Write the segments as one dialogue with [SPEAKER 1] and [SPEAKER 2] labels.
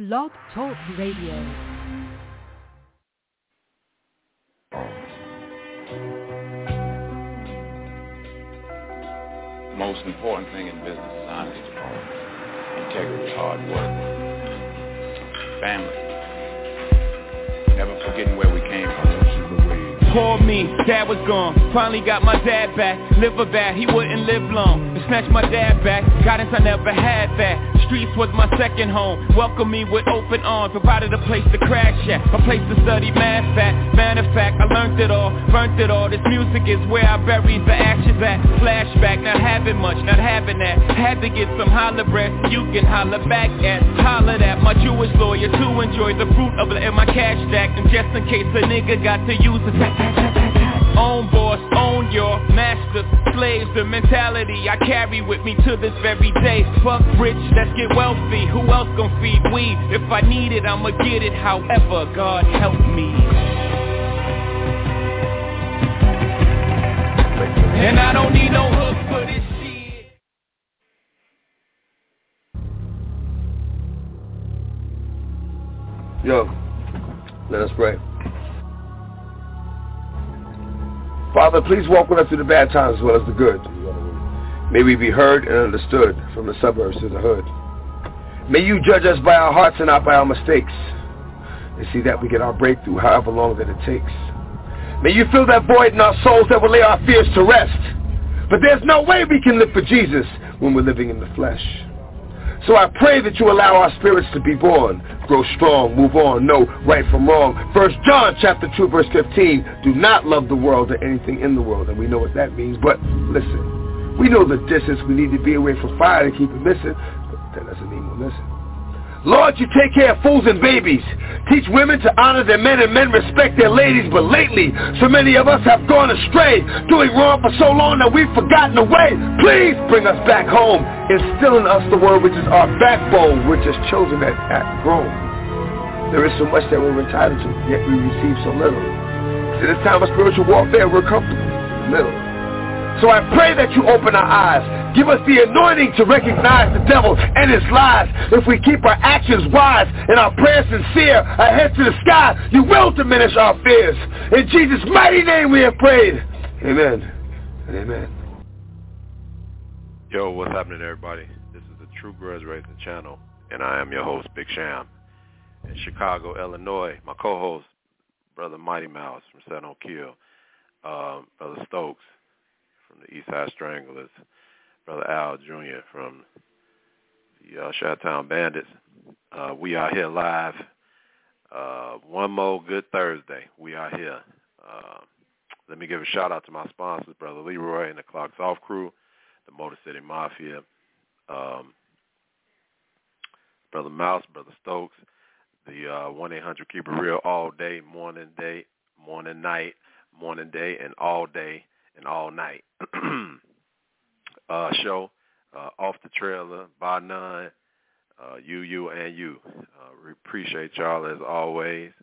[SPEAKER 1] Blog Talk Radio.
[SPEAKER 2] Most important thing in business is honesty, integrity, hard work, family, never forgetting where we came from.
[SPEAKER 3] Called me, dad was gone, finally got my dad back. Liver bad, he wouldn't live long. They snatched my dad back, guidance I never had that. Streets was my second home, welcomed me with open arms. Provided a place to crash at, a place to study math at. Matter of fact, I learned it all, burnt it all. This music is where I buried the ashes at. Flashback, not having much, not having that. Had to get some holler breath, you can holler back at. Hollered at my Jewish lawyer to enjoy the fruit of it in my cash stack. And just in case a nigga got to use it. Own boss, own your master, slaves, the mentality I carry with me to this very day. Fuck rich, let's get wealthy, who else gon' feed we? If I need it, I'ma get it, however, God help me. And I don't need no hook for this shit.
[SPEAKER 4] Yo, let us pray. Father, please walk with us through the bad times as well as the good. May we be heard and understood from the suburbs to the hood. May you judge us by our hearts and not by our mistakes, and see that we get our breakthrough however long that it takes. May you fill that void in our souls that will lay our fears to rest. But there's no way we can live for Jesus when we're living in the flesh. So I pray that you allow our spirits to be born, grow strong, move on, know right from wrong. 1 John chapter 2 verse 15, do not love the world or anything in the world. And we know what that means, but listen, we know the distance we need to be away from fire to keep it missing, but that doesn't mean we'll listen. Lord, you take care of fools and babies. Teach women to honor their men and men respect their ladies. But lately, so many of us have gone astray, doing wrong for so long that we've forgotten the way. Please bring us back home. Instill in us the word which is our backbone. We're just children that act grown. There is so much that we're entitled to, yet we receive so little. In this time of spiritual warfare, we're comfortable in the middle. So I pray that you open our eyes. Give us the anointing to recognize the devil and his lies. If we keep our actions wise and our prayers sincere, our heads to the sky, you will diminish our fears. In Jesus' mighty name we have prayed. Amen and amen.
[SPEAKER 5] Yo, what's happening, everybody? This is the True Grudge Racing Channel, and I am your host, Big Sham. In Chicago, Illinois, my co-host, Brother Mighty Mouse from Set on Kill, Brother Stokes from the Eastside Stranglers, Brother Al Jr. from the Chi-Town Bandits. We are here live. One more good Thursday. We are here. Let me give a shout out to my sponsors, Brother Leroy and the Clocks Off Crew, the Motor City Mafia, Brother Mouse, Brother Stokes, the 1-800 Keep It Real all day, morning, night, morning, day, and all day and all night show, Off the Trailer, by none, you, and you. We appreciate y'all as always.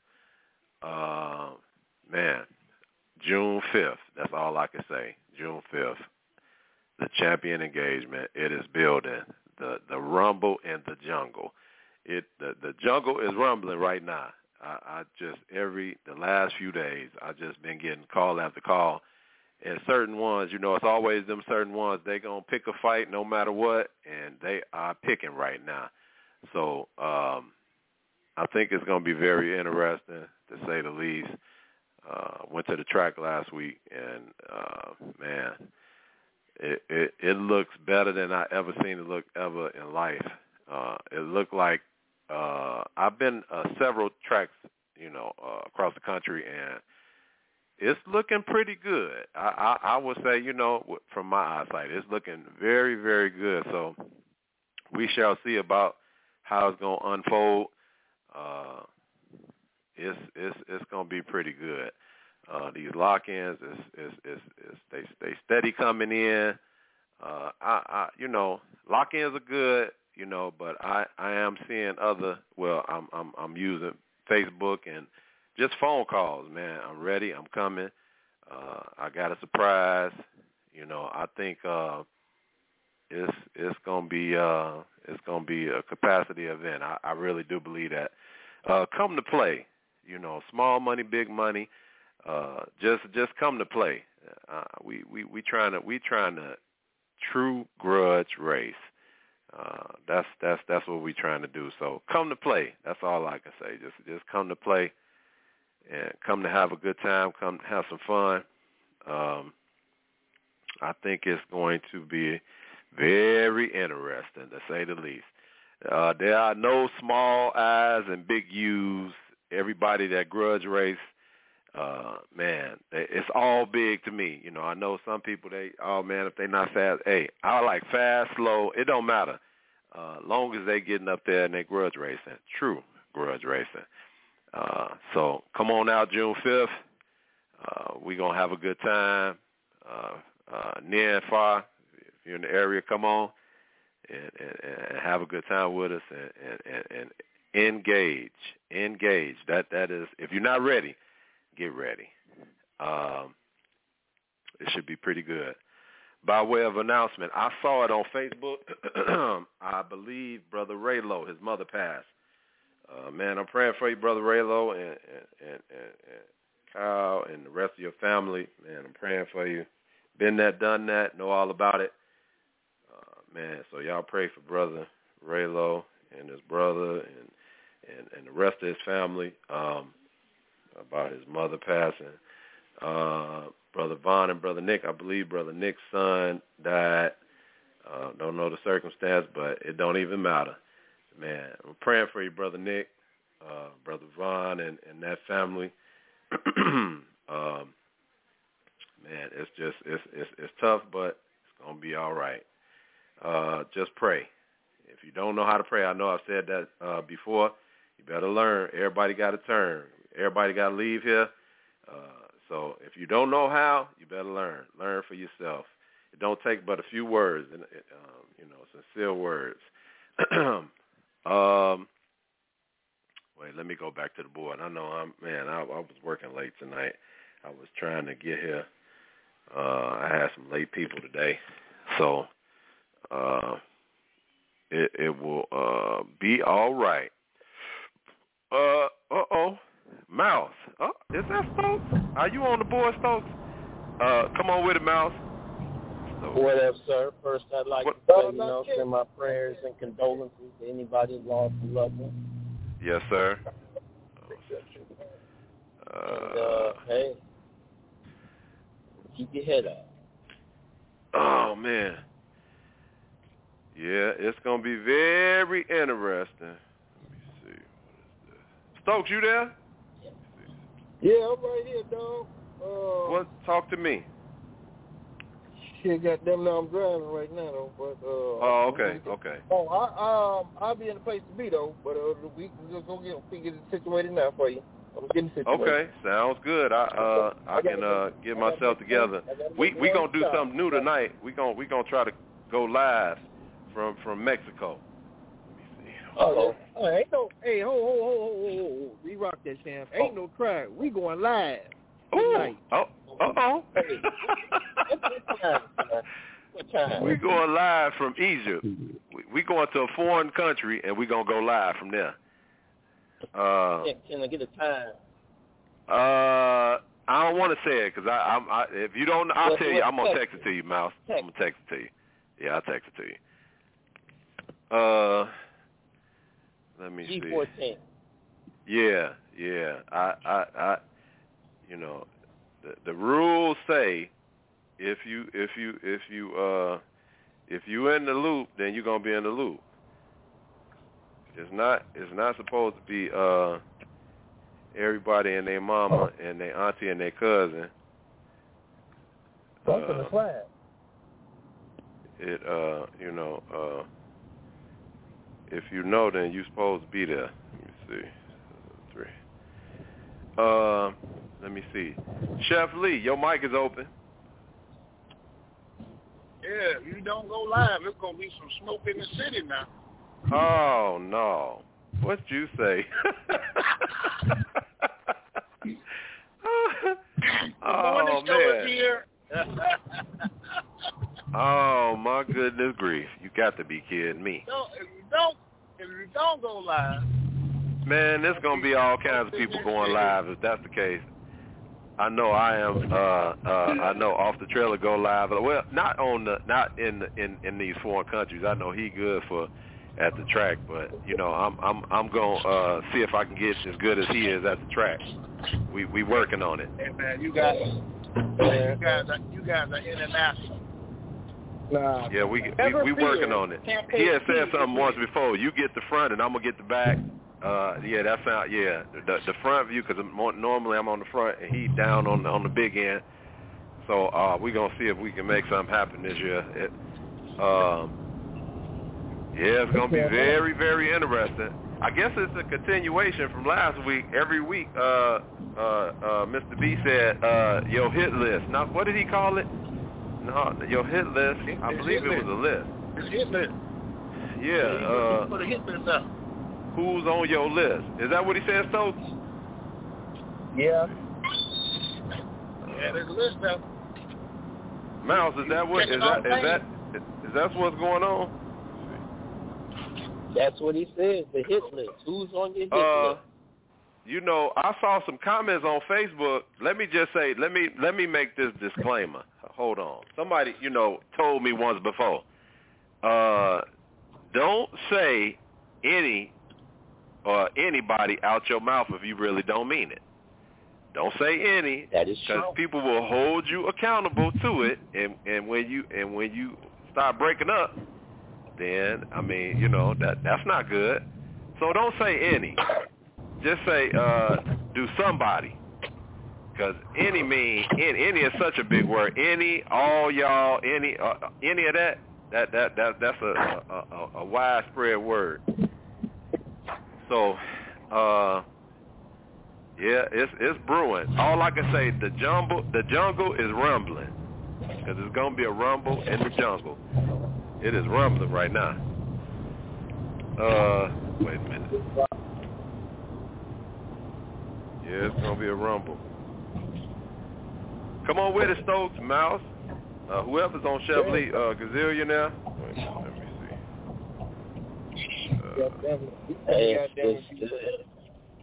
[SPEAKER 5] Man, June 5th, that's all I can say, June 5th. The champion engagement, it is building. The rumble in the jungle. The jungle is rumbling right now. I just the last few days, I just been getting call after call. And certain ones, you know, it's always them certain ones, they going to pick a fight no matter what, and they are picking right now. So I think it's going to be very interesting, to say the least. Went to the track last week, and, man, it looks better than I ever seen it look ever in life. It looked like I've been several tracks, you know, across the country, and it's looking pretty good. I would say, you know, from my eyesight, it's looking very, very good. So we shall see about how it's going to unfold. It's going to be pretty good. These lock-ins, they steady coming in. You know, lock-ins are good, you know, but I am seeing other. Well, I'm using Facebook and just phone calls, man. I'm ready. I'm coming. I got a surprise. You know, I think it's gonna be a capacity event. I really do believe that. Come to play, small money, big money. Just come to play. We trying to true grudge race. That's what we trying to do. So come to play. That's all I can say. Just come to play and come to have a good time. Come to have some fun. I think it's going to be very interesting, to say the least. There are no small I's and big U's. Everybody that grudge race, man, it's all big to me. I know some people, if they not fast, hey, I like fast, slow. It don't matter. Long as they getting up there and they grudge racing. True grudge racing. So come on out June 5th. We're going to have a good time. Near and far, if you're in the area, come on and have a good time with us and engage. That is, if you're not ready, get ready. It should be pretty good. By way of announcement, I saw it on Facebook. I believe Brother Raylo, his mother passed. Man, I'm praying for you, Brother Raylo, and Kyle and the rest of your family. Man, I'm praying for you. Been that, done that, know all about it. Man, so y'all pray for Brother Raylo and his brother and the rest of his family about his mother passing. Brother Vaughn and Brother Nick, I believe Brother Nick's son died. Don't know the circumstance, but it don't even matter. Man, I'm praying for you, Brother Nick, Brother Vaughn, and that family. Man, it's tough, but it's gonna be all right. Just pray. If you don't know how to pray, I know I've said that before. You better learn. Everybody got to turn. Everybody got to leave here. So if you don't know how, you better learn. Learn for yourself. It don't take but a few words, and sincere words. Wait, let me go back to the board. I know I was working late tonight. I was trying to get here. I had some late people today, so it will be all right. Mouse. Oh, is that Stokes? Are you on the board, Stokes? Come on with it, Mouse.
[SPEAKER 1] So, what up, sir? First, I'd like to send my prayers and condolences to anybody lost a loved one.
[SPEAKER 5] Yes, sir.
[SPEAKER 1] Hey, keep your head up.
[SPEAKER 5] Oh, man. Yeah, it's going to be very interesting. Let me see. What is this? Stokes, you there?
[SPEAKER 6] Yeah, I'm right here, dog.
[SPEAKER 5] What? Talk to me.
[SPEAKER 6] Shit, goddamn, now I'm driving right now, though. But
[SPEAKER 5] okay.
[SPEAKER 6] I'll be in the place to be though. But we just gonna get it situated now for you. I'm getting situated.
[SPEAKER 5] Okay, sounds good. I can get myself together. We gonna do something new tonight. We gonna try to go live from Mexico. Let me see.
[SPEAKER 6] Oh, ain't no. Hey, ho. We rock that, Sam. Ain't no cry. We going live tonight.
[SPEAKER 1] What time?
[SPEAKER 5] We going live from Egypt. We going to a foreign country, and we gonna go live from there.
[SPEAKER 1] Can I get a time?
[SPEAKER 5] I don't want to say it because I if you don't, I'll tell you. I'm gonna text it to you, Mouse. I'm gonna text it to you. Yeah, I'll text it to you. Let me see.
[SPEAKER 1] G14.
[SPEAKER 5] Yeah. I the rules say if you in the loop, then you're gonna be in the loop. It's not supposed to be everybody and their mama and their auntie and their cousin.
[SPEAKER 6] Welcome to class.
[SPEAKER 5] It if you know, then you're supposed to be there. Let me see. 3. Let me see. Chef Lee, your mic is open.
[SPEAKER 7] Yeah, if you don't go live, it's going to be some smoke in the city now.
[SPEAKER 5] Oh, no. What'd you say?
[SPEAKER 7] Oh, man. Here.
[SPEAKER 5] Oh, my goodness grief. You got to be kidding me.
[SPEAKER 7] If you don't go live,
[SPEAKER 5] man, there's gonna be all kinds of people going live if that's the case. I know I am. I know Off the Trailer go live. Well, not in these foreign countries. I know he good for at the track, but you know I'm gonna see if I can get as good as he is at the track. We working on it.
[SPEAKER 7] Hey man, you guys are international.
[SPEAKER 6] Nah,
[SPEAKER 5] yeah, we working on it. He had said something once before. You get the front and I'm gonna get the back. Yeah, that sound. Yeah, the front view because normally I'm on the front and he down on the big end. So we gonna see if we can make something happen this year. Yeah, it's gonna be very, very interesting. I guess it's a continuation from last week. Every week, Mr. B said your hit list. Now, what did he call it? No, your hit list. I believe it was a list.
[SPEAKER 7] It's hit list.
[SPEAKER 5] Yeah.
[SPEAKER 7] Put a hit list up.
[SPEAKER 5] Who's on your list? Is that what he said, Stokes?
[SPEAKER 6] Yeah.
[SPEAKER 7] Yeah, there's a list up.
[SPEAKER 5] Mouse, is that what's going on?
[SPEAKER 1] That's what he said. The hit list. Who's on your hit list?
[SPEAKER 5] You know, I saw some comments on Facebook. Let me just say, let me make this disclaimer. Hold on. Somebody, told me once before. Don't say any or anybody out your mouth if you really don't mean it. Don't say any.
[SPEAKER 1] That is true.
[SPEAKER 5] Because people will hold you accountable to it, and when you start breaking up, then that's not good. So don't say any. Just say do somebody. Because any is such a big word. Any, all y'all, any of that. That's a widespread word. So, yeah, it's brewing. All I can say, the jungle is rumbling, because it's gonna be a rumble in the jungle. It is rumbling right now. Wait a minute. Yeah, it's gonna be a rumble. Come on with it, Stokes, Mouse. Whoever's on Chevrolet Gazillion now. Wait, let me see.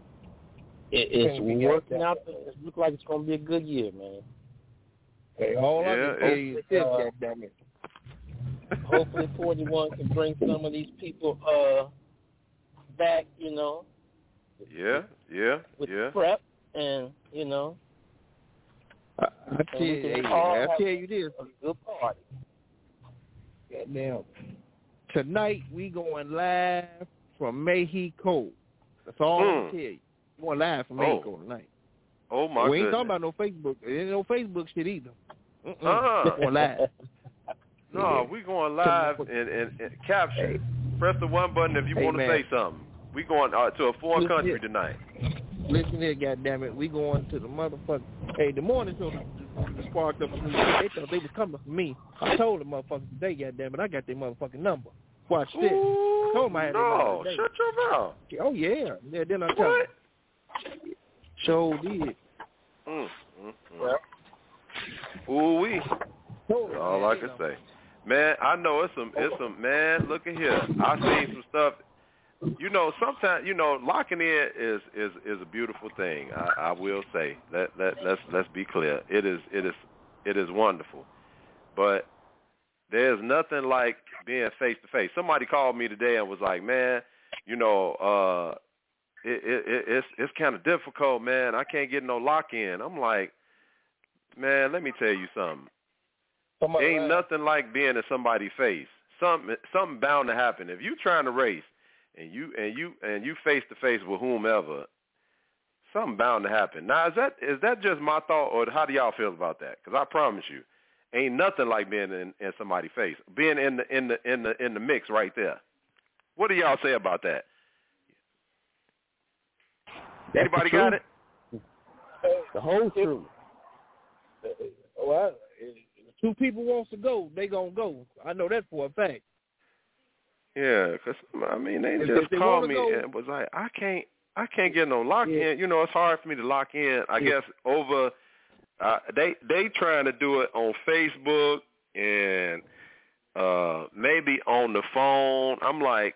[SPEAKER 1] It's working out. It looks like it's going to be a good year, man.
[SPEAKER 6] Hey, all I can say is goddammit.
[SPEAKER 1] Hopefully 41 can bring some of these people back,
[SPEAKER 5] Yeah.
[SPEAKER 1] With prep and,
[SPEAKER 6] I tell you this.
[SPEAKER 1] A good party.
[SPEAKER 6] Goddamn. Tonight we going live from Mexico. That's all I'm tell you. We're going live from Mexico tonight.
[SPEAKER 5] Oh my
[SPEAKER 6] We ain't
[SPEAKER 5] goodness.
[SPEAKER 6] talking about no Facebook. There ain't no Facebook shit either. We're going live.
[SPEAKER 5] No, we going live and capture. Press the one button if you want to say something. We going to a foreign country tonight.
[SPEAKER 6] Listen here, goddammit. We going to the motherfucker. Hey, the morning show sparked up. They thought they was coming for me. I told the motherfuckers today, goddammit, I got their motherfucking number. Watch this. I told them I had their number today.
[SPEAKER 5] Shut your mouth.
[SPEAKER 6] Oh, yeah. Yeah, then I tell them. Sure did.
[SPEAKER 5] Ooh-wee. That's all I can say. Man, I know it's some, man, look at here. I seen some stuff. Sometimes, locking in is a beautiful thing. I will say. Let's be clear. It is wonderful. But there's nothing like being face to face. Somebody called me today and was like, man, it's kind of difficult, man. I can't get no lock in. I'm like, man, let me tell you something. Ain't nothing like being in somebody's face. Something bound to happen. If you trying to race and you face to face with whomever, something bound to happen. Now is that just my thought, or how do y'all feel about that? Because I promise you, ain't nothing like being in somebody's face, being in the mix right there. What do y'all say about that? Anybody got it?
[SPEAKER 6] The whole truth. Well, if two people wants to go, they gonna go. I know that for a fact.
[SPEAKER 5] Yeah, because they just called me and was like, I can't get no lock in. It's hard for me to lock in. I guess over they trying to do it on Facebook, and maybe on the phone. I'm like,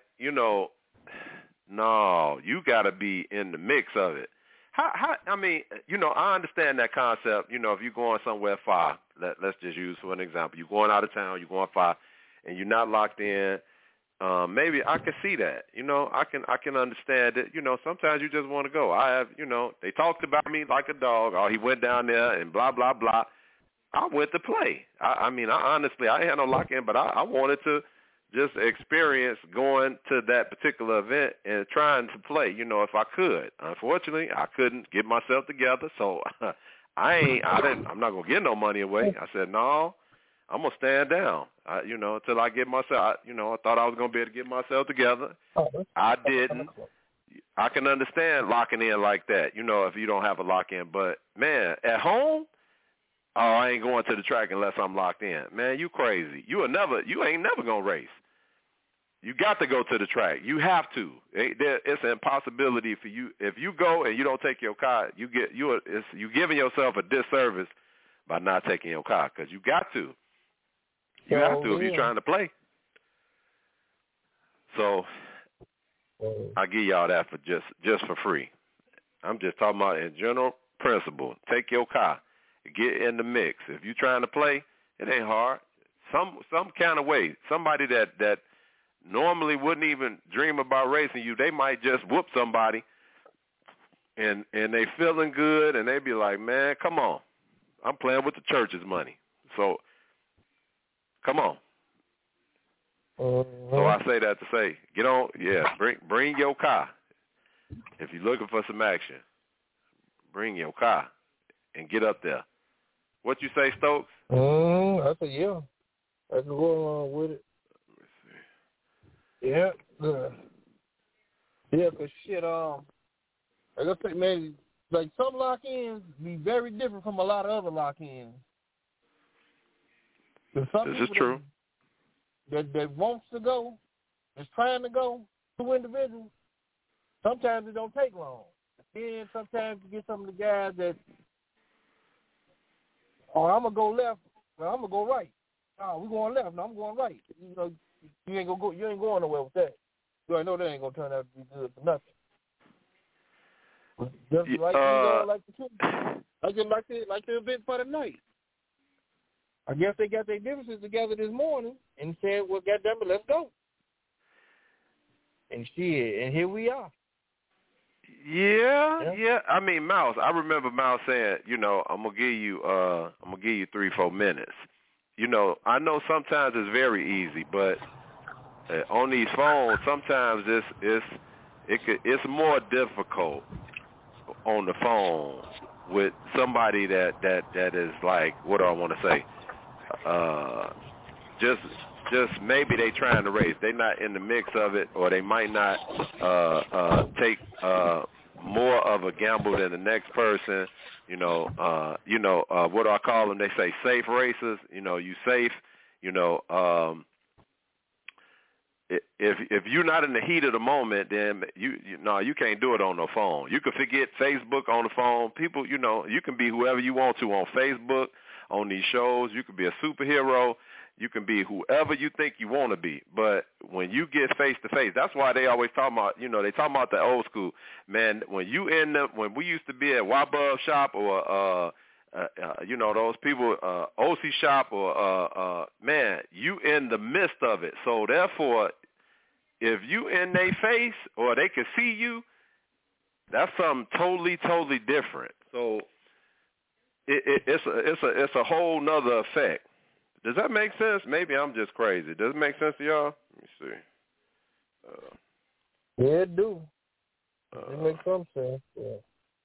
[SPEAKER 5] no, you got to be in the mix of it. How? I mean, I understand that concept. If you're going somewhere far, let's just use for an example. You're going out of town, you're going far, and you're not locked in. Maybe I can see that. I can understand it. Sometimes you just want to go. I have, they talked about me like a dog. Oh, he went down there and blah, blah, blah. I went to play. I honestly, I had no lock-in, but I wanted to just experience going to that particular event and trying to play, if I could. Unfortunately, I couldn't get myself together, so I'm not going to get no money away. I said, no, I'm going to stand down, until I get myself, I thought I was going to be able to get myself together. I didn't. I can understand locking in like that, if you don't have a lock-in. But, man, at home, I ain't going to the track unless I'm locked in. Man, you crazy. You ain't never going to race. You got to go to the track. You have to. It's an impossibility for you. If you go and you don't take your car, you giving yourself a disservice by not taking your car, because you got to. You have to if you're trying to play. So I give y'all that for just for free. I'm just talking about in general principle. Take your car. Get in the mix. If you're trying to play, it ain't hard. Some kind of way. Somebody that normally wouldn't even dream about racing you, they might just whoop somebody, and they feeling good, and they be like, man, come on. I'm playing with the church's money. So, come on. So I say that to say, get on, bring your car. If you're looking for some action, bring your car and get up there. What you say, Stokes?
[SPEAKER 6] I said, yeah. I can go along with it. Yeah. Yeah, because shit, like I say, man, like some lock-ins be very different from a lot of other lock-ins. This is
[SPEAKER 5] true.
[SPEAKER 6] That wants to go, is trying to go, two individuals, sometimes it don't take long. Then sometimes you get some of the guys that, I'm going to go left, well, I'm going to go right. Oh, we're going left, no, I'm going right. You ain't going nowhere with that. You already know that ain't gonna turn out to be good for nothing. Just like the event for the night. I guess they got their differences together this morning and said, well, goddamn it, let's go. And shit, and here we are.
[SPEAKER 5] Yeah. I mean, Mouse. I remember Mouse saying, I'm gonna give you 3-4 minutes. I know sometimes it's very easy, but on these phones, sometimes it's more difficult on the phone with somebody that is like, what do I want to say? Just maybe they trying to race. They not in the mix of it, or they might not take more of a gamble than the next person. What do I call them? They say safe racers. You safe. If you're not in the heat of the moment, then you can't do it on no phone. You can forget Facebook on the phone. People, you can be whoever you want to on Facebook, on these shows. You can be a superhero. You can be whoever you think you want to be. But when you get face to face, that's why they always talk about, they talk about the old school. Man, when we used to be at Wabub shop or, those people, OC shop or, man, you in the midst of it. So therefore, if you in their face or they can see you, that's something totally, totally different. So it's a whole nother effect. Does that make sense? Maybe I'm just crazy. Does it make sense to y'all? Let me see.
[SPEAKER 6] Yeah, it do. It makes some sense. Yeah.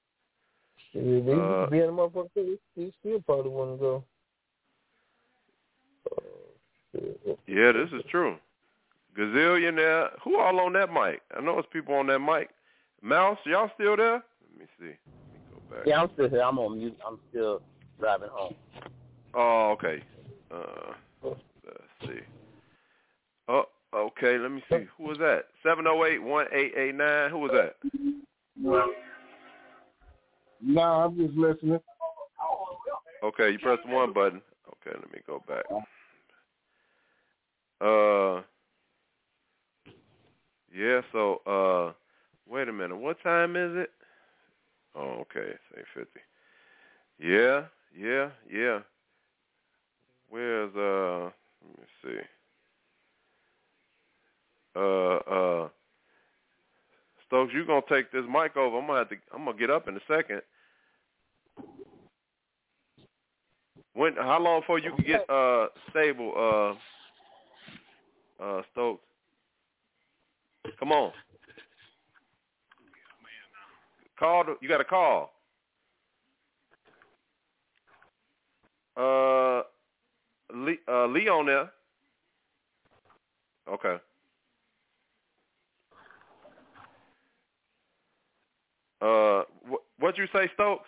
[SPEAKER 6] Being a motherfucker, he still probably want to go.
[SPEAKER 5] Yeah, this is true. Gazillionaire. Who all on that mic? I know it's people on that mic. Mouse, y'all still there? Let me see. Let me go back.
[SPEAKER 1] Yeah, I'm still here. I'm on mute. I'm still driving home.
[SPEAKER 5] Oh, okay. Let's see. Oh, okay. Let me see. Who was that? 708-1889. Who was that?
[SPEAKER 7] No, I'm just listening.
[SPEAKER 5] Okay, you pressed the one button. Okay, let me go back. Yeah, so, wait a minute. What time is it? Oh, okay. It's 8:50. Yeah. Where's, let me see. Stokes, you gonna take this mic over. I'm gonna get up in a second. How long before you can get, stable, Stokes? Come on. You got a call. Lee on there. Okay. What'd you say, Stokes?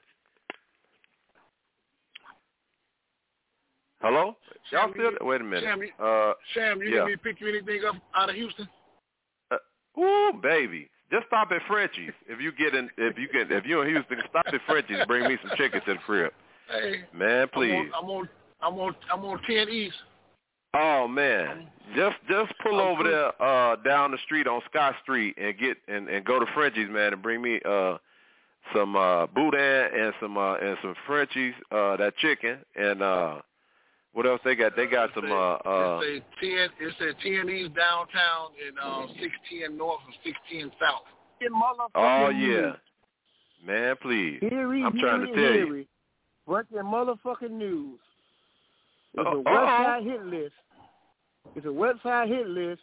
[SPEAKER 5] Hello? Y'all still there? Wait a minute.
[SPEAKER 7] Sam, you need me to pick you anything up out of Houston?
[SPEAKER 5] Ooh, baby. Just stop at Frenchie's. If you're in Houston, stop at Frenchie's. Bring me some chicken to the crib.
[SPEAKER 7] Hey,
[SPEAKER 5] man, please.
[SPEAKER 7] I'm on 10 East.
[SPEAKER 5] Oh man, just pull over there down the street on Scott Street and go to Frenchie's, man, and bring me some boudin and some Frenchie's, that chicken, and what else they got? They got some.
[SPEAKER 7] It's at 10 East downtown and 610 North and 610 South.
[SPEAKER 5] Oh yeah, man, please. I'm trying to tell you.
[SPEAKER 6] Breaking motherfucking news. It's a website hit list. It's a website hit list.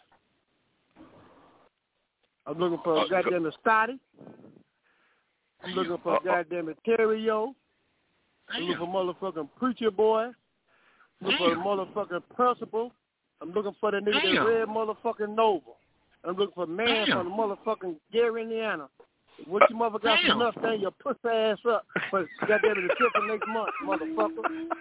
[SPEAKER 6] I'm looking for a goddamn Scotty. I'm looking for a goddamn Terrio. I'm looking for motherfucking Preacher Boy. I'm looking for a motherfucking Principal. I'm looking for the nigga that red motherfucking Nova. I'm looking for a man from the motherfucking Gary, Indiana. What you motherfucker got enough thing your pussy ass up for goddamn the trip for next month, motherfucker.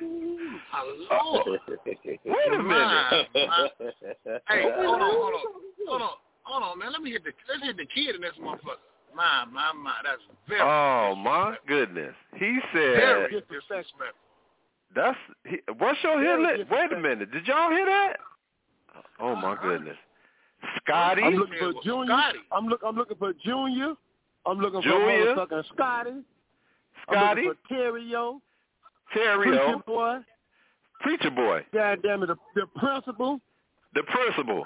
[SPEAKER 5] Wait a minute.
[SPEAKER 7] Hey, hold on, man. Let's hit the kid in this motherfucker. My, that's very
[SPEAKER 5] my goodness. He said
[SPEAKER 7] very disrespectful.
[SPEAKER 5] What's your hit list? Wait a minute. Did y'all hear that? Oh my goodness. Scotty.
[SPEAKER 6] I'm looking for Junior. I'm looking for Junior. I'm looking for motherfucking Scotty. I'm looking for Terrio.
[SPEAKER 5] Preacher Boy.
[SPEAKER 6] God damn it, the Principal.
[SPEAKER 5] The Principal.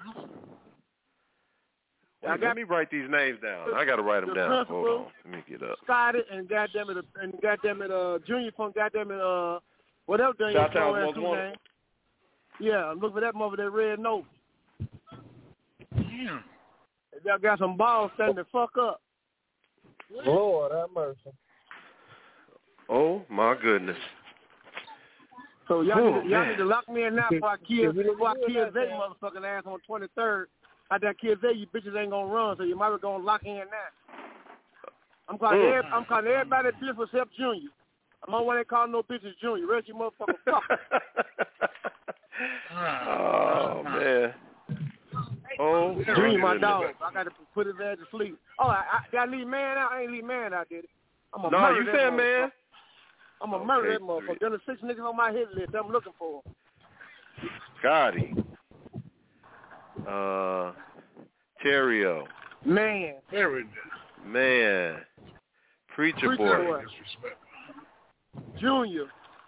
[SPEAKER 5] Let me write these names down. I got to write them down.
[SPEAKER 6] Principal,
[SPEAKER 5] hold on. Let me get up.
[SPEAKER 6] Scotty and goddamn it, Junior from goddamn it, whatever the name. Yeah, I'm looking for that mother that red note.
[SPEAKER 7] Damn.
[SPEAKER 6] Y'all got some balls standing the fuck up.
[SPEAKER 1] Lord have mercy.
[SPEAKER 5] Oh my goodness.
[SPEAKER 6] So y'all need to lock me in now before I kill Zay motherfucking ass on 23rd. At that kid Zay, you bitches ain't gonna run, so you might be gonna lock in now. I'm calling everybody bitch except Junior. I'm on one they call no bitches Junior. Reggie motherfucker fucker.
[SPEAKER 5] Oh man. Oh,
[SPEAKER 6] Junior, my dog. I got to put his ass to sleep. Oh, I leave man out. I ain't leave man out, did it? I'm a murder.
[SPEAKER 5] You said man.
[SPEAKER 6] I'm a murder that motherfucker. There are 6 niggas on my hit list I'm looking for.
[SPEAKER 5] Scotty. Terrio.
[SPEAKER 6] Man.
[SPEAKER 5] Preacher Boy.
[SPEAKER 6] Junior.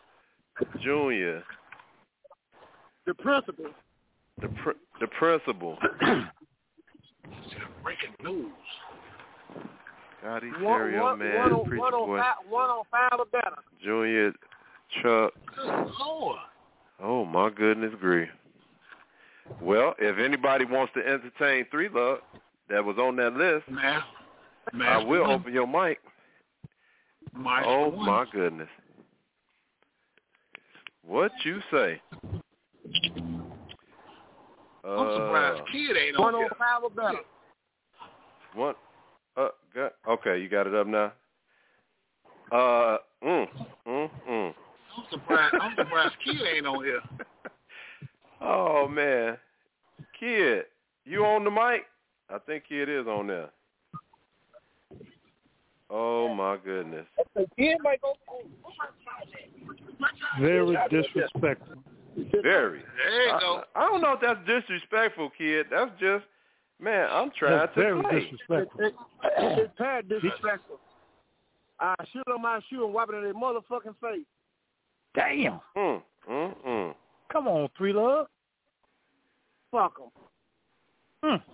[SPEAKER 6] The Principal.
[SPEAKER 5] The Principal.
[SPEAKER 7] Breaking news.
[SPEAKER 5] Scotty, Terrio, man, Preacher Boy.
[SPEAKER 6] 1 on 5 or better.
[SPEAKER 5] Junior, Chuck.
[SPEAKER 7] Good Lord.
[SPEAKER 5] Oh my goodness grief. Well, if anybody wants to entertain 3 Love that was on that list, I will open your mic. My goodness. What you say?
[SPEAKER 7] I'm surprised Kid ain't on
[SPEAKER 6] 1 on 5 or better.
[SPEAKER 5] What? Okay, you got it up now.
[SPEAKER 7] I'm surprised Kid ain't on here.
[SPEAKER 5] Oh man, Kid, you on the mic? I think Kid is on there. Oh my goodness.
[SPEAKER 6] Very disrespectful.
[SPEAKER 5] Very.
[SPEAKER 7] There you go.
[SPEAKER 5] I don't know if that's disrespectful, kid. That's just, man, I'm trying to
[SPEAKER 6] very
[SPEAKER 5] play.
[SPEAKER 6] Disrespectful.
[SPEAKER 8] It's bad disrespectful. I shoot on my shoe and wipe it in their motherfucking face.
[SPEAKER 6] Damn. Come on, 3 Love.
[SPEAKER 8] Fuck them.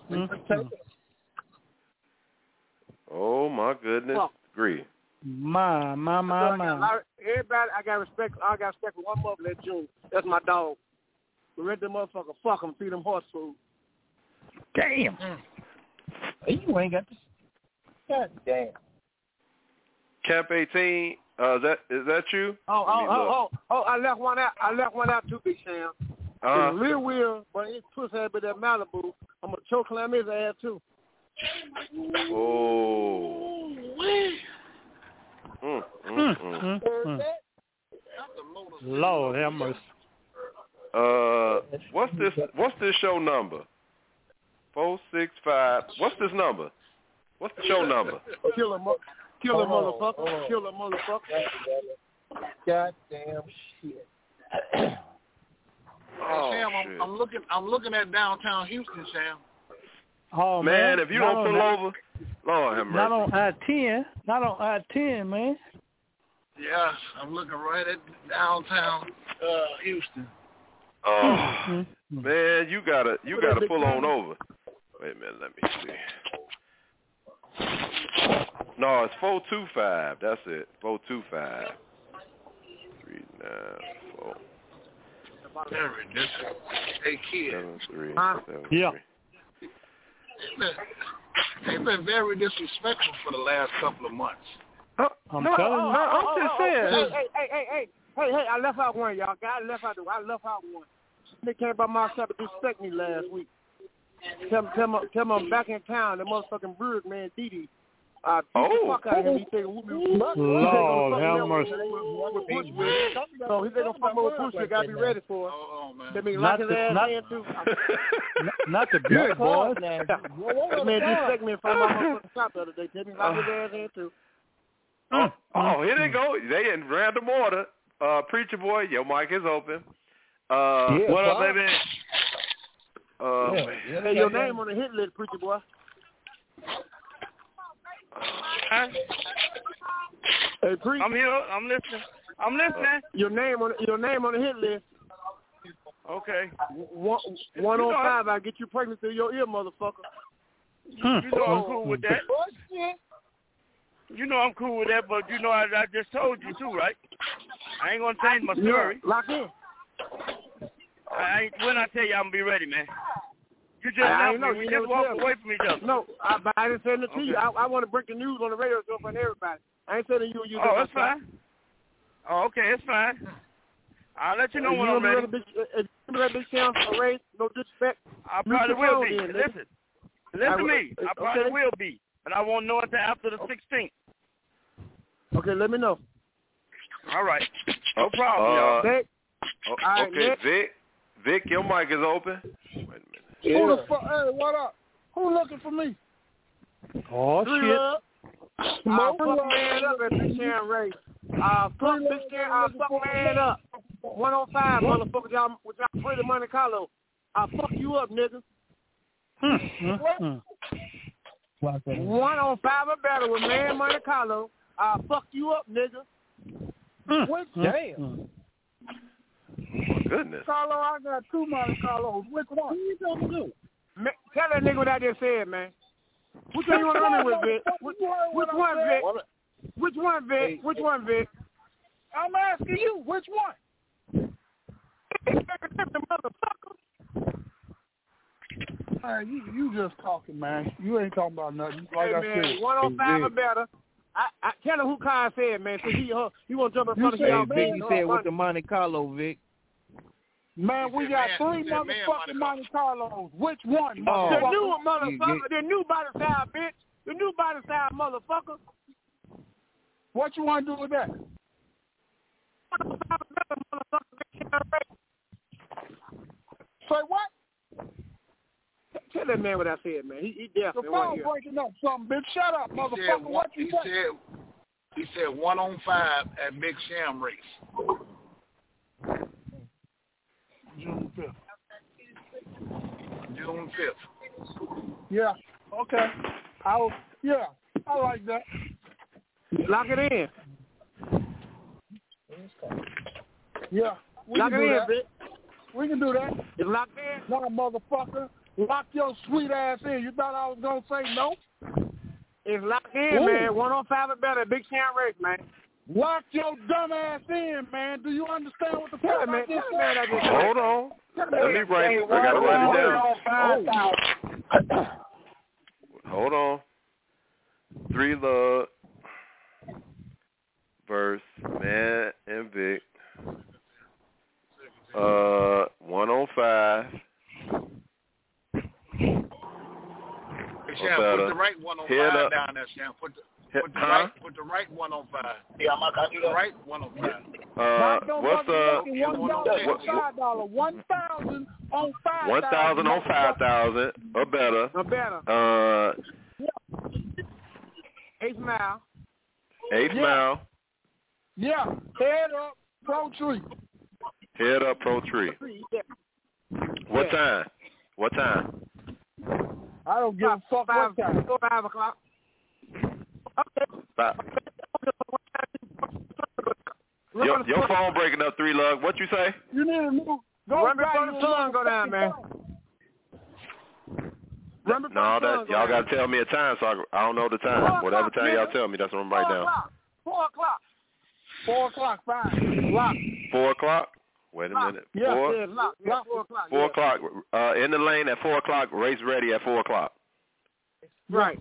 [SPEAKER 5] Oh, my goodness. Agree.
[SPEAKER 6] My.
[SPEAKER 8] Everybody, I got respect for one mother, that June. That's my dog. Rent the motherfucker, fuck them, feed them horse food.
[SPEAKER 6] Damn. You ain't got this. God damn.
[SPEAKER 5] Cap 18, is that you?
[SPEAKER 8] Oh, I left one out too, Big Sam. It's real weird, but it's pussy head with that Malibu. I'm gonna choke slam his ass too.
[SPEAKER 5] Oh.
[SPEAKER 6] Lord have mercy.
[SPEAKER 5] What's this show number? 465. What's this number? What's the show number?
[SPEAKER 8] Kill a motherfucker. Kill a motherfucker.
[SPEAKER 6] Goddamn shit.
[SPEAKER 7] Sam, I'm looking at downtown Houston, Sam.
[SPEAKER 6] Oh
[SPEAKER 5] man, if you don't pull over, Lord have mercy.
[SPEAKER 6] Not on I-10, man.
[SPEAKER 7] Yes, I'm looking right at downtown Houston.
[SPEAKER 5] Oh man, you gotta pull on over. Wait a minute, let me see. No, it's 425. That's it. 425. 394.
[SPEAKER 7] Hey kid.
[SPEAKER 5] 7373.
[SPEAKER 6] Yeah.
[SPEAKER 7] They've been very disrespectful for the last couple of months.
[SPEAKER 6] I'm telling you.
[SPEAKER 5] I'm just saying.
[SPEAKER 8] Hey, I left out one, y'all. I left out one. They came by my shop to disrespect me last week. Tell him I'm back in town. The motherfucking Berg man, Didi. Beat the fuck out of him. He said,
[SPEAKER 6] Lord have mercy.
[SPEAKER 8] So he said, gonna fuck me with Bush. Gotta be ready for it. That mean lock his ass in too.
[SPEAKER 6] Not the good boys.
[SPEAKER 8] That man disrespect me in front of my motherfucking shop the other day. Tell me lock his ass in too.
[SPEAKER 5] Oh, here they go. They in random order. Preacher boy, your mic is open. What up, baby?
[SPEAKER 8] Hey, your name on the hit list, Preacher boy. Hey, Preacher.
[SPEAKER 9] I'm here. I'm listening.
[SPEAKER 8] Your name on the hit list.
[SPEAKER 9] Okay.
[SPEAKER 8] 105. I'll get you pregnant through your ear, motherfucker.
[SPEAKER 9] You know I'm cool with that. You know I'm cool with that, but you know I just told you too, right? I ain't gonna change my story.
[SPEAKER 8] Lock in.
[SPEAKER 9] When I tell you I'm gonna be ready, man. You just left me. We just walked away from each other.
[SPEAKER 8] No, I didn't say it to you. I want to break the news on the radio show for everybody. I ain't saying to you.
[SPEAKER 9] Oh, that's fine. Oh, okay, it's fine. I'll let you know when I'm ready.
[SPEAKER 8] That big sound for race, no disrespect.
[SPEAKER 9] I probably will be. Listen to me. I probably will be, but I won't know until after the 16th.
[SPEAKER 8] Okay, let me know.
[SPEAKER 9] All right. No problem, y'all.
[SPEAKER 5] Okay, Vic, your mic is open. Wait a minute.
[SPEAKER 8] Who the fuck? Hey, what up? Who looking for me?
[SPEAKER 6] Oh, shit.
[SPEAKER 8] Fuck man up at Big Sharon Race. Fuck Big Sharon, fuck man up. 105, motherfucker, y'all, with y'all pretty Monte Carlo. I'll fuck you up, nigga. 105 or better with man Monte Carlo. I'll fuck you up, nigga.
[SPEAKER 6] Damn.
[SPEAKER 5] Goodness.
[SPEAKER 8] Carlo, I got 2 Monte Carlos. Which one? Who you talking to? Tell that nigga what I just said, man. Which one you want to run me with, Vic? Which one, Vic? Which one, Vic? Which one, Vic? I'm asking you, which one?
[SPEAKER 10] You just talking, man. You ain't talking about nothing. Like I said,
[SPEAKER 8] 105 or better. I tell him who Kai said, man. So he won't jump in front of y'all.
[SPEAKER 6] Vic, you said with the Monte Carlo, Vic.
[SPEAKER 10] Man, we got 3 motherfucking Monte Carlos. Which one,
[SPEAKER 8] motherfucker? The new motherfucker. The new body style, bitch. The new body style, motherfucker.
[SPEAKER 10] What you want to do with that? Say what?
[SPEAKER 8] Tell that man what I said, man. He definitely
[SPEAKER 10] the phone breaking up something, bitch. Shut up, motherfucker. What you say?
[SPEAKER 7] He said 1 on 5 at Big Sham Race.
[SPEAKER 8] June 5th.
[SPEAKER 7] June 5th.
[SPEAKER 8] Yeah. Okay. I like that.
[SPEAKER 6] Lock it in.
[SPEAKER 8] Yeah.
[SPEAKER 6] Lock it in, bitch.
[SPEAKER 8] We can do that.
[SPEAKER 6] It's locked in.
[SPEAKER 8] Nah, motherfucker. Lock your sweet ass in. You thought I was going to say no?
[SPEAKER 6] It's locked in, man. 105 or better. Big Town Race, man.
[SPEAKER 8] Lock your dumb ass in, man. Do you understand what the fuck I just said?
[SPEAKER 5] Hold on. Let me write. I gotta write it down. Hold on. 3 Lug versus Man and Vic. 105.
[SPEAKER 7] Sham, put the right 105 down there, Sham. Put the right 105. Yeah, I'm gonna do the right 105.
[SPEAKER 5] What's the
[SPEAKER 8] $1,000 1,000 on 5,000.
[SPEAKER 5] 1,000 on 5,000 or better.
[SPEAKER 6] Or better. 8 Mile.
[SPEAKER 5] 8 Mile.
[SPEAKER 8] Yeah. Head up, Pro Tree.
[SPEAKER 5] Head up, Pro Tree. What time? What time?
[SPEAKER 8] I don't give a fuck what time.
[SPEAKER 6] 5 o'clock.
[SPEAKER 5] Okay. Your phone breaking up, 3 Lug. What you say?
[SPEAKER 8] You need to move.
[SPEAKER 6] Run before the sun go down, man.
[SPEAKER 5] No, that y'all gotta tell me a time, so I don't know the time. Whatever time y'all tell me, that's what I'm writing down.
[SPEAKER 6] 4 o'clock.
[SPEAKER 8] 4 o'clock, fine. Lock.
[SPEAKER 5] 4 o'clock? Wait a minute.
[SPEAKER 8] Yeah,
[SPEAKER 5] 4?
[SPEAKER 6] Yeah, lock. 4 o'clock.
[SPEAKER 5] 4 o'clock. In the lane at 4 o'clock. Race ready at 4 o'clock.
[SPEAKER 6] Right.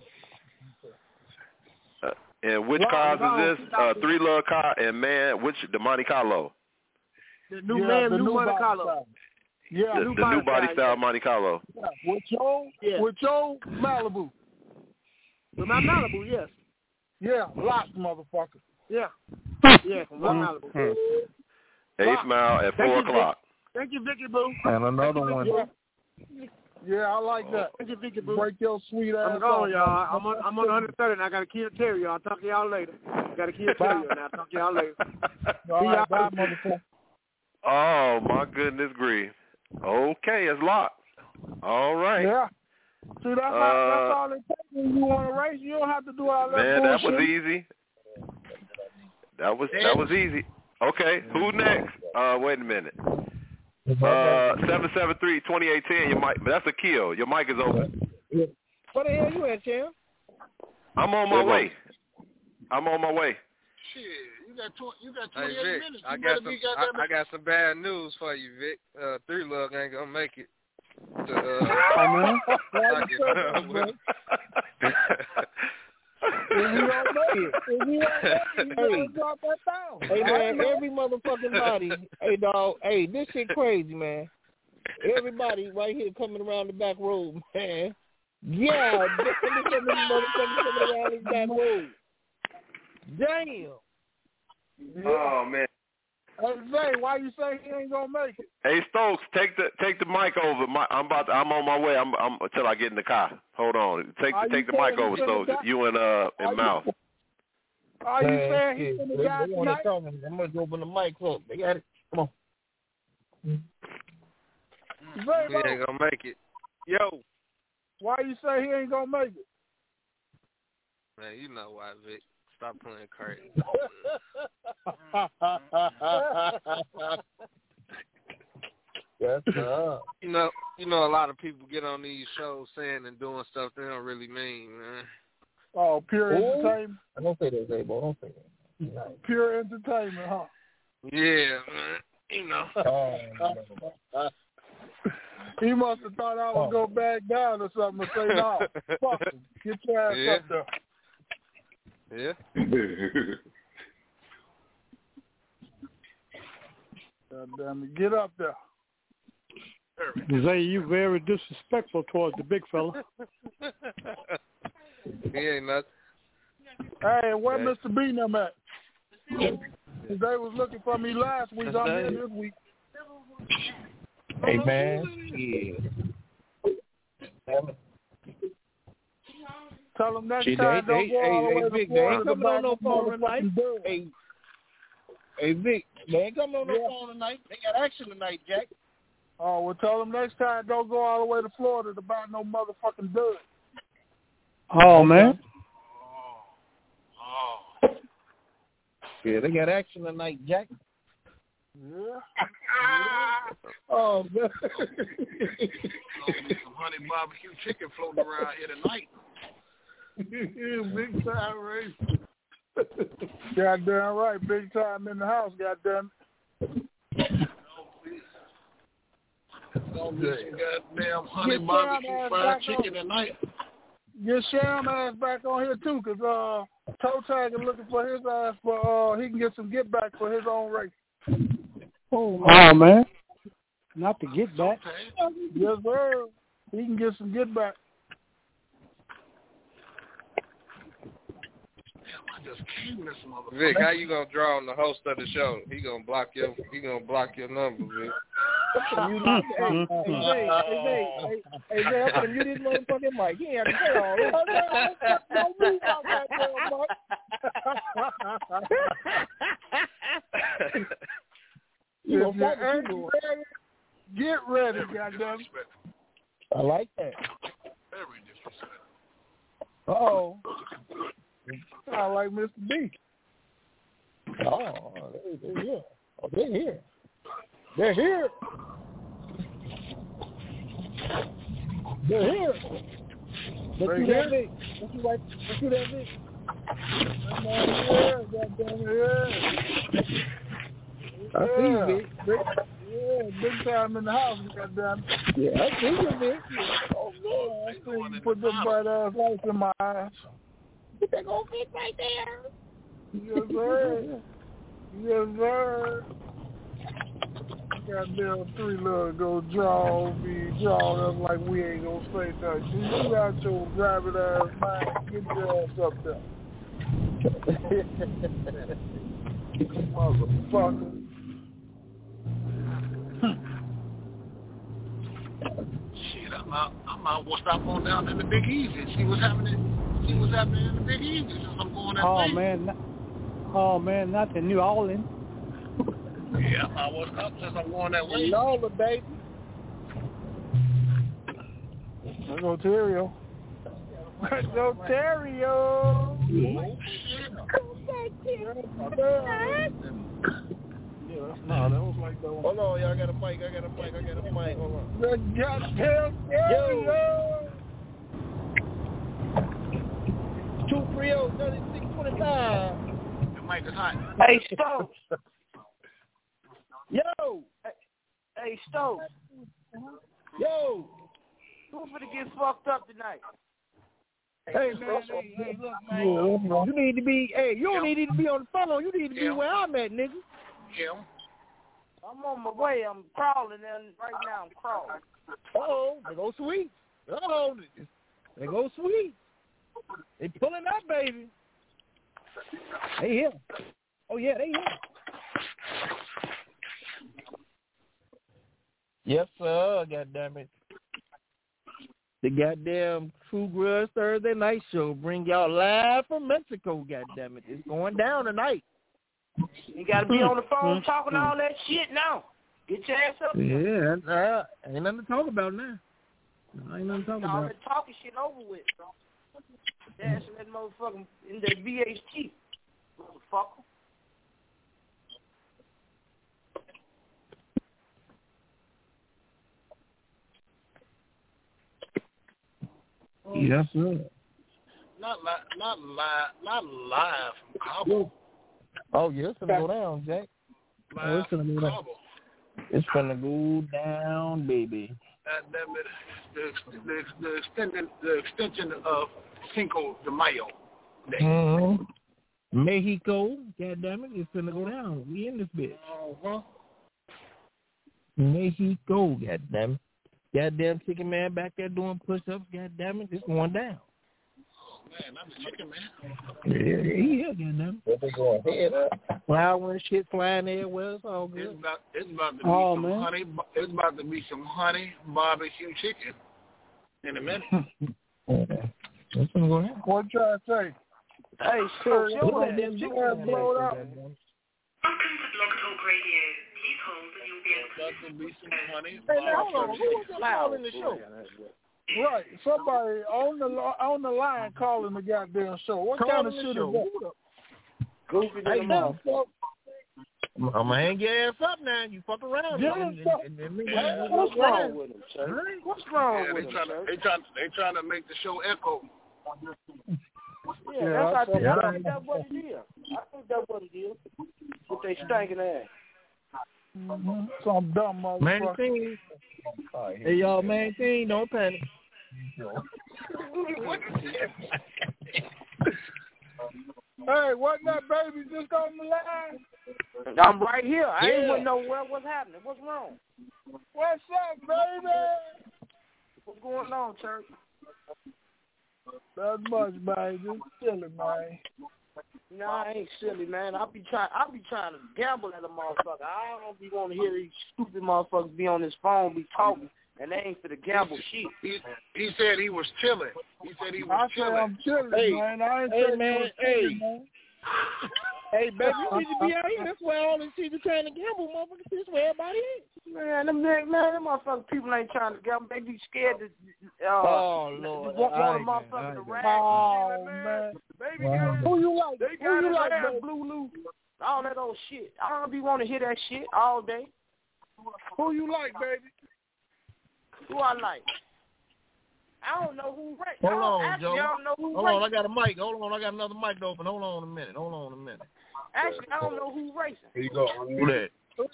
[SPEAKER 5] And which cars is this? 3 Lug car and Man, which the Monte Carlo?
[SPEAKER 6] The new Monte Carlo.
[SPEAKER 8] Yeah,
[SPEAKER 5] the new body style Monte Carlo.
[SPEAKER 8] Yeah. With your Malibu.
[SPEAKER 6] With my Malibu, yes.
[SPEAKER 8] Yeah, locked, motherfucker.
[SPEAKER 6] Yeah. Yeah, Malibu.
[SPEAKER 5] 8 Mile at 4 o'clock.
[SPEAKER 6] Thank you, Vicky Boo.
[SPEAKER 10] And another one.
[SPEAKER 8] Yeah, I like that.
[SPEAKER 6] Thank you, Vicky Boo.
[SPEAKER 8] Break your sweet ass.
[SPEAKER 6] I'm going, y'all. I'm on 130 and I got a key to Terry, y'all. I'll talk to y'all later. Got a key to Terry, and I'll talk to y'all later.
[SPEAKER 8] All right, bye, motherfucker.
[SPEAKER 5] Oh, my goodness grief. Okay, it's locked. All right.
[SPEAKER 8] Yeah. See, that's all it takes when you want to race. You don't have to do all that
[SPEAKER 5] man,
[SPEAKER 8] bullshit.
[SPEAKER 5] That was easy. That was easy. Okay, who's next? Wait a minute. 773-2810. Your mic, that's a kill. Your mic is open.
[SPEAKER 6] Where the hell you at, Champ?
[SPEAKER 5] I'm on my way.
[SPEAKER 7] Shit, you got 28
[SPEAKER 11] Vic,
[SPEAKER 7] minutes.
[SPEAKER 11] I got some bad news for you, Vic. 3 Lug ain't gonna make it.
[SPEAKER 6] Hey man, every motherfucking body. Hey dog. Hey, this shit crazy, man. Everybody right here coming around the back road, man. Yeah, motherfuckers coming around this back road. Damn.
[SPEAKER 5] Oh man.
[SPEAKER 8] Hey Zay, why you say he ain't gonna make it?
[SPEAKER 5] Hey Stokes, take the mic over. I'm on my way. I'm until I get in the car. Hold on. Take the mic over, Stokes. You and Mouth.
[SPEAKER 8] Are you saying he's in the guy tonight?
[SPEAKER 6] I'm gonna open the mic up. They got it. Come on.
[SPEAKER 11] He ain't gonna make it. Yo.
[SPEAKER 8] Why you say he ain't gonna make it?
[SPEAKER 11] Man, you know why, Vic. Stop playing crazy. You know, a lot of people get on these shows saying and doing stuff they don't really mean, man.
[SPEAKER 8] Oh, pure entertainment.
[SPEAKER 6] I don't say that, Zabo. Don't say that.
[SPEAKER 8] Pure entertainment, huh?
[SPEAKER 11] Yeah, man. You know.
[SPEAKER 8] He must have thought I would go back down or something and say, no, fuck him. Get your ass up there.
[SPEAKER 11] Yeah.
[SPEAKER 8] God damn it. Get up there.
[SPEAKER 10] Zay, you very disrespectful towards the big fella.
[SPEAKER 11] He ain't nothing.
[SPEAKER 8] Hey, where Mr. B them at? They was looking for me last week. I'm here this week.
[SPEAKER 6] Hey, man. Yeah.
[SPEAKER 8] Tell them next time don't go all the way to
[SPEAKER 6] Vic, they ain't coming on no phone tonight. Hey, Vic, they ain't coming on no phone tonight. They got action tonight, Jack.
[SPEAKER 10] Oh, well, tell them next time don't go all the way to Florida to buy no motherfucking dud.
[SPEAKER 8] Oh, man.
[SPEAKER 6] Yeah, they got action tonight, Jack.
[SPEAKER 10] Yeah. Oh, man.
[SPEAKER 7] Some honey barbecue chicken floating around here tonight.
[SPEAKER 10] Big time race. Goddamn right. Big time in the house, goddamn.
[SPEAKER 7] Don't get some goddamn honey barbecue fried chicken tonight.
[SPEAKER 10] Get Sham ass back on here too, cause Toe Tag is looking for his ass for he can get some get back for his own race.
[SPEAKER 8] Oh man. Not to get back.
[SPEAKER 10] Yes, sir. He can get some get back.
[SPEAKER 11] Vic, how you gonna draw on the host of the show? He gonna block your number, Vic.
[SPEAKER 6] Hey, I'm gonna mute his motherfucking mic. He ain't have to say all
[SPEAKER 10] that. Get ready, goddamn.
[SPEAKER 6] I like that.
[SPEAKER 7] Very disrespectful.
[SPEAKER 10] Uh-oh. I like Mr. B.
[SPEAKER 6] Oh, they're here. Oh, they're here. They're here. They're here. Let's do that, Vic. Let's do that, Vic.
[SPEAKER 10] Come on here, goddamn it.
[SPEAKER 6] I see you, Vic.
[SPEAKER 10] Yeah, big time in the house, goddamn.
[SPEAKER 6] Yeah, I see you, Vic.
[SPEAKER 10] Oh, Lord. I see you put them bright ass lights in my eyes.
[SPEAKER 6] Put that old Vic right there.
[SPEAKER 10] Yes, sir. Yes, sir. Goddamn 3 little go draw us like we ain't gonna say nothing. You got your rabbit ass mind. Get your ass up there. Motherfucker.
[SPEAKER 7] Shit, I'm out. We'll stop on down in the Big Easy and see what's happening in the Big Easy since I'm going that way.
[SPEAKER 8] Man, not to New Orleans.
[SPEAKER 7] Yeah, I was up since I'm going that way.
[SPEAKER 6] Lola, baby.
[SPEAKER 10] Let's go Terrio. Let's go Terrio.
[SPEAKER 7] Oh, shit.
[SPEAKER 10] No, that was like that one.
[SPEAKER 6] Hold on, y'all. I got a mic. Hold on.
[SPEAKER 10] The goddamn Terrio.
[SPEAKER 6] 230-3625.
[SPEAKER 7] The mic is hot.
[SPEAKER 12] Hey, Stokes.
[SPEAKER 6] Yo.
[SPEAKER 12] Hey, Stokes.
[SPEAKER 6] Yo.
[SPEAKER 12] Who's gonna get fucked up tonight?
[SPEAKER 10] Hey, man. Hey, look, man.
[SPEAKER 6] You need to be. Hey, you don't need to be on the phone. You need to be where I'm at, nigga.
[SPEAKER 7] Kim.
[SPEAKER 12] I'm on my way. I'm crawling, and right now I'm crawling.
[SPEAKER 6] Uh-oh, they go sweet. Uh-oh, they go sweet. They pulling up, baby. They here. Oh, yeah, they here. Yes, sir. Goddammit. The goddamn True Grudge Thursday night show bring y'all live from Mexico, goddammit. It's going down tonight.
[SPEAKER 12] You got to be on the phone talking all that shit now. Get your ass up.
[SPEAKER 6] Yeah, ain't nothing to talk about now. Ain't nothing to talk about.
[SPEAKER 12] All that talking shit over with, bro. Dashing that motherfucker in that VHT, motherfucker.
[SPEAKER 6] Yes, sir.
[SPEAKER 7] Not live from Cabo.
[SPEAKER 6] Oh, yeah, it's gonna go down, Jack.
[SPEAKER 7] Live
[SPEAKER 6] it's gonna
[SPEAKER 7] from
[SPEAKER 6] go down.
[SPEAKER 7] Cabo.
[SPEAKER 6] It's gonna go down, baby.
[SPEAKER 7] The extension of Cinco de Mayo Day.
[SPEAKER 6] Mm-hmm. Mexico, goddammit, it's gonna go down. We in this bitch.
[SPEAKER 7] Uh-huh.
[SPEAKER 6] Mexico, goddammit. Goddamn Chicken Man back there doing push-ups, goddammit, it's going down.
[SPEAKER 7] Oh, man, I'm the Chicken Man.
[SPEAKER 6] Yeah, goddammit. What they going head up? Flour and shit flying everywhere, it's all good.
[SPEAKER 7] It's about to be
[SPEAKER 8] man.
[SPEAKER 7] honey. It's about to be some honey barbecue chicken in a minute.
[SPEAKER 6] What's gonna go down?
[SPEAKER 10] What you trying to say?
[SPEAKER 12] Hey, sure, your ass
[SPEAKER 10] blowed up.
[SPEAKER 13] Welcome to Blog Talk Radio. Please hold and you'll be able to
[SPEAKER 7] could be some money.
[SPEAKER 6] Hey, now, hold on. Who was that calling the show?
[SPEAKER 10] Right, somebody on the line calling the goddamn show. What kind of shit is that?
[SPEAKER 12] Goofy
[SPEAKER 6] Hey,
[SPEAKER 12] mouth.
[SPEAKER 6] I'm gonna hang your ass up now. You fuck around.
[SPEAKER 12] What's wrong with him, sir? What's wrong with him, sir?
[SPEAKER 7] They trying to make the show echo.
[SPEAKER 12] Yeah, I think that's what it is. I think that's what it is. With they stinking ass.
[SPEAKER 10] Some dumb motherfucker.
[SPEAKER 6] Hey, y'all, main thing, don't panic.
[SPEAKER 10] Hey, wasn't that baby just on the line?
[SPEAKER 12] I'm right here. I ain't want to know what's happening. What's wrong?
[SPEAKER 10] What's up, baby?
[SPEAKER 12] What's going on, church?
[SPEAKER 10] Not much, man. Just silly, man.
[SPEAKER 12] No, I ain't silly, man. I be trying to gamble at a motherfucker. I don't be want to hear these stupid motherfuckers be on this phone, be talking, and they ain't for the gamble shit.
[SPEAKER 7] He said he was chilling. He said he was chilling.
[SPEAKER 10] I'm chilling, man. I ain't saying
[SPEAKER 6] man.
[SPEAKER 10] Man.
[SPEAKER 6] Hey, baby, you need to be out here. That's where all these people trying to gamble, motherfuckers. That's where everybody is.
[SPEAKER 12] Man, them motherfucking people ain't trying to gamble. They be scared to
[SPEAKER 6] Lord.
[SPEAKER 12] Want a motherfucker to rag.
[SPEAKER 10] Oh, man.
[SPEAKER 12] Baby,
[SPEAKER 10] who you like?
[SPEAKER 12] They got it like Blue Lou. All that old shit. I don't be want to hear that shit all day.
[SPEAKER 10] Who you like, baby?
[SPEAKER 12] Who I like? I don't know who race.
[SPEAKER 6] Hold on, Joe.
[SPEAKER 12] I don't know who
[SPEAKER 6] Hold
[SPEAKER 12] race.
[SPEAKER 6] on, I got a mic. Hold on, I got another mic open. Hold on a minute.
[SPEAKER 12] Actually, I don't know who racing.
[SPEAKER 10] Here you go.
[SPEAKER 6] Who that?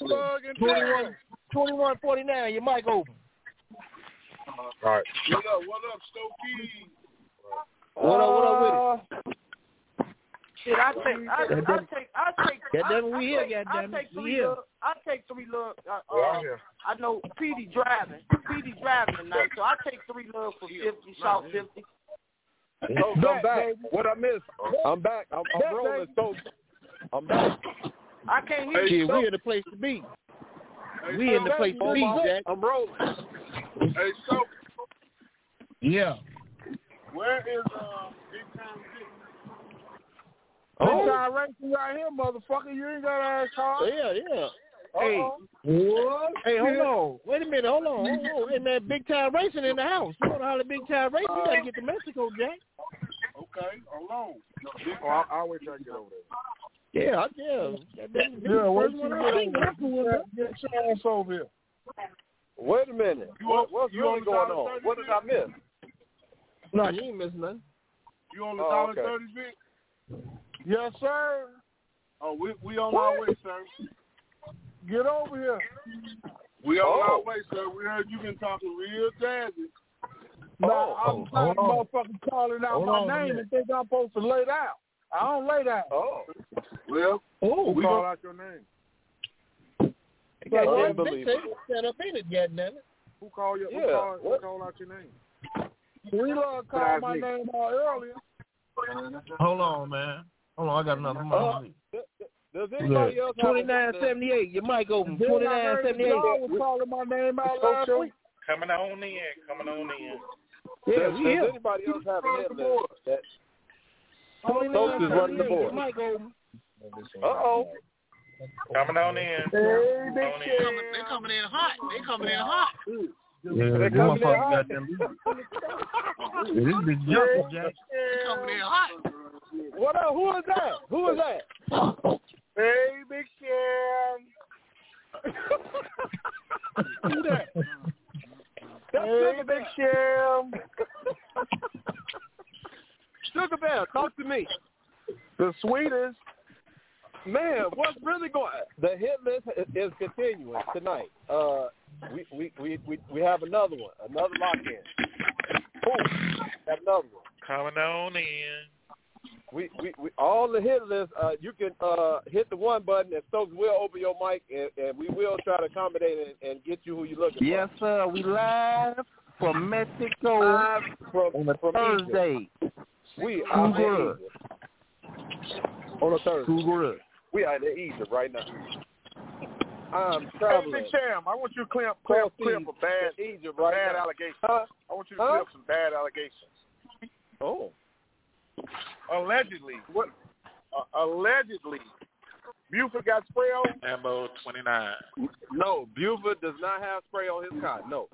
[SPEAKER 6] 2149, your mic open.
[SPEAKER 10] All right.
[SPEAKER 7] What up, Stokey?
[SPEAKER 6] What up with it?
[SPEAKER 12] Shit, I take three love. I know PD driving tonight, so I take 3 love for 50, shot 50.
[SPEAKER 13] I'm back. What I missed? I'm back. I'm rolling, so I'm back.
[SPEAKER 12] I can't hear you.
[SPEAKER 6] We in the place to be. We in the place to be, Jack.
[SPEAKER 13] I'm rolling.
[SPEAKER 7] Hey, so
[SPEAKER 6] yeah.
[SPEAKER 7] Where is Big Time Dick?
[SPEAKER 10] Big Time Racing right here, motherfucker. You ain't got to ask hard.
[SPEAKER 6] Yeah. Hey, what? Hey, hold on. Wait a minute. Hold on. Hey, man, Big Time Racing in the house. You want to holler Big Time Racing? You got to get to Mexico, Jack.
[SPEAKER 7] Okay, hold on.
[SPEAKER 13] I'll wait till I get over there.
[SPEAKER 6] Yeah.
[SPEAKER 10] What's get your ass over here.
[SPEAKER 13] Wait a minute. What's really going on? What did I miss?
[SPEAKER 6] No, you ain't missing nothing.
[SPEAKER 7] You on the $1.30 bit?
[SPEAKER 10] Yes, sir.
[SPEAKER 7] Oh, we on our way, sir.
[SPEAKER 10] Get over here.
[SPEAKER 7] We on our way, sir. We heard you been talking real jazzy.
[SPEAKER 10] No, I'm tired of motherfucking calling out my name and think I'm supposed to lay down. I don't lay down.
[SPEAKER 7] Well,
[SPEAKER 10] we call out your name.
[SPEAKER 6] I believe it. Set up in it yet, damn it.
[SPEAKER 10] Who called you? Who called out your name? We called my name out earlier.
[SPEAKER 6] Hold on, man. Hold on, I got another mic.
[SPEAKER 13] Does anybody else
[SPEAKER 6] 2978, your mic open. 2978.
[SPEAKER 10] Y'all was calling my name out last week.
[SPEAKER 7] Coming on in.
[SPEAKER 6] Yeah,
[SPEAKER 13] does anybody else have a hit list?
[SPEAKER 6] 2978,
[SPEAKER 13] is running the board.
[SPEAKER 6] Your mic open.
[SPEAKER 7] Coming on in.
[SPEAKER 10] Hey,
[SPEAKER 7] they coming in hot.
[SPEAKER 10] They
[SPEAKER 7] coming in hot.
[SPEAKER 6] Yeah,
[SPEAKER 13] they coming in hot.
[SPEAKER 6] This big jumper, Jack.
[SPEAKER 7] They coming in hot.
[SPEAKER 13] What up? Who is that?
[SPEAKER 10] Hey, Big Sam.
[SPEAKER 6] Who that?
[SPEAKER 10] Hey, Big Sam.
[SPEAKER 13] Sugar Bear, talk to me.
[SPEAKER 10] The sweetest.
[SPEAKER 13] Man, what's really going on? The hit list is continuing tonight. We have another one, another lock-in. Have another one.
[SPEAKER 7] Coming on in.
[SPEAKER 13] We all the hit list. You can hit the one button, and Stokes will open your mic, and we will try to accommodate and get you who you're looking for.
[SPEAKER 6] Yes, sir. We live from Mexico
[SPEAKER 13] from
[SPEAKER 6] Thursday.
[SPEAKER 13] We are in Egypt. On a Thursday.
[SPEAKER 6] Good.
[SPEAKER 13] We are in Egypt right now. I'm traveling.
[SPEAKER 10] Hey, Big Sam, I want you to clear a bad
[SPEAKER 13] Egypt right
[SPEAKER 10] bad
[SPEAKER 13] now.
[SPEAKER 10] allegations. I want you to clear up some bad allegations.
[SPEAKER 13] Oh.
[SPEAKER 10] Allegedly. Allegedly,
[SPEAKER 13] Buford got spray on?
[SPEAKER 14] Lambo 29.
[SPEAKER 13] No, Buford does not have spray on his car. No.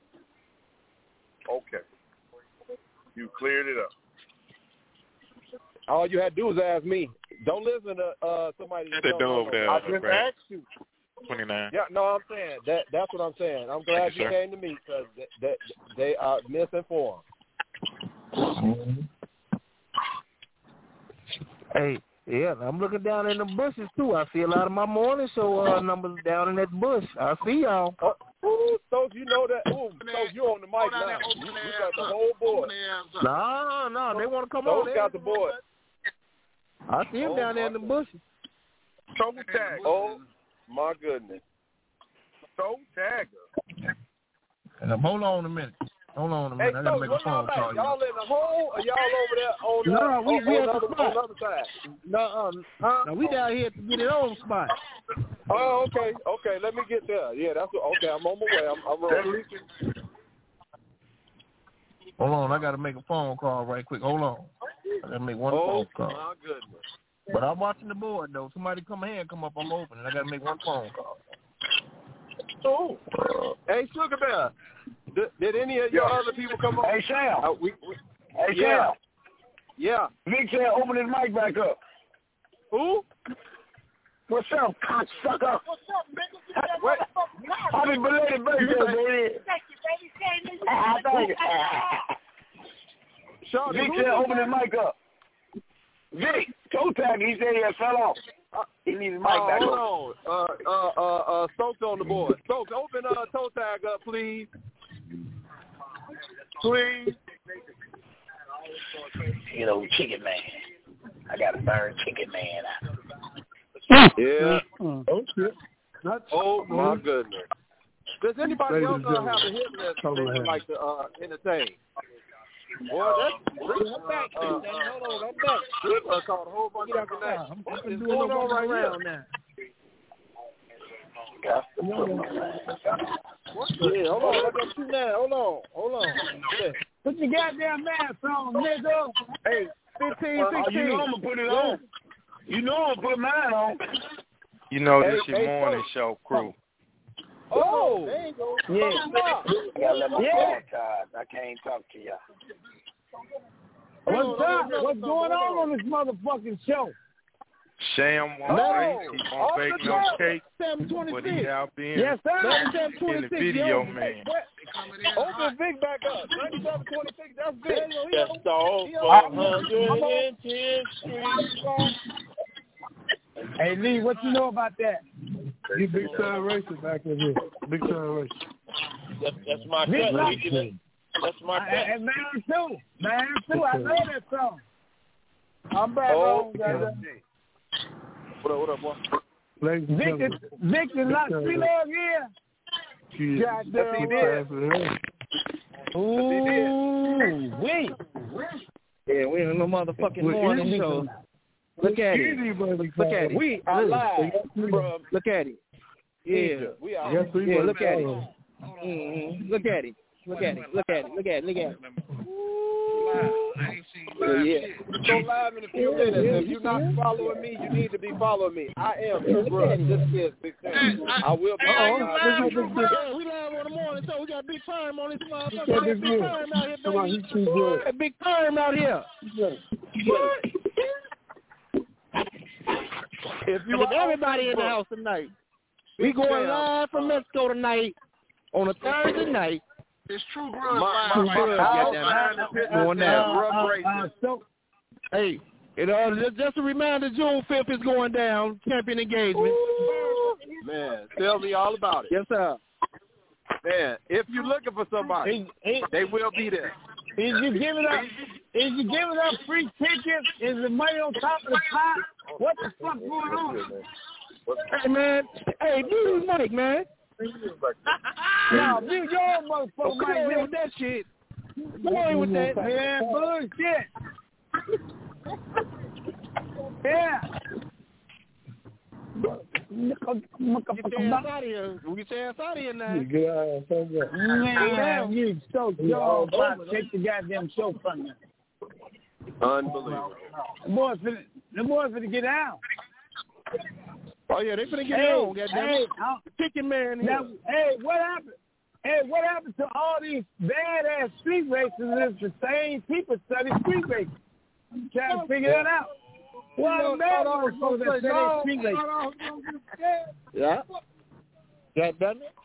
[SPEAKER 15] Okay. You cleared it up.
[SPEAKER 13] All you had to do was ask me. Don't listen to somebody.
[SPEAKER 14] What they doing over there?
[SPEAKER 13] I just asked you.
[SPEAKER 14] 29.
[SPEAKER 13] Yeah, no, I'm saying that's what I'm saying. I'm glad you came to me because they are misinformed.
[SPEAKER 6] Hey, yeah, I'm looking down in the bushes too. I see a lot of my morning show numbers down in that bush. I see y'all.
[SPEAKER 13] So you know that. So you on the mic now. You got the whole board.
[SPEAKER 6] No, they want to come on.
[SPEAKER 13] Those got the board.
[SPEAKER 6] I see him down there in the bushes.
[SPEAKER 15] Toe tag.
[SPEAKER 13] Oh my goodness.
[SPEAKER 15] Toe tagger.
[SPEAKER 6] Hold on a minute.
[SPEAKER 13] Hey,
[SPEAKER 6] I gotta make a phone call.
[SPEAKER 13] Y'all in the hole or y'all over there on the other side?
[SPEAKER 6] No, we down here to get it on spot.
[SPEAKER 13] Oh, okay. Let me get there. Yeah, that's okay. I'm on my way. I'm rolling.
[SPEAKER 6] Hold on, I gotta make a phone call right quick. Hold on. I gotta make one phone call.
[SPEAKER 13] My goodness.
[SPEAKER 6] But I'm watching the board though. Somebody come here and come up. I'm open. I gotta make one phone call.
[SPEAKER 13] Oh. Hey, Sugar Bear. Did any of your other people come up?
[SPEAKER 16] Hey, Sam.
[SPEAKER 13] Hey, Sam. Yeah.
[SPEAKER 16] Vic said open his mic back up.
[SPEAKER 13] Who?
[SPEAKER 16] What's up, cocksucker?
[SPEAKER 17] What's up, nigga?
[SPEAKER 16] What? Happy belated birthday, baby.
[SPEAKER 17] Thank you, baby.
[SPEAKER 16] Thank you.
[SPEAKER 13] Vic
[SPEAKER 16] said open his mic up. Vic, toe tag, he said he had fell off. He needs his mic back up.
[SPEAKER 13] Hold on. Stokes on the board. Stokes, open toe tag up, please. Please.
[SPEAKER 16] You know, Chicken Man. I got to burn Chicken Man out.
[SPEAKER 13] Yeah.
[SPEAKER 10] Okay.
[SPEAKER 13] Oh, my goodness. Does anybody else have a hit list they would like to entertain? Boy, that's
[SPEAKER 6] I'm back. Hold on, I'm back.
[SPEAKER 13] Called a whole bunch of that.
[SPEAKER 6] I'm going on right around now.
[SPEAKER 13] Yeah, hold on. I got you now. Hold on. Yeah.
[SPEAKER 10] Put your goddamn mask on, nigga.
[SPEAKER 13] Hey, 15, 16.
[SPEAKER 16] You know I'm going to put it on. You know I'm going to put mine on.
[SPEAKER 14] You know this your morning show crew.
[SPEAKER 13] Oh, there you go.
[SPEAKER 16] Yeah. You got to let my phone charge. I can't talk to y'all.
[SPEAKER 10] What's up? What's going on this motherfucking show?
[SPEAKER 14] Sam won't bake. He won't bake no cake. But he out being
[SPEAKER 10] yes, sir.
[SPEAKER 14] in the video, man.
[SPEAKER 13] Open Vic back up. 9726, that's Vic.
[SPEAKER 12] That's all 410 Street.
[SPEAKER 10] Hey, Lee, what you know about that? You big time racist back in here. Big time racist.
[SPEAKER 12] That's my cut. That's my cut.
[SPEAKER 10] And man, too. I know that song. I'm back home, guys.
[SPEAKER 13] What up, boy?
[SPEAKER 10] Victor locked me up here.
[SPEAKER 13] Goddamn.
[SPEAKER 6] Ooh, wait. Yeah, we ain't no motherfucking morning show. Look at it.
[SPEAKER 13] We are live from.
[SPEAKER 6] Look at it. Yeah.
[SPEAKER 13] We are.
[SPEAKER 6] Yeah, look at it. Mm-hmm. Look at it. Look at it.
[SPEAKER 13] Yeah. Go live in a few minutes. If you're not following me, you need to be following me. I am your brother. This is Big Sam. I will be.
[SPEAKER 6] We live on the morning, so we got big time on this motherfucker. Big time out here, baby. Big time out here.
[SPEAKER 13] If you
[SPEAKER 6] with everybody in the house tonight, we going live from Mexico tonight on a Thursday night.
[SPEAKER 7] It's True
[SPEAKER 6] Grudge. Going down. Hey, just a reminder, June 5th is going down. Champion engagement.
[SPEAKER 13] Man, tell me all about it.
[SPEAKER 6] Yes, sir.
[SPEAKER 13] Man, if you're looking for somebody, they will be there.
[SPEAKER 10] Is you giving up free tickets? Is the money on top of the pot? What the fuck going on?
[SPEAKER 6] Hey, man. Hey, do this mic, man.
[SPEAKER 10] No, you your motherfucker.
[SPEAKER 6] Come on with that shit. Come on with that.
[SPEAKER 10] Man, bullshit. Yeah.
[SPEAKER 6] Get your ass out of here. Get your ass out of here now.
[SPEAKER 10] Man, you so dog. Take the goddamn show from you.
[SPEAKER 13] Unbelievable.
[SPEAKER 10] The boys finna get out.
[SPEAKER 6] Oh yeah, they finna get it on. Goddamn Chicken Man here.
[SPEAKER 8] Now, what happened? Hey, what happened to all these badass street races? It's the same people study street racing. I'm trying to figure that out. Well, man, supposed to say street racing.
[SPEAKER 6] Yeah. Goddamn it.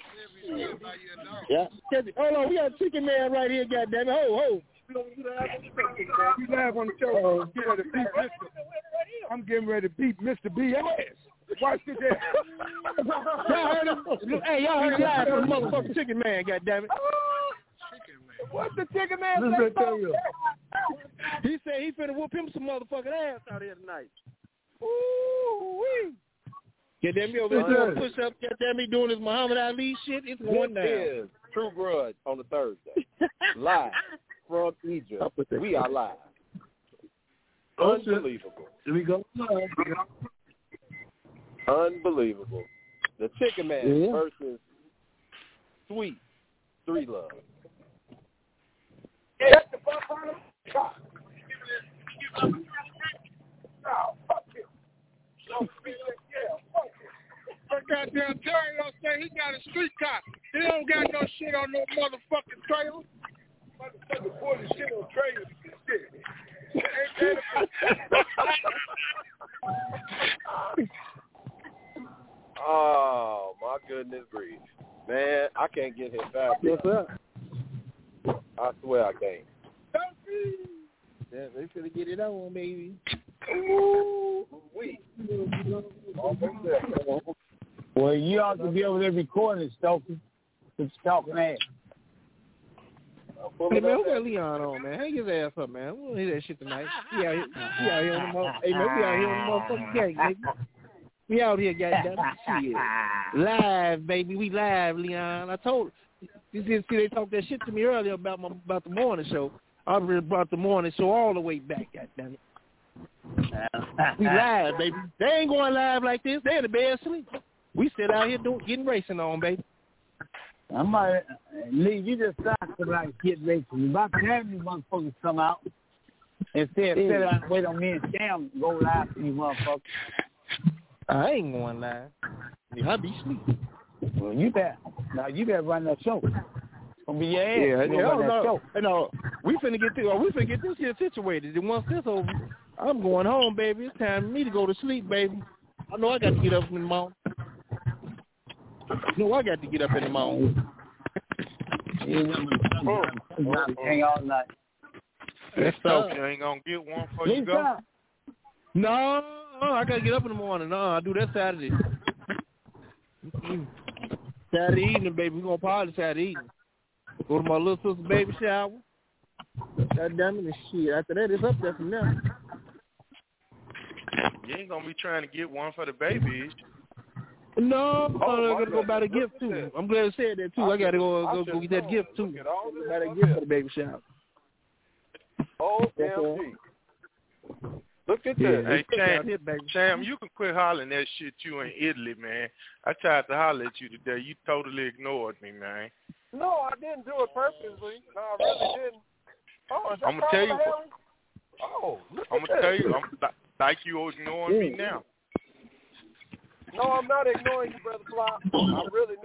[SPEAKER 6] Yeah. Hold on, we got Chicken Man right here. Goddamn it. Ho.
[SPEAKER 10] You laugh on the show. I'm getting ready to beat Mr. B ass. Watch this ass.
[SPEAKER 6] Y'all heard him? Hey, y'all heard live from the motherfucking Chicken Man, goddammit.
[SPEAKER 8] What's the Chicken Man
[SPEAKER 6] say?
[SPEAKER 8] You?
[SPEAKER 6] He said he finna whoop him some motherfucking ass out here tonight. Ooh-wee. Goddamn me over there doing push-up, goddamn me doing this Muhammad Ali shit. It's going down.
[SPEAKER 13] This is True Grudge on the Thursday. Live from Egypt. We are live. Unbelievable.
[SPEAKER 8] Here we go.
[SPEAKER 13] Unbelievable. The Chicken Man versus Sweet 3 Love.
[SPEAKER 8] Get the fuck on him. No, fuck him. No, fuck him.
[SPEAKER 10] Goddamn Terry don't say he got a street car. He don't got no shit on no motherfucking trailer. Motherfucking pulling shit on trailers and shit.
[SPEAKER 13] Oh, my goodness grief. Man, I can't get him fast. What's up? I swear I can't.
[SPEAKER 6] Yeah, they finna get it on, baby.
[SPEAKER 13] Ooh-wee.
[SPEAKER 8] Well, you ought to be over there recording, Stokey. It's talking ass.
[SPEAKER 6] Hey, man, who got Leon on, man? Hang his ass up, man. We don't hear that shit tonight. We out here on the motherfucking... Hey, man, we out here on the motherfucking gang, nigga. We out here, goddamn shit. Live, baby. We live, Leon. I told you. See, they talked that shit to me earlier about the morning show. I already brought the morning show all the way back, goddamn it. We live, baby. They ain't going live like this. They in the bed asleep. We sit out here getting racing on, baby.
[SPEAKER 8] I might, Lee, you just started to like get racing. About to have these motherfuckers come out and sit out and wait on me and Sam go live for you motherfuckers.
[SPEAKER 6] I ain't going live. I be sleeping.
[SPEAKER 8] Well, you better run that show. It's gonna be your ass.
[SPEAKER 6] No, we finna get this shit situated. And once this over, I'm going home, baby. It's time for me to go to sleep, baby. I know I got to get up in the morning. Hang
[SPEAKER 8] all night.
[SPEAKER 14] That's so you ain't gonna get one before you go?
[SPEAKER 6] No, I gotta get up in the morning. No, I do that Saturday. Saturday evening, baby. We gonna party Saturday evening. Go to my little sister's baby shower. God damn it and shit. After that, it's up there from there.
[SPEAKER 14] You ain't gonna be trying to get one for the babies.
[SPEAKER 6] No, I'm gonna go buy the gift too. I'm glad you said that too. I gotta go get that gift too. Buy that gift for the baby shower.
[SPEAKER 13] OMG. Look at that.
[SPEAKER 14] Hey, Cham, you can quit hollering that shit you in Italy, man. I tried to holler at you today. You totally ignored me, man.
[SPEAKER 13] No, I didn't do it purposely. No, I really didn't. Oh,
[SPEAKER 14] I'm going to tell you. I'm going to tell you. Like you ignoring me now.
[SPEAKER 13] No, I'm not ignoring you, Brother Fly. I'm really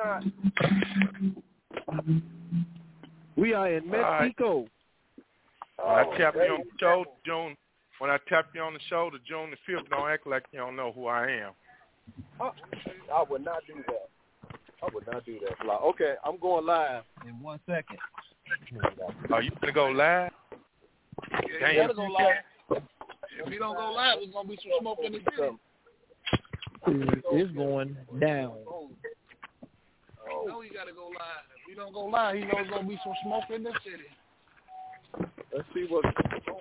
[SPEAKER 13] not.
[SPEAKER 6] We are in Mexico.
[SPEAKER 14] When I tap you on the shoulder, June. When I tap you on the shoulder, June the 5th, don't act like you don't know who I am.
[SPEAKER 13] I would not do that. Fly. Okay, I'm going live in 1 second.
[SPEAKER 14] Are you gonna go live?
[SPEAKER 7] Yeah, you gotta go live. If you don't go live, there's gonna be some smoke in the city.
[SPEAKER 6] It's going down.
[SPEAKER 7] You know you gotta go live. If you don't go live, you know there's gonna be some smoke in the city.
[SPEAKER 13] Let's see what's going on.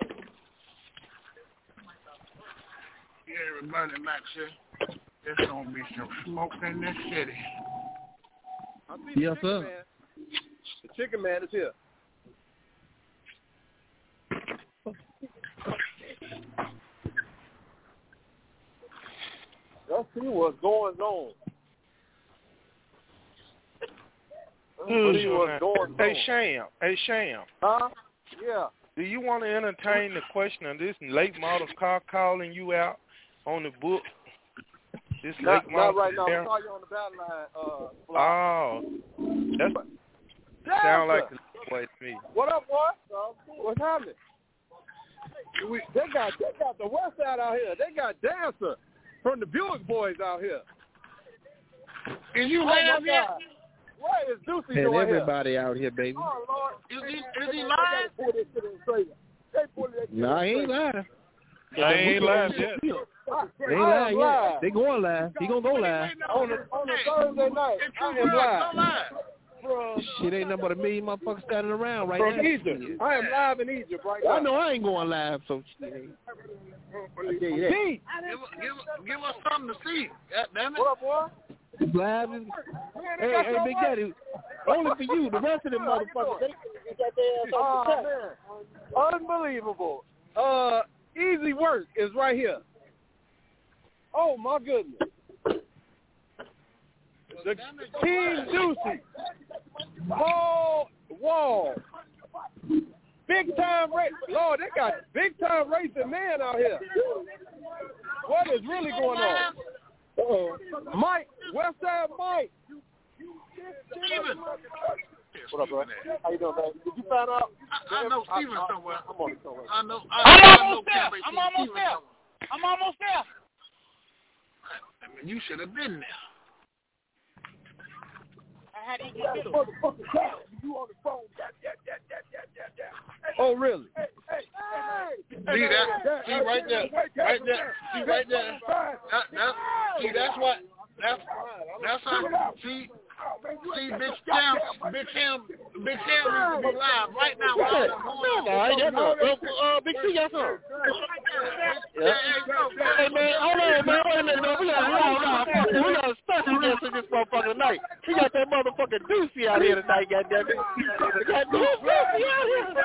[SPEAKER 7] Yeah, everybody, Max here. There's gonna be some smoke in this city.
[SPEAKER 6] Yes, sir.
[SPEAKER 13] The Chicken Man is here. Let's see what's going on.
[SPEAKER 14] Hey, Sham.
[SPEAKER 13] Huh? Yeah.
[SPEAKER 14] Do you want to entertain the question of this late model car calling you out on the book? This
[SPEAKER 13] not
[SPEAKER 14] Lake Monster
[SPEAKER 13] right now.
[SPEAKER 14] there?
[SPEAKER 13] I saw you on the battle line.
[SPEAKER 14] That sound like a boy to me.
[SPEAKER 13] What up, boy? What's happening? They got the West Side out here. They got Dancer from the Buick Boys out here.
[SPEAKER 7] Is you live yet?
[SPEAKER 13] What is Deucey
[SPEAKER 6] And
[SPEAKER 13] doing
[SPEAKER 6] everybody out here, baby.
[SPEAKER 13] Oh, Lord.
[SPEAKER 7] Is he lying?
[SPEAKER 6] No, I ain't lying.
[SPEAKER 14] I ain't lying yet.
[SPEAKER 6] They ain't lying yet. They going live. He gonna go live.
[SPEAKER 13] On a Thursday night, I am live.
[SPEAKER 6] Shit ain't nothing but a million motherfuckers standing around right
[SPEAKER 13] From
[SPEAKER 6] now.
[SPEAKER 13] Egypt. I am live in Egypt right now.
[SPEAKER 6] I know I ain't going live, so shit ain't.
[SPEAKER 7] Give us something to see. God damn it.
[SPEAKER 13] What up, boy?
[SPEAKER 6] Live is, hey, Big Daddy, only for you. The rest of them motherfuckers, they got their ass off the
[SPEAKER 13] man. Unbelievable. Easy Work is right here. Oh, my goodness. The King Deucey. Paul Wall. Big time race. Lord, they got big time racing man out here. What is really going on? Mike, Westside Mike. What up, bro? How you doing, man? Did you find out?
[SPEAKER 7] I know Steven somewhere.
[SPEAKER 13] I'm on it somewhere.
[SPEAKER 7] I'm almost there.
[SPEAKER 17] I'm almost there.
[SPEAKER 7] I mean, you should have been there.
[SPEAKER 17] How do you get it?
[SPEAKER 10] You on the phone?
[SPEAKER 13] Oh, really?
[SPEAKER 7] See that? See right there. Right there. See right there. See, that's what. That's how. See, Big Sam needs to be live right now.
[SPEAKER 6] No, I ain't got Big C got some. Yeah. Hey, man, hold on, man. Wait a minute, man. We got a special guest in this motherfucker tonight. We got that motherfucking Deucey out here tonight, goddammit. We got Deucey out here.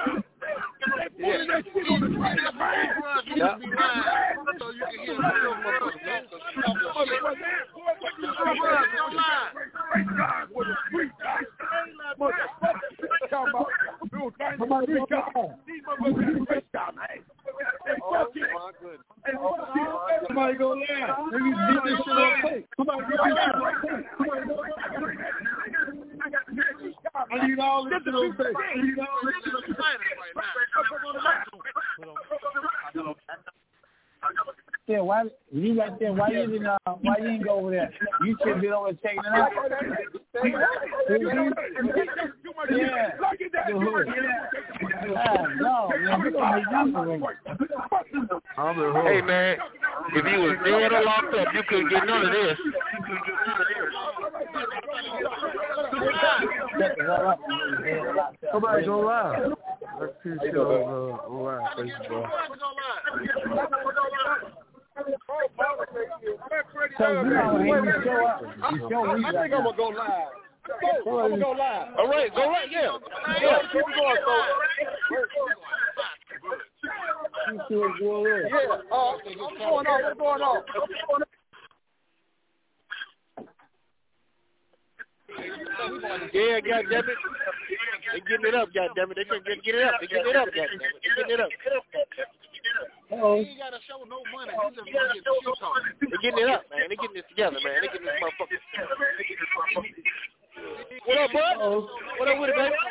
[SPEAKER 10] Somebody go laugh. Maybe get this shit on tape. Somebody go laugh. I need all this shit on tape.
[SPEAKER 18] Yeah, why you right there? Why you didn't go over there? You should be over checking it out. Yeah. No, man, we gonna make
[SPEAKER 6] Hey, man, if you was dead or locked up, you couldn't get none of this.
[SPEAKER 10] Somebody go live.
[SPEAKER 6] Let's see the show online, Facebook.
[SPEAKER 13] I think I'm gonna go live. I'm gonna go live.
[SPEAKER 6] All right, go right, yeah.
[SPEAKER 13] Keep it going, so. Yeah. What's going on? What's going on?
[SPEAKER 6] Yeah, goddammit. They getting it up, goddammit. They can't get it up. They getting it up, goddammit. They getting it up.
[SPEAKER 7] He ain't got to show no money. He just want to get shit on.
[SPEAKER 6] They getting it up, man. They getting this together, man. They getting this motherfucker. What up, bud? What up with it, baby?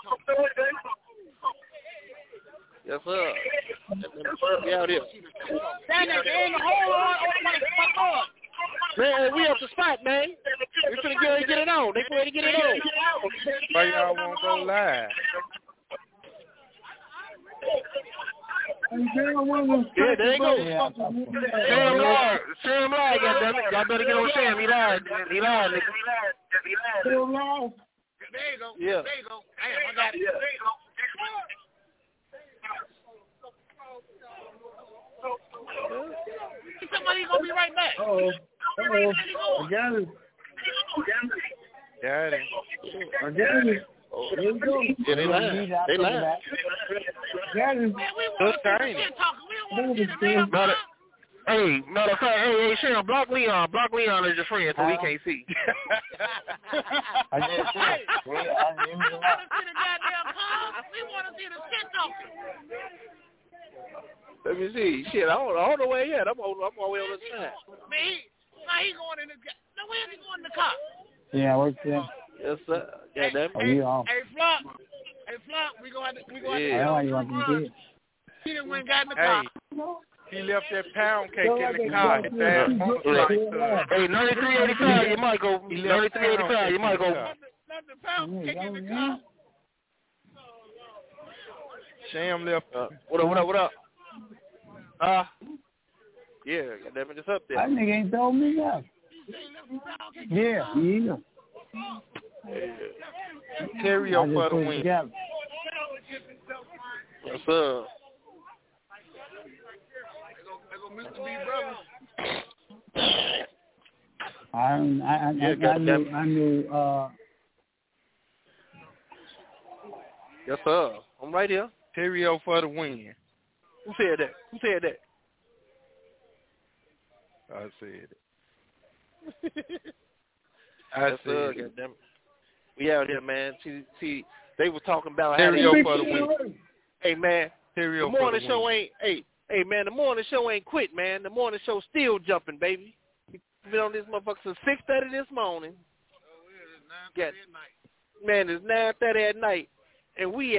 [SPEAKER 6] Yes, sir. Get out here.
[SPEAKER 17] Damn it, they ain't a whole lot on.
[SPEAKER 6] Man, we up the spot, man. We finna get it on. They ready to get it on.
[SPEAKER 14] Why y'all won't go live?
[SPEAKER 6] Yeah, there you go. Sam live, goddammit. Y'all better get on Sam. He live, nigga.
[SPEAKER 7] There you go.
[SPEAKER 6] Yeah.
[SPEAKER 7] There you go. Damn, I got it. There you go. Somebody's gonna be right back.
[SPEAKER 18] I got it.
[SPEAKER 14] Got it.
[SPEAKER 18] I got it. There you go.
[SPEAKER 6] Yeah, they live. They live.
[SPEAKER 18] Got it.
[SPEAKER 6] Hey, matter of fact, hey, Sharon, block Leon. Block Leon as your friend so he can't see.
[SPEAKER 18] I did too.
[SPEAKER 7] We want to see the shit talking.
[SPEAKER 6] Let me see. Shit, I don't know where yet. I'm all the way on the side.
[SPEAKER 7] Man,
[SPEAKER 17] Now he going in the car. No, where is he going in the car?
[SPEAKER 18] Yeah, what's that?
[SPEAKER 6] Yes, sir. Yeah, that.
[SPEAKER 18] Oh, you off.
[SPEAKER 17] Hey, Flop. Hey, Flop, we go out to
[SPEAKER 18] I know you want to do it.
[SPEAKER 17] He done went and got in the car.
[SPEAKER 14] He left that pound cake in the car. His ass
[SPEAKER 12] Hey, 9385, you might go. 9385, you might go.
[SPEAKER 17] Left the pound cake in the car.
[SPEAKER 14] Sham left.
[SPEAKER 12] What up?
[SPEAKER 6] Yeah, goddamn it, it's up there.
[SPEAKER 18] That nigga ain't told me that. Yeah.
[SPEAKER 14] Terrio for the win.
[SPEAKER 6] Yes, sir.
[SPEAKER 18] I knew.
[SPEAKER 6] Yes, sir. I'm right here.
[SPEAKER 14] Terrio for the win.
[SPEAKER 6] Who said that?
[SPEAKER 14] I said it.
[SPEAKER 6] Yes, sir. Goddamn it. We out here, man. See, they were talking about
[SPEAKER 14] Terrio for the win.
[SPEAKER 6] Hey, man.
[SPEAKER 14] Terrio
[SPEAKER 6] the morning show ain't. Hey, man. The morning show ain't quit, man. The morning show still jumping, baby. Been on this motherfucker since 6:30 this morning. Man, it's 9:30 at night, and we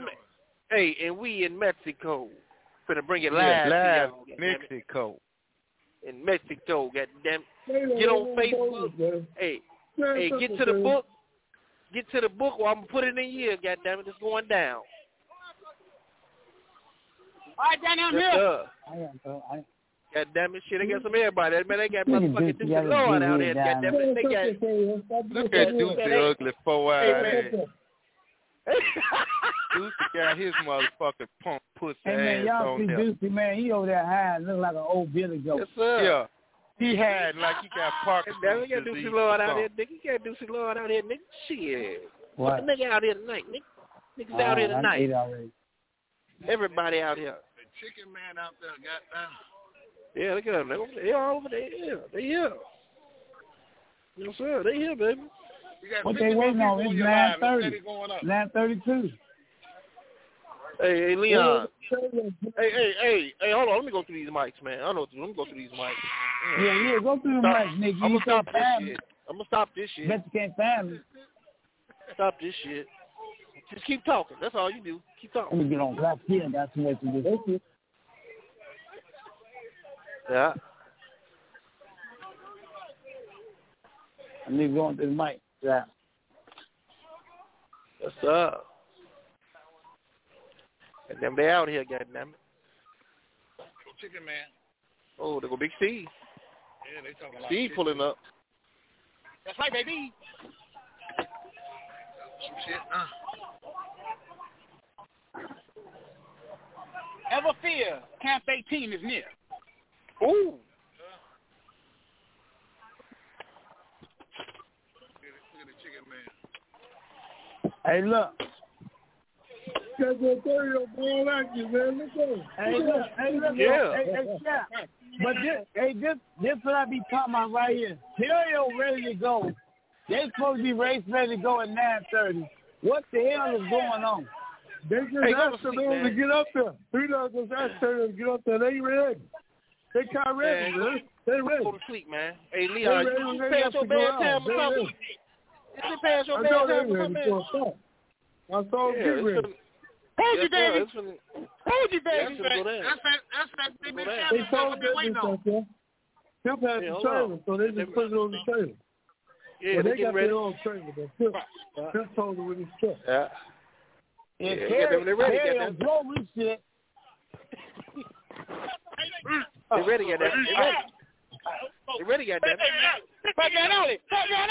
[SPEAKER 6] in Mexico. Finna bring it live to y'all.
[SPEAKER 14] Mexico.
[SPEAKER 6] In Mexico, goddamn. Get on Facebook. Hey, get to the book. Get to the book, or I'm gonna put it in here. Goddamn it, it's going down.
[SPEAKER 17] All right, down here.
[SPEAKER 6] God damn it, shit! They got some everybody. Man, they got motherfucking Deucey Lord out there. God damn it, they got.
[SPEAKER 14] Look at Deucey ugly 4-eyed ass. Deucey got his motherfucking punk pussy
[SPEAKER 18] hey, man,
[SPEAKER 14] ass
[SPEAKER 18] y'all
[SPEAKER 14] on
[SPEAKER 18] see
[SPEAKER 14] there.
[SPEAKER 18] Deucey, man, he over there high and look like an old Billy Goat.
[SPEAKER 6] Yes, sir.
[SPEAKER 14] Yeah. He had like he got Parkinson's
[SPEAKER 6] disease. Got Deucey Lord out here, nigga. You got Deucey Lord out here, nigga. Shit.
[SPEAKER 18] What?
[SPEAKER 6] The nigga out here tonight, nigga. Niggas out here tonight. Everybody out here.
[SPEAKER 10] The chicken man out there got down.
[SPEAKER 6] Yeah, look at them. They all over there. They here. Yes, sir. They here, baby.
[SPEAKER 18] What they waiting on? It's 9:30. 9:32.
[SPEAKER 6] Hey, Leon. Hey, hold on. Let me go through these mics, man. I know. Let me go through these mics.
[SPEAKER 18] Yeah, go through the mics, nigga.
[SPEAKER 6] I'm gonna stop this shit. I'm gonna stop this shit.
[SPEAKER 18] Bet you can't find me.
[SPEAKER 6] Stop this shit. Just keep talking. That's all you do. Keep talking.
[SPEAKER 18] Let me get on Black here and got some way to do.
[SPEAKER 6] Yeah.
[SPEAKER 18] I need to go into the mic. Yeah.
[SPEAKER 6] What's up? And them they out here, goddamn it.
[SPEAKER 10] Chicken man.
[SPEAKER 6] Oh, there go Big Steve.
[SPEAKER 10] Yeah, they talking about
[SPEAKER 6] Steve pulling up.
[SPEAKER 17] That's right, baby.
[SPEAKER 10] Some shit,
[SPEAKER 17] Ever fear, Camp 18 is near.
[SPEAKER 6] Ooh.
[SPEAKER 10] Look at the chicken man.
[SPEAKER 18] Hey, look.
[SPEAKER 10] Got your 30 boy like you, man. Let's go.
[SPEAKER 18] Hey, look.
[SPEAKER 6] Yeah.
[SPEAKER 18] But this what I be talking about right here. Terrio ready to go. They supposed to be race ready to go at 9:30. What the hell is going on?
[SPEAKER 10] They just asked them to get up there. Three dogs just asked them to get up there. They ready. They can't ready, man. They ready.
[SPEAKER 6] Go to sleep, man. Hey, Leon, you past your bedtime or something? You past your bedtime or something?
[SPEAKER 10] I saw him get ready.
[SPEAKER 17] Hold you, baby. Hold you, baby.
[SPEAKER 10] That's that
[SPEAKER 17] big
[SPEAKER 10] They told them Tip had the trailer, so they just put it on the trailer.
[SPEAKER 6] Yeah,
[SPEAKER 10] they got their own trailer, but Tip told them with his truck.
[SPEAKER 6] Yeah.
[SPEAKER 18] Yeah, they're ready. They're blow this shit.
[SPEAKER 6] They ready, got that. They ready, got that.
[SPEAKER 17] Paganoli! It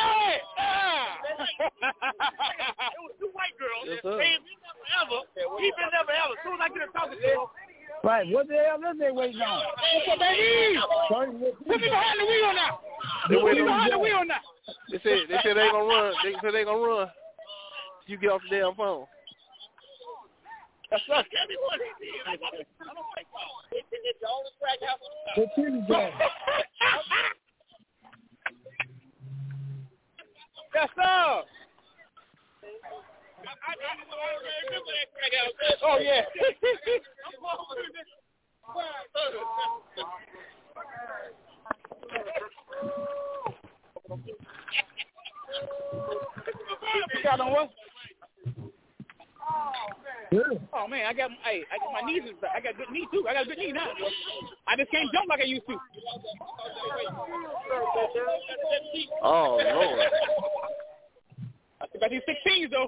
[SPEAKER 17] was two white girls.
[SPEAKER 6] Yes,
[SPEAKER 17] He been never ever. As soon as I get to talking to him.
[SPEAKER 18] Right, what the hell is they waiting on?
[SPEAKER 17] What's up, baby? Put me behind the wheel now. Put me behind the wheel now.
[SPEAKER 6] They said they ain't gonna run. They said they ain't gonna run. You get off the damn phone.
[SPEAKER 17] That's right. Tell me what he did. I don't like that. It's the only crack house on the
[SPEAKER 10] What team is that?
[SPEAKER 17] Yes, sir. Oh, yeah. y'all done what?
[SPEAKER 18] Yeah.
[SPEAKER 17] Oh man, I got my knees. I got good knee too. I got a good knee now. I just can't jump like I used to.
[SPEAKER 12] Oh Lord.
[SPEAKER 17] I think about these 16s though.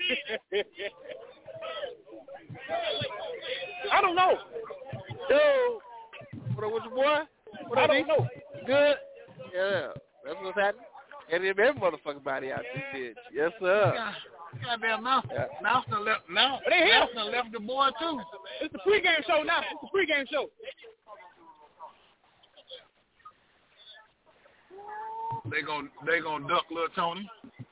[SPEAKER 17] I don't know.
[SPEAKER 12] Yo, what was your boy? What
[SPEAKER 17] I don't know.
[SPEAKER 12] Good. Yeah, that's what's happening. And every motherfucking body out this bitch. Yes, sir.
[SPEAKER 7] Goddamn Mouse. Mouse done left. Mouse done left the boy too.
[SPEAKER 17] It's the pregame show now. It's the pregame show.
[SPEAKER 7] They gonna duck little Tony.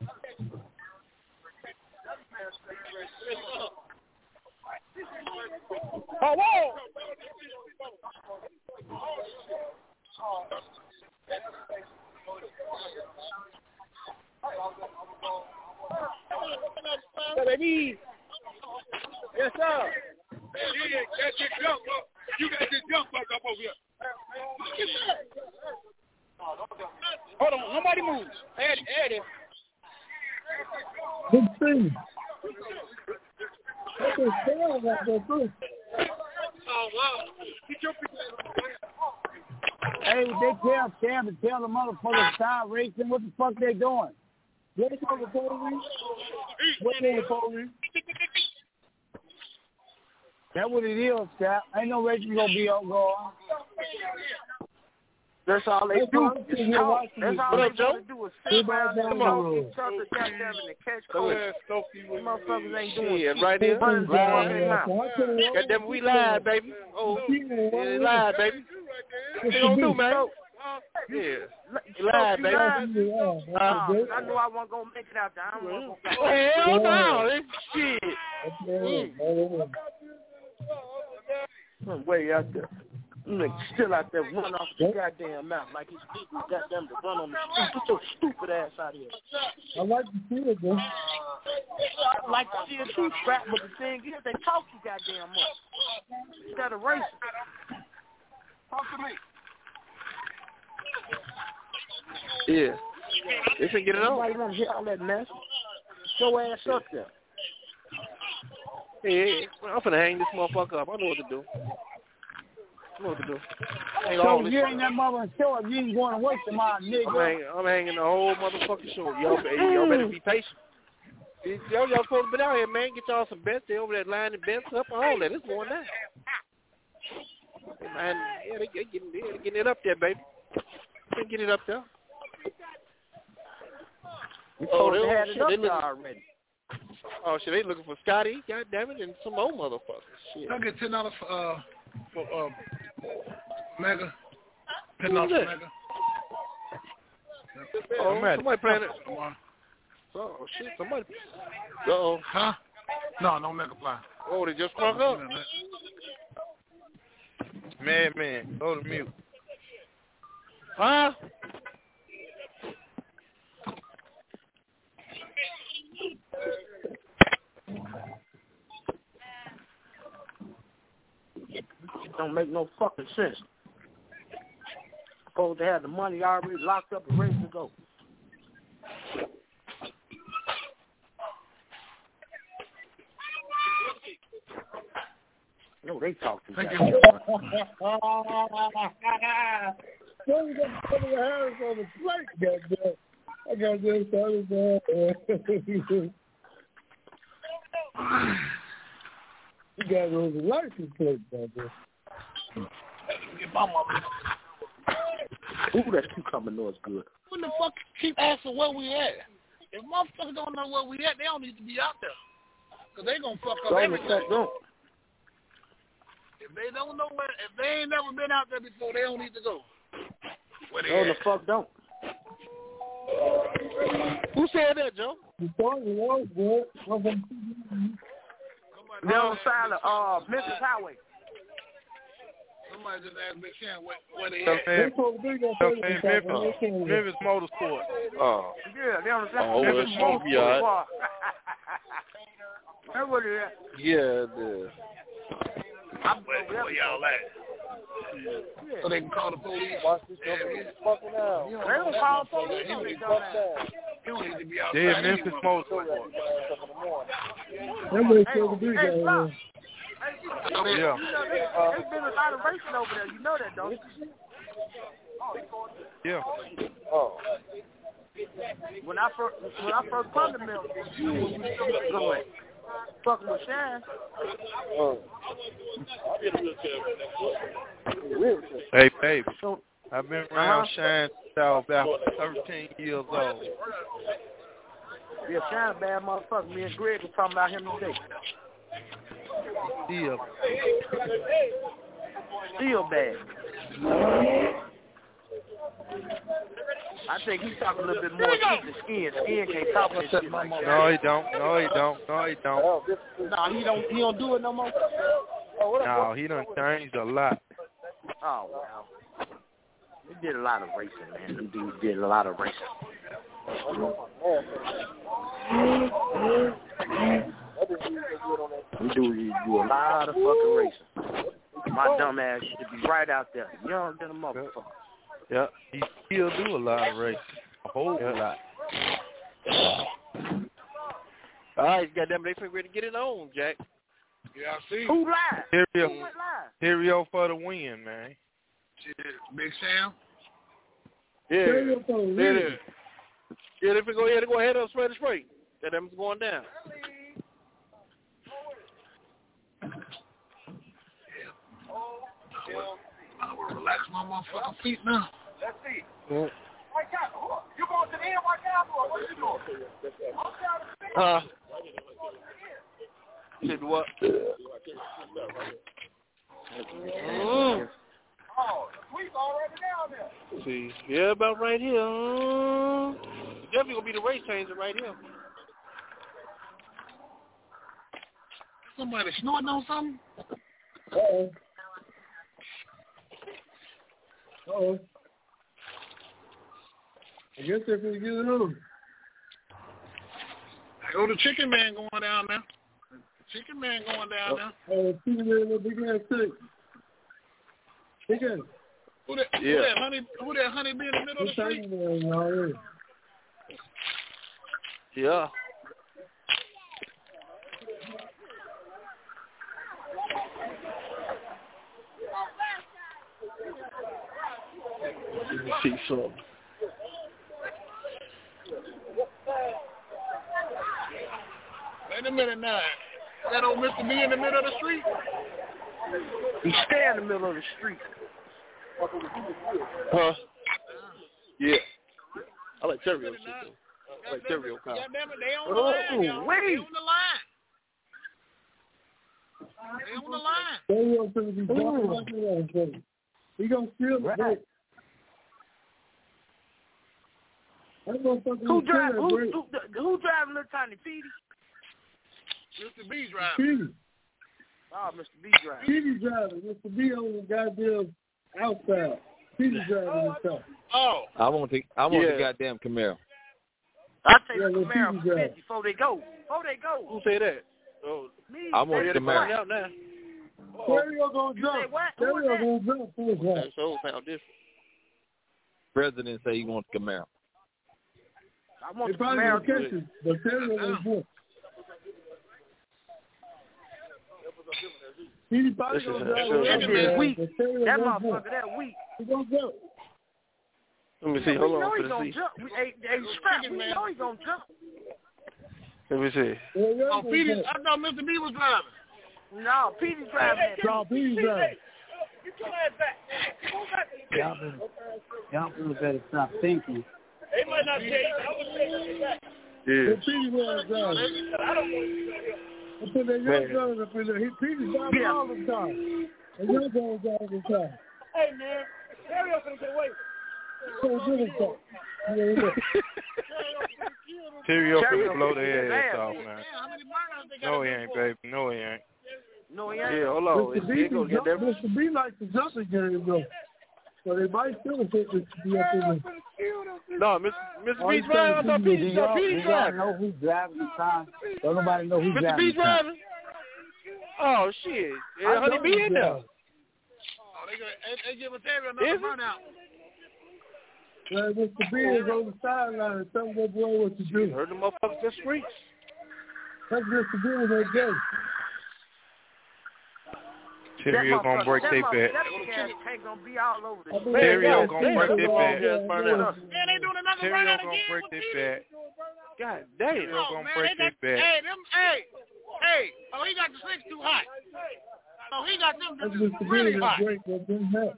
[SPEAKER 17] Oh, whoa! Baby. Yes, sir.
[SPEAKER 10] Catch your jump up. You got your jump back up over here.
[SPEAKER 17] Hold on, nobody moves. Add it.
[SPEAKER 18] Good thing. That's a sound like that too.
[SPEAKER 10] Oh, wow.
[SPEAKER 18] Hey, they tell Cam to tell the motherfuckers stop racing. What the fuck they doing? What the fuck is police? What the police? That's what it is, Cap. Ain't no racing gonna be on going.
[SPEAKER 12] That's all they do.
[SPEAKER 18] That's
[SPEAKER 12] all they
[SPEAKER 18] do is sit around there and
[SPEAKER 12] each other, goddamn, and catch cold. Motherfuckers ain't doing shit. Right there. Goddamn, we live, baby. Oh, yeah, live, baby. What you gonna do, man? Yeah, live, baby.
[SPEAKER 18] I
[SPEAKER 12] knew
[SPEAKER 18] I
[SPEAKER 12] wasn't gonna make it out there. I don't want to go. Hell no, this shit. Way out there. Nigga still out there running off the goddamn mouth like he's people goddamn to run on the street. Get your stupid ass out of here.
[SPEAKER 18] I like to see it, though.
[SPEAKER 12] I like to see it too, Scrap, but the thing is, they talk too goddamn much. Instead of racing. Talk to me. Yeah. They finna get it on. Nobody want to hear all that mess. Show ass up there. Yeah, I'm finna hang this motherfucker up. I know what to do.
[SPEAKER 18] So you ain't that mother show up, you ain't going to work tomorrow, nigga.
[SPEAKER 12] I'm hanging the whole motherfucking show. Y'all better be patient. Y'all supposed to be out here, man. Get y'all some bets. They over there lining bets up and all that. It's going down. Man, yeah, they getting it up there, baby. They get it up there. They had it up there already. Oh, shit, they looking for Scotty, goddammit, and some more motherfuckers. Shit.
[SPEAKER 7] I'll get $10 for Mega. $10 for Mega.
[SPEAKER 12] Oh, somebody playing it. Oh, shit, somebody. Uh-oh.
[SPEAKER 7] Huh? No Mega Fly.
[SPEAKER 12] Oh, they just sprung up. Man, go to mute. Huh? Don't make no fucking sense. Supposed to have the money already locked up and ready to go. No, they talk to
[SPEAKER 18] Don't put your hands on the plate, goddamn. I got this other bad. You got those license plates out there.
[SPEAKER 7] Get my mother.
[SPEAKER 12] Ooh, that cucumber noise good.
[SPEAKER 7] When the fuck keep asking where we at? If motherfuckers don't know where we at, they don't need to be out there. Because they going to fuck up everything. If they don't know where, if they ain't never been out there before, they don't need to go. Where they at?
[SPEAKER 12] The fuck don't. Who said that, Joe? They're on the side of Memphis Highway.
[SPEAKER 7] Somebody just asked Big Shan where they at.
[SPEAKER 14] Memphis Motorsport.
[SPEAKER 12] Oh. Yeah, they're on the side of Memphis Motorsport. That's what it is. Yeah,
[SPEAKER 7] where y'all at? Yeah. So they can call the police.
[SPEAKER 18] Watch this fucking out.
[SPEAKER 12] They don't call the police.
[SPEAKER 7] You don't need to be out
[SPEAKER 14] Yeah,
[SPEAKER 7] there.
[SPEAKER 14] Memphis Motorsport.
[SPEAKER 18] That was so big
[SPEAKER 12] Hey, stop.
[SPEAKER 14] Yeah.
[SPEAKER 12] There's been a lot of racing over there. You know that, don't you?
[SPEAKER 14] Yeah.
[SPEAKER 12] Oh. When I first come to Memphis, go ahead. Fucking with Shine.
[SPEAKER 14] Hey, baby. I've been around Shine since I was about 13 years old.
[SPEAKER 12] Yeah, Shine a bad motherfucker. Me and Greg were talking about him today. Still bad. I think he's talking a little bit more shit than Skin. Skin can't talk that shit like that.
[SPEAKER 14] No, he don't. No, he don't.
[SPEAKER 12] He don't do it no more.
[SPEAKER 14] No, he done changed a lot.
[SPEAKER 12] Oh, wow. He did a lot of racing, man. Them dudes did a lot of racing. Them dudes do a lot of fucking racing. My dumb ass should be right out there, young than a motherfucker.
[SPEAKER 14] Yeah, he still do a lot of racing. A whole lot.
[SPEAKER 6] All right, goddamn, they figured to get it on, Jack.
[SPEAKER 7] Yeah, I see.
[SPEAKER 12] Who lied?
[SPEAKER 14] Stereo for the win, man.
[SPEAKER 7] Shit, Big Sam.
[SPEAKER 6] Yeah. Yeah, if we go ahead and spread the straight. That them's going down.
[SPEAKER 7] I will relax my motherfucking feet now.
[SPEAKER 17] Let's see.
[SPEAKER 6] Yeah.
[SPEAKER 17] You going to the end right now, or what you doing?
[SPEAKER 6] Said what?
[SPEAKER 17] Oh, sweep already down there.
[SPEAKER 6] See, yeah, about right here. Definitely gonna be the race changer right here.
[SPEAKER 7] Somebody snorting on something?
[SPEAKER 18] Uh-oh. I guess they're going to get it on.
[SPEAKER 7] Oh, the chicken man going down now. Chicken man going down now.
[SPEAKER 18] Oh, chicken man with big ass stick. Chicken.
[SPEAKER 7] Who that honey bee in the middle of the street?
[SPEAKER 6] Yeah. Let me see something.
[SPEAKER 7] Wait a minute now. That old Mr. B in the middle of the street?
[SPEAKER 12] He stay in the middle of the street.
[SPEAKER 6] Huh? Yeah. I like stereo shit, though. I like stereo cars.
[SPEAKER 7] Goddamn it, they on the line, y'all. They on the line.
[SPEAKER 18] Stereo going to be dropping like that. He going to steal the break.
[SPEAKER 12] Who driving little tiny Petey?
[SPEAKER 7] Mr. B driving.
[SPEAKER 12] Oh, Mr. B driving.
[SPEAKER 18] Petey driving. Mr. B on the goddamn outside. Petey driving himself.
[SPEAKER 7] Oh.
[SPEAKER 19] I want the goddamn Camaro.
[SPEAKER 12] I take the Camaro for 50 before they go.
[SPEAKER 6] Who say that? Oh,
[SPEAKER 12] me.
[SPEAKER 19] I want the Camaro.
[SPEAKER 6] Out now.
[SPEAKER 18] Stereo gonna jump. Stereo gonna jump for his
[SPEAKER 6] That's so sound different.
[SPEAKER 19] President say he wants Camaro.
[SPEAKER 12] I want
[SPEAKER 18] the Camaro. Catch it, but Stereo gonna jump. He probably gonna
[SPEAKER 12] that weak. That motherfucker that weak.
[SPEAKER 18] He gonna jump.
[SPEAKER 6] Let me see. Hold on.
[SPEAKER 12] We know he gonna jump. We know he gonna jump.
[SPEAKER 6] Let me see.
[SPEAKER 7] Oh, Petey, I thought Mr. B was driving.
[SPEAKER 12] No, Petey's driving.
[SPEAKER 18] No, Petey's driving.
[SPEAKER 17] Get your ass back.
[SPEAKER 18] Y'all better stop thinking.
[SPEAKER 17] They might not tell you. I would say that.
[SPEAKER 6] Yeah.
[SPEAKER 18] Petey was driving.
[SPEAKER 17] I don't want to do
[SPEAKER 18] I put that young guns up in there. Petey's driving all the time. And young guns all the time.
[SPEAKER 17] Hey, man. Stereo finna get away.
[SPEAKER 14] Stereo finna blow their ass off, man. No, he ain't, baby. No, he ain't.
[SPEAKER 12] No, he ain't.
[SPEAKER 6] Yeah, hold on.
[SPEAKER 18] Mr. B likes the jumping game, though. So they might still take this to be up in there.
[SPEAKER 6] No, Mr. B driving. I thought Petey driving.
[SPEAKER 18] Know who's driving the time. Don't nobody know who's
[SPEAKER 6] Mr. B driving. Oh, shit. Yeah, Honey B in there.
[SPEAKER 7] Oh, they giving Terry another run out.
[SPEAKER 10] Mr. Beers on the sideline. Tell that boy what to do.
[SPEAKER 6] Heard the motherfuckers in the streets.
[SPEAKER 10] That's Mr. Beers that day.
[SPEAKER 14] Terrio gonna break their back.
[SPEAKER 12] Gonna be all over this.
[SPEAKER 14] Terrio gonna break their back.
[SPEAKER 17] They doing another
[SPEAKER 14] Terrio
[SPEAKER 17] burnout
[SPEAKER 14] gonna
[SPEAKER 17] again.
[SPEAKER 14] break their back.
[SPEAKER 6] God damn.
[SPEAKER 14] Terrio gonna break
[SPEAKER 17] Hey,
[SPEAKER 14] their back.
[SPEAKER 17] oh, he got the six too hot. Oh, he got them
[SPEAKER 10] That's
[SPEAKER 17] just
[SPEAKER 10] Mr.
[SPEAKER 17] really
[SPEAKER 10] Beers
[SPEAKER 17] hot.
[SPEAKER 10] that break that didn't happen.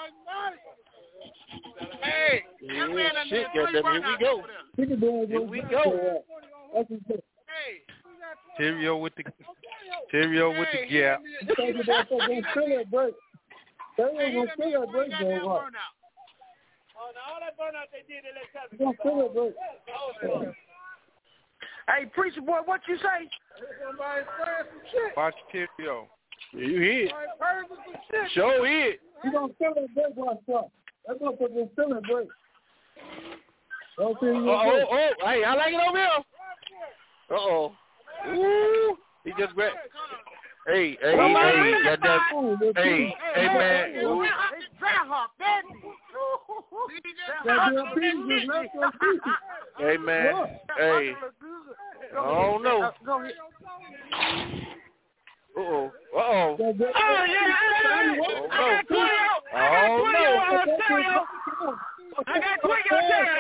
[SPEAKER 17] Hey,
[SPEAKER 6] Yeah,
[SPEAKER 17] that man
[SPEAKER 6] shit,
[SPEAKER 17] really
[SPEAKER 6] goddamn, here we go.
[SPEAKER 10] Here we
[SPEAKER 6] go.
[SPEAKER 10] That's his thing.
[SPEAKER 14] Terrio with the gap.
[SPEAKER 10] Talking about that gonna steal that break. They ain't gonna steal that break, though. What?
[SPEAKER 17] all that burnout they did, they let
[SPEAKER 10] They gonna steal that break.
[SPEAKER 12] Hey, preacher boy, what you say?
[SPEAKER 10] Somebody spraying some shit.
[SPEAKER 14] Watch Terrio.
[SPEAKER 6] You hit.
[SPEAKER 10] Somebody spraying some shit.
[SPEAKER 6] Show hit.
[SPEAKER 10] You gonna steal that break, watch out. That motherfucker gonna steal that break. Don't see you.
[SPEAKER 6] Hey, I like it over here. Ooh, he just grabbed. Hey, goddamn. Hey, man. Ooh. Hey, man. Hey. I don't know. Uh-oh.
[SPEAKER 17] I got Twiggy on there.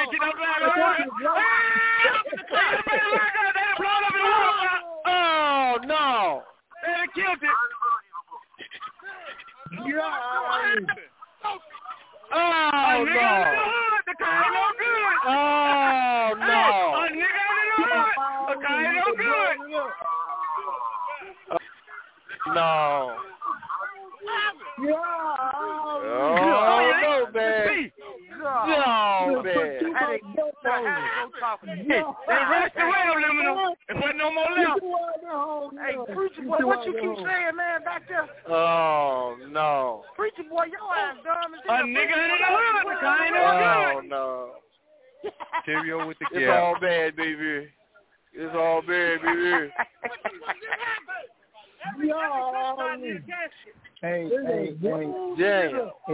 [SPEAKER 6] Oh, no.
[SPEAKER 17] They killed it.
[SPEAKER 6] Oh, no.
[SPEAKER 17] The guy ain't no good.
[SPEAKER 6] Oh, no.
[SPEAKER 17] A nigga in the hood. The guy ain't no good.
[SPEAKER 6] No. Oh, no, man. No, man.
[SPEAKER 17] They rushed the rail limiter. There wasn't no more left.
[SPEAKER 12] Hey, preacher boy, what you keep saying, man, back there?
[SPEAKER 6] Oh, no.
[SPEAKER 12] Preacher boy, your ass dumb as
[SPEAKER 17] A nigga in the hood. The guy ain't no good.
[SPEAKER 6] Oh, no.
[SPEAKER 14] Terrio with the
[SPEAKER 6] It's
[SPEAKER 14] gap.
[SPEAKER 6] all bad, baby. It's all bad, baby.
[SPEAKER 18] Hey,
[SPEAKER 6] Jay.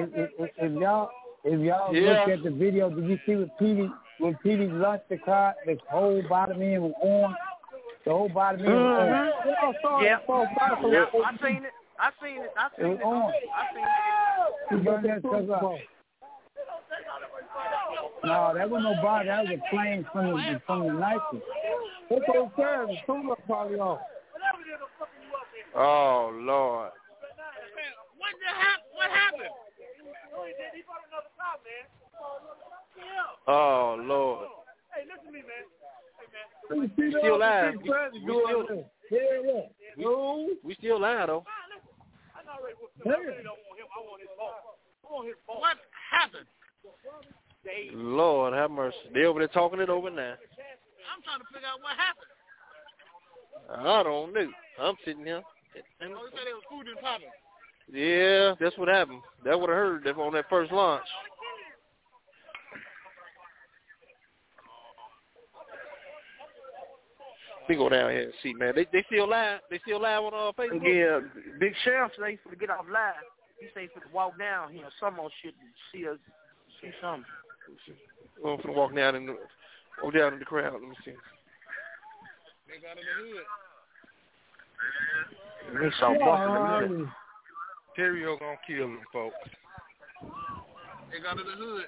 [SPEAKER 18] If y'all looked at the video, did you see when Petey launched the car, the whole bottom end was on? The whole bottom end was on.
[SPEAKER 12] Yeah. I seen it.
[SPEAKER 18] It was on. No, that was no body. That was a plane from the Nike.
[SPEAKER 10] That's what I'm saying. The tune-up probably off.
[SPEAKER 6] Oh, Lord.
[SPEAKER 17] What happened?
[SPEAKER 6] Oh, Lord.
[SPEAKER 17] Hey, listen to me, man.
[SPEAKER 6] We still live. We still live, though.
[SPEAKER 17] What happened?
[SPEAKER 6] Lord have mercy. They over there talking it over now.
[SPEAKER 17] I'm trying to figure out what happened.
[SPEAKER 6] I don't know. I'm sitting here.
[SPEAKER 17] Oh, you said it was food and popping.
[SPEAKER 6] Yeah, that's what happened. That's what I heard on that first launch. We go down here and see, man. They still live. They still live on Facebook.
[SPEAKER 12] Yeah, Big Sheriff said for to get off live. He said for to walk down here, some more shit to see something.
[SPEAKER 6] I'm finna walk down in the crowd. Let me see.
[SPEAKER 17] They got in the hood.
[SPEAKER 12] They saw Buck in the middle.
[SPEAKER 14] Terrio gonna kill them, folks.
[SPEAKER 17] They got in the hood.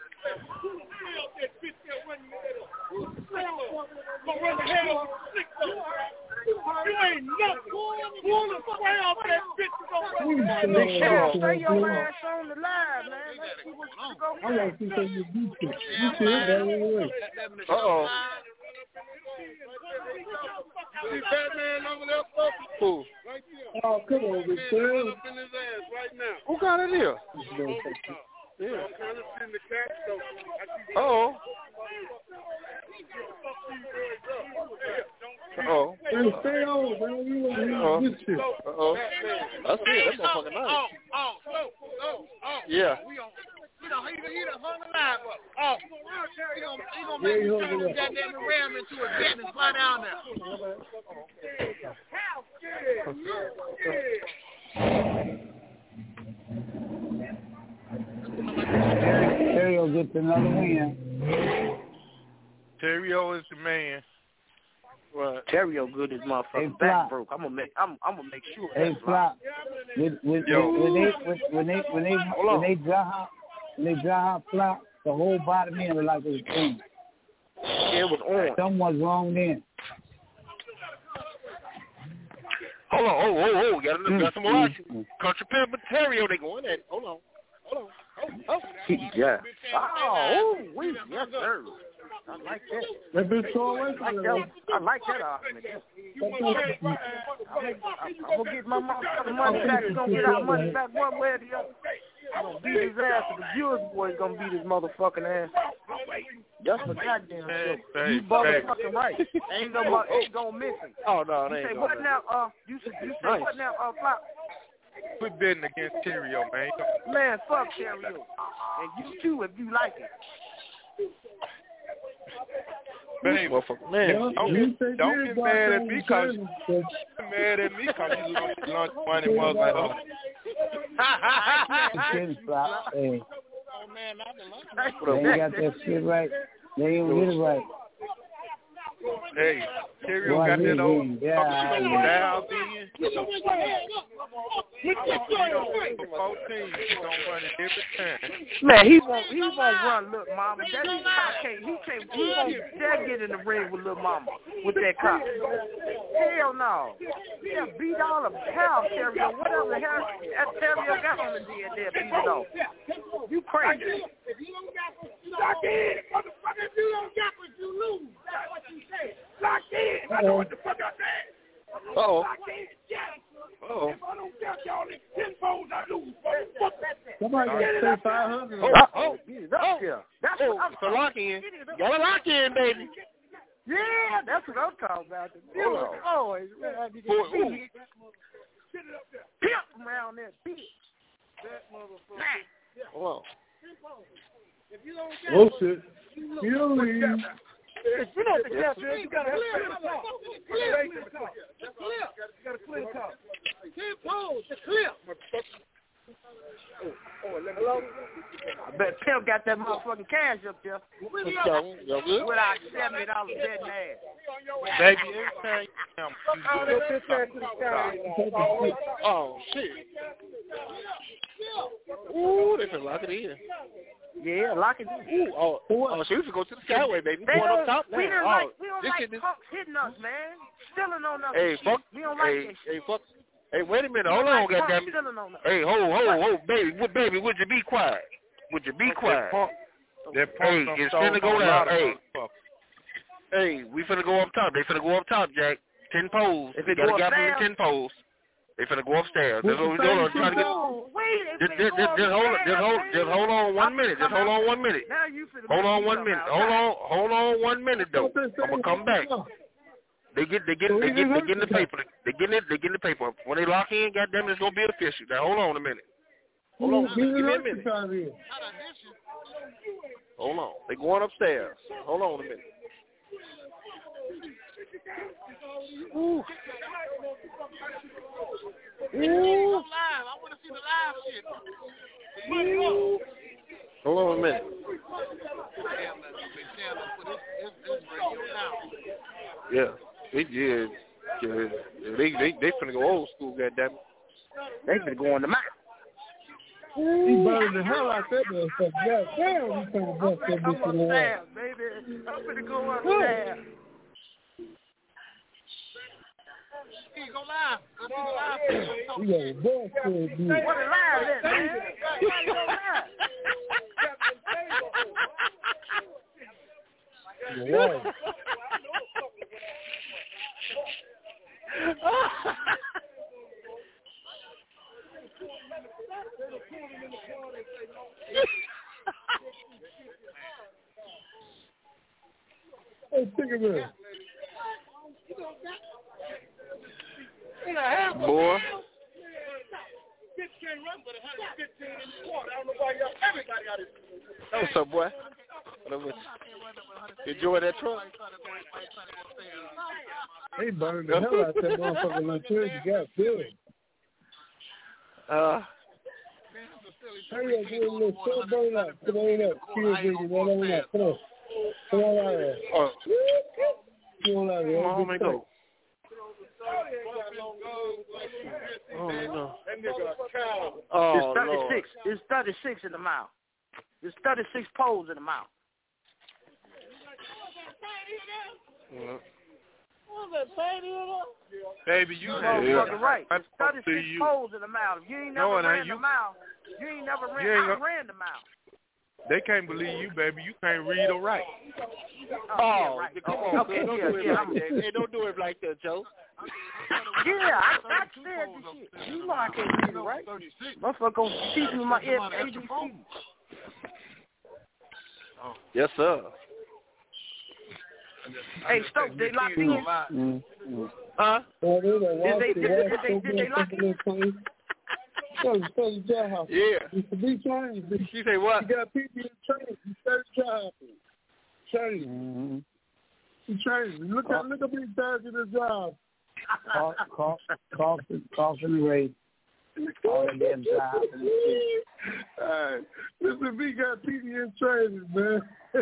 [SPEAKER 17] You ain't nothing. Pull the fuck right off that bitch.
[SPEAKER 12] Big Sheriff, stay your ass on the live, man. Let's see what's going on.
[SPEAKER 10] I want to see you beat it. You see it that way.
[SPEAKER 6] Uh-oh.
[SPEAKER 10] See that man over there, folks?
[SPEAKER 6] Who?
[SPEAKER 10] Right there. Oh, come on, Big Sheriff.
[SPEAKER 17] Up in his ass right now.
[SPEAKER 6] Who got it here? Yeah.
[SPEAKER 10] I'm trying to send the cat, so
[SPEAKER 6] Uh-oh. Uh-oh.
[SPEAKER 10] Hey, stay on, man. You want to hear this shit.
[SPEAKER 6] Uh-oh. That's it. That's motherfucking nice. Yeah.
[SPEAKER 17] He done hung the live up. He gonna make you turn this goddamn ram into a jet and fly down there.
[SPEAKER 18] Terrio Terrio gets another win.
[SPEAKER 14] Terrio is the man.
[SPEAKER 12] Right. Terrio good as motherfucker. Back broke. I'm gonna make sure.
[SPEAKER 18] Hey, Flop. When they draw out Flop, the whole bottom end was like it was clean.
[SPEAKER 12] Yeah, it was on.
[SPEAKER 18] Someone's wrong then.
[SPEAKER 20] Hold on. Oh. Got some more action. Country Pimp and Terrio, they going at. Hold on.
[SPEAKER 12] Yeah. Oh, yes, sir. I like that. I like that argument. I'm gonna get my motherfucking money back. We're gonna get our money back one way or the other. I'm gonna beat his ass, and the viewers boy's gonna beat his motherfucking ass. That's for goddamn sure. You motherfucking right. Ain't gonna miss him.
[SPEAKER 20] Oh no, they
[SPEAKER 12] ain't.
[SPEAKER 20] You say
[SPEAKER 12] what now? You say what now? Flop.
[SPEAKER 14] Quit betting against Terrio, man.
[SPEAKER 12] Man, fuck Terrio. And you too if you like it.
[SPEAKER 14] Man, don't get mad at me because you lunch money mother.
[SPEAKER 18] Hey, they ain't got that shit right. They ain't get it right.
[SPEAKER 14] Hey, Terrio got that old dial in. 14, he gonna run it every time.
[SPEAKER 12] Man, he won't run Lil Mama. He won't dare get in the ring with Lil Mama with that cop. Hell no. Yeah, beat all of hell, Terrio. Whatever the hell that Terrio got on the dead there, beat it off. You crazy.
[SPEAKER 10] If you don't got what you lock in, motherfucker, if you don't got what you lose. That's what you say. Lock in. I know what the fuck I said. Lock in, yes. If I don't get y'all in 10 phones, I lose.
[SPEAKER 18] Somebody got to say 500.
[SPEAKER 12] That's what I'm
[SPEAKER 20] talking about. You gotta lock in, baby.
[SPEAKER 12] Yeah, that's what I'm talking about. The boys, man. Pimp around that bitch. That motherfucker.
[SPEAKER 20] Hold on.
[SPEAKER 10] If you don't get
[SPEAKER 18] shit. You leave.
[SPEAKER 10] If you don't get you gotta clear the top. You gotta clear the top. 10 poles, the clip. Hello?
[SPEAKER 12] I bet Pimp got that motherfucking cash up there. Without $70 betting ass.
[SPEAKER 14] Baby, every time
[SPEAKER 20] oh, shit. Ooh, they can lock it in.
[SPEAKER 12] Yeah, lock it in.
[SPEAKER 20] So we can go to the Skyway, baby. Going up top now.
[SPEAKER 12] We don't like punks hitting us, man. Stealing on us.
[SPEAKER 20] Hey, fuck.
[SPEAKER 12] We don't like that shit.
[SPEAKER 20] Hey, fuck. Hey, wait a minute. Hold on, goddammit. Hey, hold, baby. Would you be quiet? Hey, it's finna go down. Hey, we finna go up top. They finna go up top, Jack. 10 poles.
[SPEAKER 12] If it
[SPEAKER 20] gotta
[SPEAKER 12] go
[SPEAKER 20] get
[SPEAKER 12] upstairs,
[SPEAKER 20] 10 poles. They finna go upstairs. That's what we're doing. Trying to get. Just hold on 1 minute. Just hold on 1 minute. Hold on 1 minute. Hold on 1 minute though. I'm gonna come back. They get the paper. They get the paper. When they lock in, goddamn, it's gonna be official. Now hold on a minute. Hold on, give me a minute. Hold on. They going upstairs. Hold on a minute. Ooh.
[SPEAKER 10] I want to see the live shit.
[SPEAKER 20] Hold on a minute. Yeah, they did. They finna go old school, goddammit.
[SPEAKER 12] They finna go on the map.
[SPEAKER 18] He burning the hell out that motherfucker. Goddamn, he finna bust that bitch in the head.
[SPEAKER 12] Baby, I'm finna go upstairs.
[SPEAKER 10] He go live.
[SPEAKER 18] We got a bust for it, dude.
[SPEAKER 12] What a live at, man?
[SPEAKER 18] Wow. Hey, think of it.
[SPEAKER 20] Boy. What's up, boy? Enjoy that truck?
[SPEAKER 18] They burned the hell out that motherfucker lunch. You got good.
[SPEAKER 10] Hurry up, get a little short burn up. Come on up. Kill baby, right on up. Come on. Come on out here. Come on out here.
[SPEAKER 20] Come on, man, go.
[SPEAKER 12] Oh, it's 36. It's 36 in the mouth. There's 36 poles in the mouth.
[SPEAKER 14] Baby, you
[SPEAKER 12] fucking right. 36 poles in the mouth. You ain't never ran the mouth. You ain't never ran the mouth.
[SPEAKER 14] They can't believe you, baby. You can't read or write.
[SPEAKER 12] Oh, right.
[SPEAKER 20] Come on.
[SPEAKER 12] Okay,
[SPEAKER 20] don't do it like that. Hey, don't do it like that, Joe.
[SPEAKER 12] Yeah, I said this shit. You know I can't read it, right? Motherfucker gonna teach me my ABC.
[SPEAKER 20] Yes, sir.
[SPEAKER 12] Hey, Stokes, they locked in? Huh? Did they lock in?
[SPEAKER 20] Yeah. She say what?
[SPEAKER 10] You got people in training. You start job. Training. You training. Look up these guys in the job. Coughing rate. All the damn job. Listen, we got people in training, man.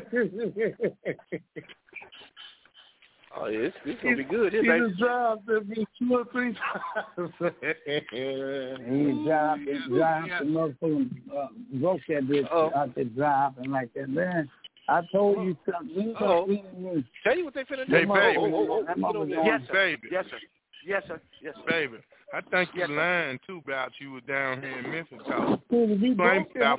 [SPEAKER 20] Oh, yeah, it's going to be good.
[SPEAKER 10] He just dropped every 2 or 3 times. He dropped the motherfucking broke that bitch out the drop and like that. Man, I told you something.
[SPEAKER 20] Tell you what they finna do.
[SPEAKER 14] Hey, baby.
[SPEAKER 12] Yes, sir.
[SPEAKER 14] Baby.
[SPEAKER 12] Yes, sir. Yes, sir. Yes, sir.
[SPEAKER 14] Baby. I think you lying, too, about you were down here in Memphis. You
[SPEAKER 12] claimed
[SPEAKER 14] about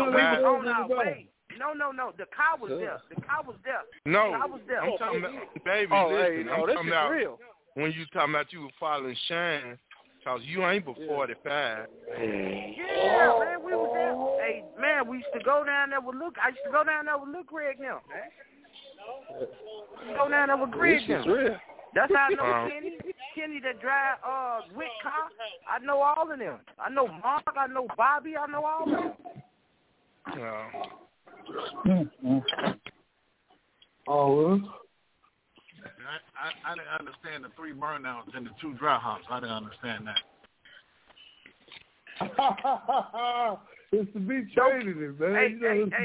[SPEAKER 12] No. The car was there.
[SPEAKER 14] No,
[SPEAKER 12] the car was there.
[SPEAKER 14] I'm talking about, baby, listen, I'm talking about real. When you talking about you were following Shine, because you ain't but 45.
[SPEAKER 12] Yeah, man, we was there. Hey, man, we used to go down there with Luke. I used to go down there with Luke Greg now, man. Go down there with Greg now.
[SPEAKER 20] Real.
[SPEAKER 12] That's how I know Kenny that drive Wick car. I know all of them. I know Mark. I know Bobby. I know all of them.
[SPEAKER 10] Oh,
[SPEAKER 17] I didn't understand the 3 burnouts and the 2 dry hops. I didn't understand that.
[SPEAKER 10] It's the big training it, man.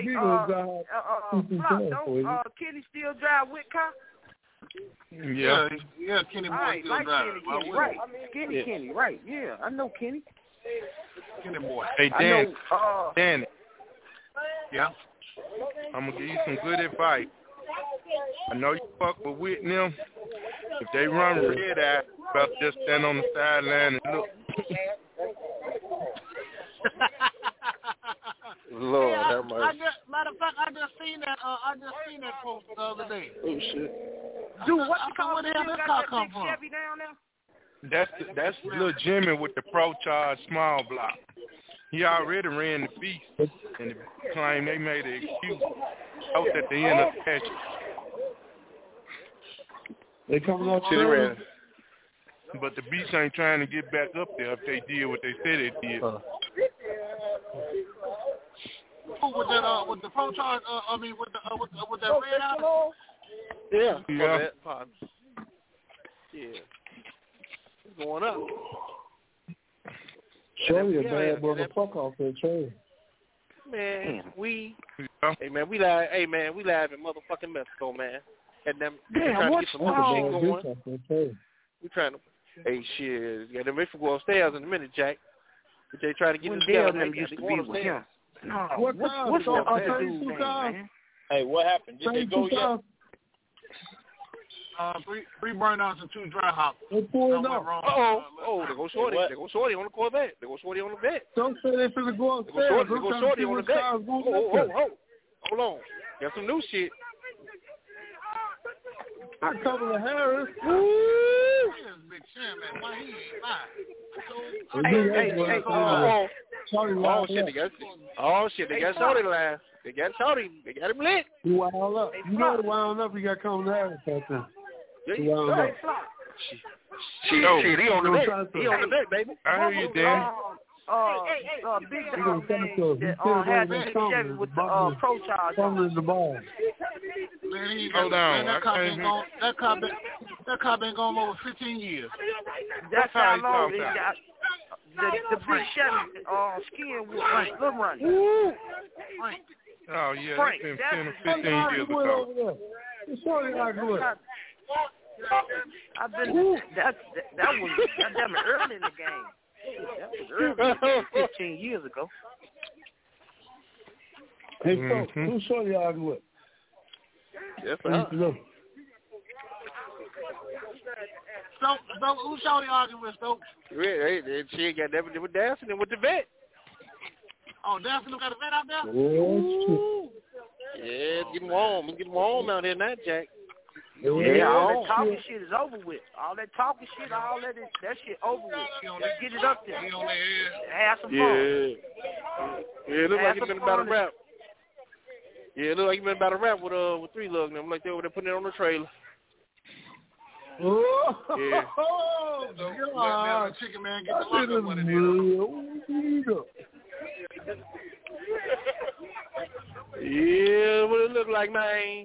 [SPEAKER 12] Kenny still drive Wick car?
[SPEAKER 14] Yeah,
[SPEAKER 17] Kenny boy still drive.
[SPEAKER 12] Kenny, right. Kenny, right. Yeah, I know Kenny.
[SPEAKER 17] Kenny boy.
[SPEAKER 14] Hey, Dan. Dan.
[SPEAKER 17] Yeah?
[SPEAKER 14] I'm going to give you some good advice. I know you fuck with Whitney them. If they run red eye, about just stand on the sideline and look.
[SPEAKER 20] Lord have mercy.
[SPEAKER 17] Matter of fact, I just seen that post the other day.
[SPEAKER 20] Oh shit.
[SPEAKER 12] Dude, what the car?
[SPEAKER 17] Where the hell that car come from?
[SPEAKER 12] Chevy down there?
[SPEAKER 14] That's little Jimmy with the Pro Charge small block. He already ran the feast, and they claimed they made an excuse out at the end of the catch.
[SPEAKER 10] They coming on
[SPEAKER 20] to the red.
[SPEAKER 14] But the beach ain't trying to get back up there if they did what they said they did.
[SPEAKER 17] With the Pro Charge, with that red out?
[SPEAKER 20] Yeah.
[SPEAKER 14] Yeah.
[SPEAKER 20] It's going up.
[SPEAKER 10] Show you a bad motherfucker off that train.
[SPEAKER 20] Man, hey man, we live in motherfucking Mexico, man. And them trying to get some other shit going. We trying to, hey shit, yeah, them Mitchell go upstairs in a minute, Jack. But they trying to get together.
[SPEAKER 12] Them used to be with him. No,
[SPEAKER 10] what's the other dude's name, man?
[SPEAKER 19] Hey, what happened? Did they go yet?
[SPEAKER 17] 3 burnouts and 2 dry hops.
[SPEAKER 10] They pulled up.
[SPEAKER 20] They go shorty. They go shorty on the Corvette. They go shorty on the vet.
[SPEAKER 10] Don't say they finna go upstairs.
[SPEAKER 20] They go shorty on the vet. Hold on. Got some new shit.
[SPEAKER 10] I cover the Harris.
[SPEAKER 17] Big Sam, man. Why he ain't lying?
[SPEAKER 20] They got shorty last. They got shorty. They got him lit.
[SPEAKER 10] You wound up. You know to wound up. You got to come to Harris that time. He wound up.
[SPEAKER 20] Shit, he on the deck. He on the deck, baby.
[SPEAKER 14] I hear you, Dan.
[SPEAKER 12] Big dog that had the Chevy with the Pro Charge on
[SPEAKER 10] the ball.
[SPEAKER 17] Man,
[SPEAKER 14] hold on.
[SPEAKER 17] That car been going over 15 years.
[SPEAKER 12] That's how long he got. the big Chevy skin was Slim Running.
[SPEAKER 14] Oh yeah,
[SPEAKER 12] Frank,
[SPEAKER 14] that's been 10 or 15 years ago.
[SPEAKER 12] I've been that was goddamn early in the game. That was early, 15 years ago.
[SPEAKER 10] Hey, folks, who's Shorty arguing with?
[SPEAKER 20] Yes, sir.
[SPEAKER 17] So who's Shorty arguing with, Stokes?
[SPEAKER 20] She got that with dancing and with the vet.
[SPEAKER 17] Oh, dancing got a vet out there?
[SPEAKER 20] Ooh. Yeah, it's getting warm. It's getting warm out here now, Jack.
[SPEAKER 12] Yeah, all that talking shit is over with. All that talking shit, all that shit over with. Let's get it up there. Have some fun.
[SPEAKER 20] Yeah, it looks like it's been about a rap. Yeah, it looks like it's been about a rap with Three Lug. I'm like, they're putting it on the trailer.
[SPEAKER 17] Yeah. Now the chicken man get the lockup one of them.
[SPEAKER 20] Yeah, what it look like, man.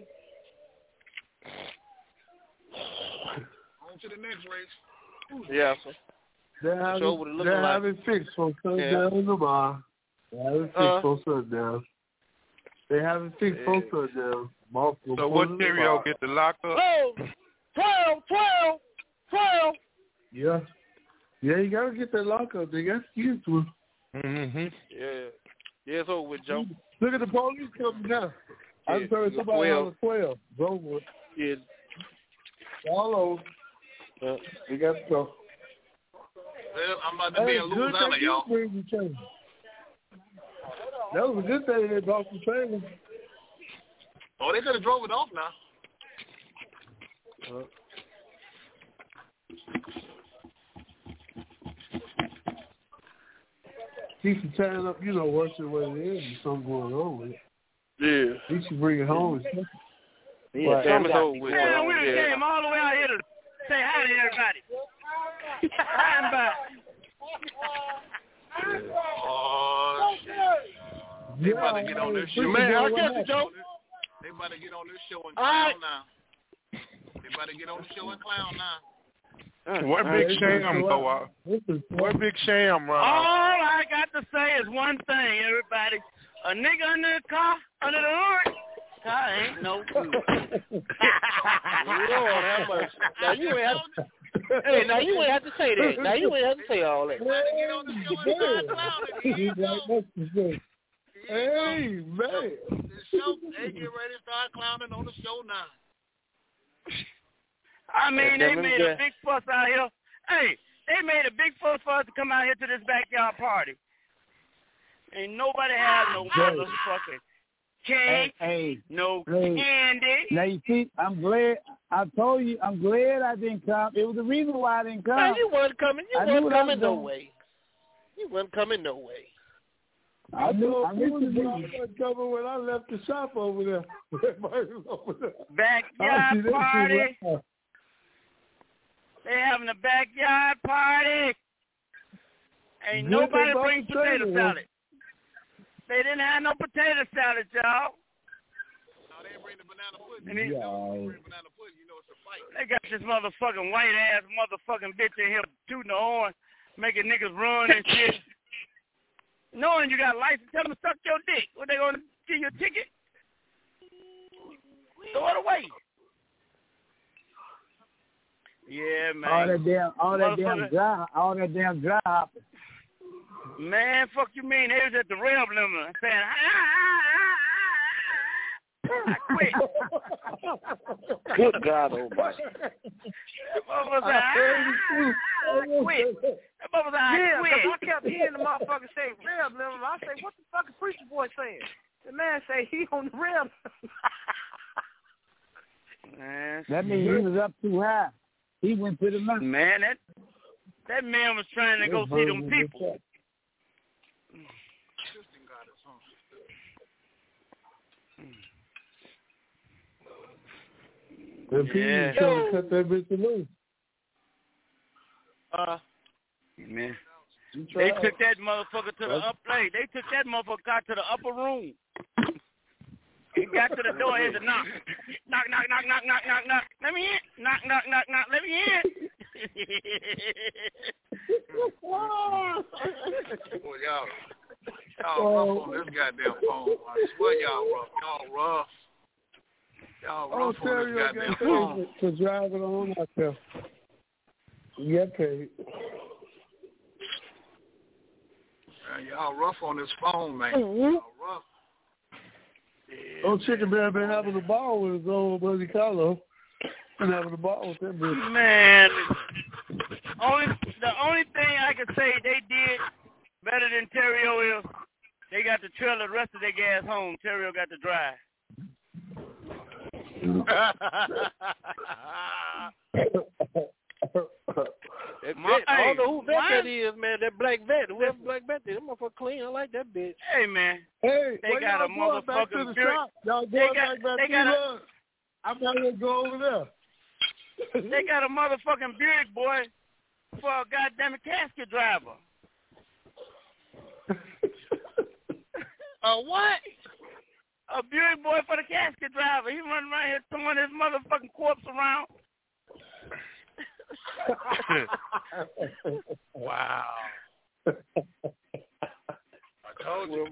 [SPEAKER 17] On to the next race.
[SPEAKER 20] Yeah, so.
[SPEAKER 10] They're having fixed for sundown tomorrow. They haven't fixed for sundown. They haven't fixed for sundown.
[SPEAKER 14] So what stereo get the lockup?
[SPEAKER 20] Oh, 12.
[SPEAKER 10] Yeah. Yeah, you gotta get that lockup. They got used to it.
[SPEAKER 20] Yeah. Yeah, it's over with, Joe.
[SPEAKER 10] Look at the police coming down. I just heard somebody on the 12. It's over with.
[SPEAKER 20] Yeah.
[SPEAKER 10] All over. We got to go.
[SPEAKER 17] Well, I'm about to be in Louisiana, y'all.
[SPEAKER 10] That was a good thing they brought some training.
[SPEAKER 17] Oh, they could have drove it off now.
[SPEAKER 10] He should turn up, worse than what it is. There's something going on with it.
[SPEAKER 20] Yeah.
[SPEAKER 10] He should bring it home.
[SPEAKER 20] Yeah, something's over with it.
[SPEAKER 9] We came all the way out here to say hi to everybody. Hi, bye.
[SPEAKER 17] Oh, shit. They about to get on this show.
[SPEAKER 20] Man, I guess it, Joe.
[SPEAKER 17] They about to get on this show and clown now. They about to get on the show and clown now.
[SPEAKER 14] Where Big Sham go out? Where Big Sham run?
[SPEAKER 9] All I got to say is one thing, everybody. A nigga under the car, under the hood, car ain't no good.
[SPEAKER 20] Lord have mercy. Now you ain't have to. Hey, now you ain't have to say that. Now you ain't have to say all that.
[SPEAKER 17] Get on the show and start clowning.
[SPEAKER 10] Hey, man.
[SPEAKER 17] The show, they get ready to start clowning on the show now.
[SPEAKER 9] I mean, they made a big fuss out here. Hey, they made a big fuss for us to come out here to this backyard party. Ain't nobody had no motherfucking cake, no candy.
[SPEAKER 18] Now you see, I'm glad. I told you, I'm glad I didn't come. It was the reason why I didn't come.
[SPEAKER 20] Man, you wasn't coming. You wasn't coming no way. You wasn't coming no way.
[SPEAKER 10] I knew I wasn't coming when I left the shop over there.
[SPEAKER 9] Backyard party. They having a backyard party. Ain't nobody bring potato salad. They didn't have no potato salad, y'all.
[SPEAKER 17] No, they didn't bring the banana pudding. They banana pudding. You know it's a fight.
[SPEAKER 9] They got this motherfucking white ass motherfucking bitch in here tooting the horn, making niggas run and shit. Knowing you got a license, tell them to suck your dick. What, they gonna give you a ticket? Throw it away. Yeah, man.
[SPEAKER 18] All that damn dry hopping.
[SPEAKER 9] Man, fuck you mean? They was at the rail limit saying, I quit.
[SPEAKER 20] Good God almighty.
[SPEAKER 9] I quit.
[SPEAKER 12] I kept hearing the motherfucker say rail limit. I say, what the fuck is preacher boy saying? The man say he on the rail limit.
[SPEAKER 18] That means he was up too high. He went to the mountain.
[SPEAKER 9] Man, that man was trying to go see them people.
[SPEAKER 10] The people trying to cut that bitch loose.
[SPEAKER 9] Man. They took that motherfucker to the They took that motherfucker out to the upper room. He got to the door and had to knock. Knock, knock, knock, knock, knock, knock, knock. Let me in. Knock, knock, knock, knock. Let me in.
[SPEAKER 17] Boy, y'all rough on this goddamn phone. I swear y'all rough. Y'all rough on this goddamn phone.
[SPEAKER 10] To drive it on myself. Get paid.
[SPEAKER 17] Y'all rough on this phone, man. Y'all rough.
[SPEAKER 10] Yeah, oh, Chicken Bear been having the ball with his old buddy Carlo. Been having the ball with that bitch.
[SPEAKER 9] Man, the only thing I can say they did better than Terrio is they got to trailer the rest of their gas home. Terrio got to drive.
[SPEAKER 6] I don't know who that is, man. That black vet. Whoever black vet is, that motherfucker clean. I like that bitch.
[SPEAKER 9] Hey, man.
[SPEAKER 10] Hey,
[SPEAKER 9] they got a motherfucking
[SPEAKER 10] shop. Y'all going back to I'm not going to go over there.
[SPEAKER 9] They got a motherfucking Buick, boy, for a goddamn casket driver.
[SPEAKER 17] What?
[SPEAKER 9] A Buick boy for the casket driver. He running around here throwing his motherfucking corpse around.
[SPEAKER 17] Wow. I told you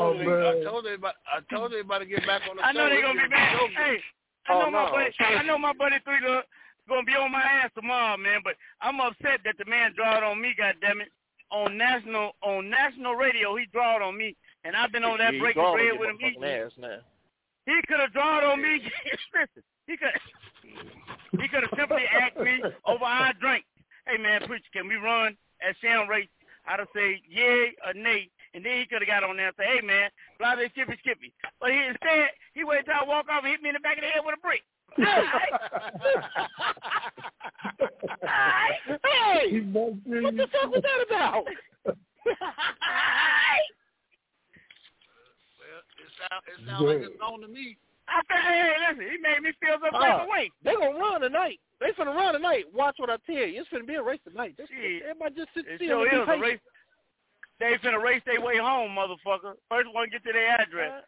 [SPEAKER 17] about to get back on the show.
[SPEAKER 9] I know they're gonna be back. Hey, I know my buddy 3 gonna be on my ass tomorrow, man. But I'm upset that the man drawed on me. Goddammit, on national radio, he drawed on me, and I've been on that breaking bread with him. He could have drawn on me. Listen, he could have simply asked me over our drink. Hey, man, preacher, can we run at Sound Race? I'd have said yay or nay, and then he could have got on there and said, hey, man, blah, blah, skippy. But instead, he waited till I walk off and hit me in the back of the head with a brick. Hey, what the fuck was that about?
[SPEAKER 17] Well, it sounds like it's on to me.
[SPEAKER 9] I said, hey, listen, he made me feel some type of way.
[SPEAKER 6] They gonna run tonight. They finna run tonight. Watch what I tell you. It's finna be a race tonight. Everybody just sit still and be patient.
[SPEAKER 9] They finna race their way home, motherfucker. First one get to their address.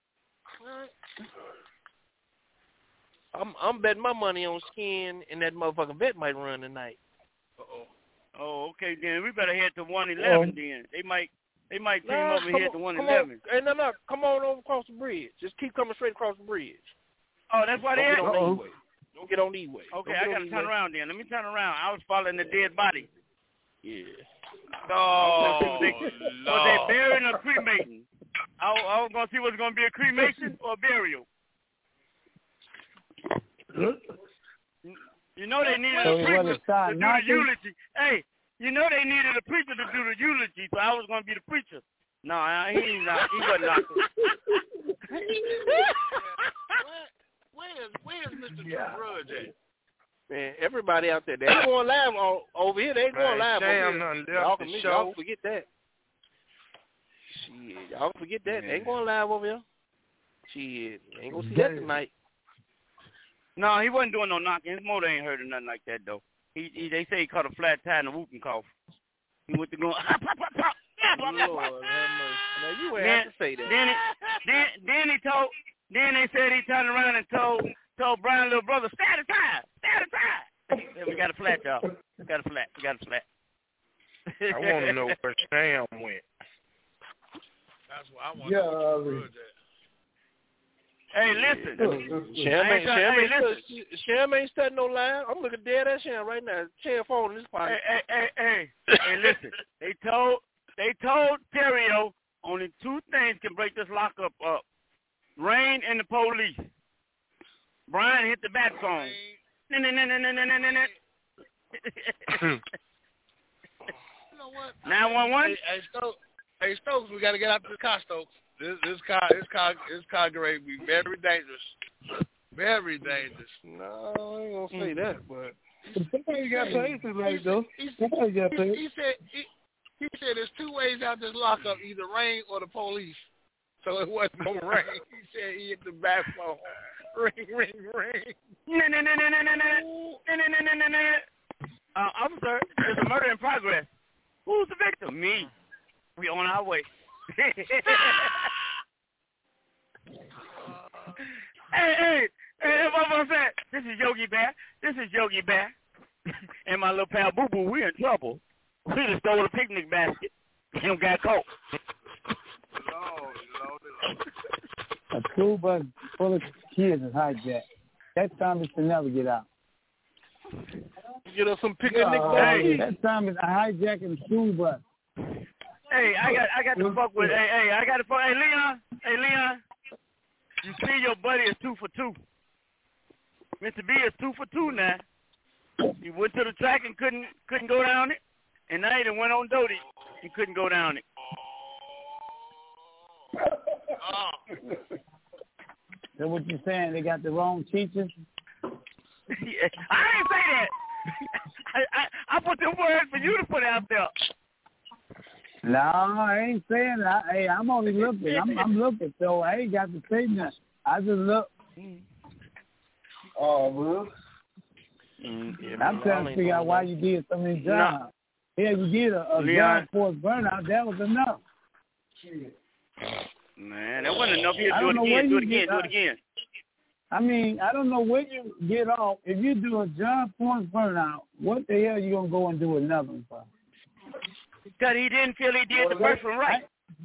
[SPEAKER 6] I'm betting my money on Skin, and that motherfucking vet might run tonight.
[SPEAKER 9] Oh, okay, then we better head to 111 then. They might team up and head to 111.
[SPEAKER 6] Hey, no, come on over across the bridge. Just keep coming straight across the bridge.
[SPEAKER 9] Oh, that's why they had
[SPEAKER 6] Don't get on the E-way.
[SPEAKER 9] Okay, I got to turn around then. Let me turn around. I was following the dead body.
[SPEAKER 6] Yeah.
[SPEAKER 9] Oh, was they burying or cremating? I was going to see what's going to be a cremation or a burial. You know they needed a preacher to do the eulogy. Hey, you know they needed a preacher to do the eulogy, so I was going to be the preacher. No, he wasn't knocking.
[SPEAKER 17] Where's Mr. Drudge at?
[SPEAKER 6] Man, everybody out there, they ain't going live over here. They ain't going live over here. Y'all forget that. Shit, y'all forget that. They ain't going live over here. Shit, ain't going to see that tonight.
[SPEAKER 9] No, he wasn't doing no knocking. His motor ain't heard of nothing like that, though. They say he caught a flat tire and a whooping cough. He went to go,
[SPEAKER 6] Lord have mercy. Now, you ain't have to say that.
[SPEAKER 9] Then they said he turned around and told Brian's little brother, stay the tire. Yeah, we got a flat, y'all. We got a flat.
[SPEAKER 14] I want to know where Sam went.
[SPEAKER 17] That's what I want to know.
[SPEAKER 9] Hey, listen.
[SPEAKER 6] Sham ain't studying no line. I'm looking dead at Sham right now. Sham phone in his pocket.
[SPEAKER 9] Hey, listen. They told Terrio only 2 things can break this lockup up: rain and the police. Brian hit the bat phone. 911.
[SPEAKER 17] Hey, Stokes, we got to get out to the car, Stokes. This car grade be very dangerous. Very dangerous.
[SPEAKER 6] No, I ain't gonna say that, but
[SPEAKER 10] somebody got paid tonight, though. Somebody got paid.
[SPEAKER 17] He said there's 2 ways out this lockup: either rain or the police. So it wasn't no rain. He said he hit the back phone. Ring.
[SPEAKER 9] Officer, there's a murder in progress. Who's the victim? Me. We on our way. Hey, what that? This is Yogi Bear. And my little pal Boo Boo, we in trouble. We just stole a picnic basket and got caught.
[SPEAKER 18] A school bus full of kids is hijacked. That time is to never get out.
[SPEAKER 6] Get us some picnic baskets.
[SPEAKER 18] That time is a hijacking school bus.
[SPEAKER 9] Hey, I got to fuck with. Hey, I got to fuck. Hey, Leon. You see, your buddy is 2 for 2. Mr. B is 2 for 2 now. He went to the track and couldn't go down it, and now he done went on Doty and couldn't go down it.
[SPEAKER 18] So what you saying? They got the wrong teachers?
[SPEAKER 9] I didn't say that. I put the word for you to put out there.
[SPEAKER 18] No, I ain't saying that. Hey, I'm only looking. I'm looking, so I ain't got to say nothing. I just look.
[SPEAKER 15] Oh, man.
[SPEAKER 18] I'm trying to figure out why you did so many jobs. Yeah, you did a job force burnout. That was enough.
[SPEAKER 9] Man, that wasn't enough. You do it again.
[SPEAKER 18] I mean, I don't know when you get off. If you do a job force burnout, what the hell you gonna go and do another one for?
[SPEAKER 9] Because he didn't feel he did the first one right.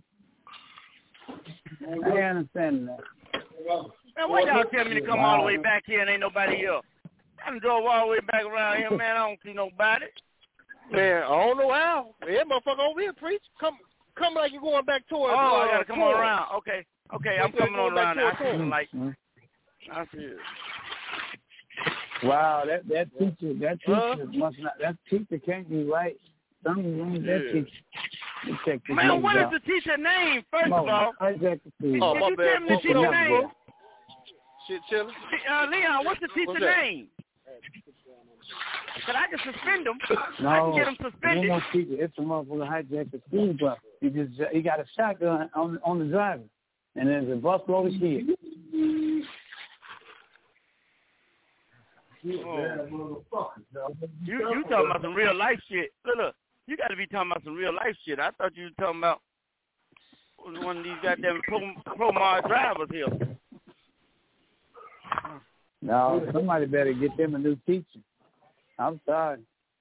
[SPEAKER 18] I understand that.
[SPEAKER 9] Man, why y'all tell me to come all the way back here and ain't nobody here? I done drove all the way back around here, man. I don't see nobody.
[SPEAKER 6] Man, I don't know how. That motherfucker over here, preach. Come like you're going back towards.
[SPEAKER 9] Oh, I gotta come on around. Okay, I'm coming on around. I see the light. I see it.
[SPEAKER 18] Wow, that teacher must not. That teacher can't be right. Something's wrong with that teacher.
[SPEAKER 9] Man, what is the teacher name? First of all,
[SPEAKER 18] can you
[SPEAKER 9] tell me the teacher name?
[SPEAKER 6] Shit, chillin'.
[SPEAKER 9] Leon, what's the teacher name? Cause I can suspend him.
[SPEAKER 18] No,
[SPEAKER 9] I can get him suspended.
[SPEAKER 18] No teacher. It's a motherfucker hijacked the school bus. He got a shotgun on the driver, and there's a bus load of kids.
[SPEAKER 9] You talking about some real life shit. Look, you got to be talking about some real life shit. I thought you were talking about one of these goddamn pro-Mars drivers here.
[SPEAKER 18] No, somebody better get them a new teacher. I'm sorry.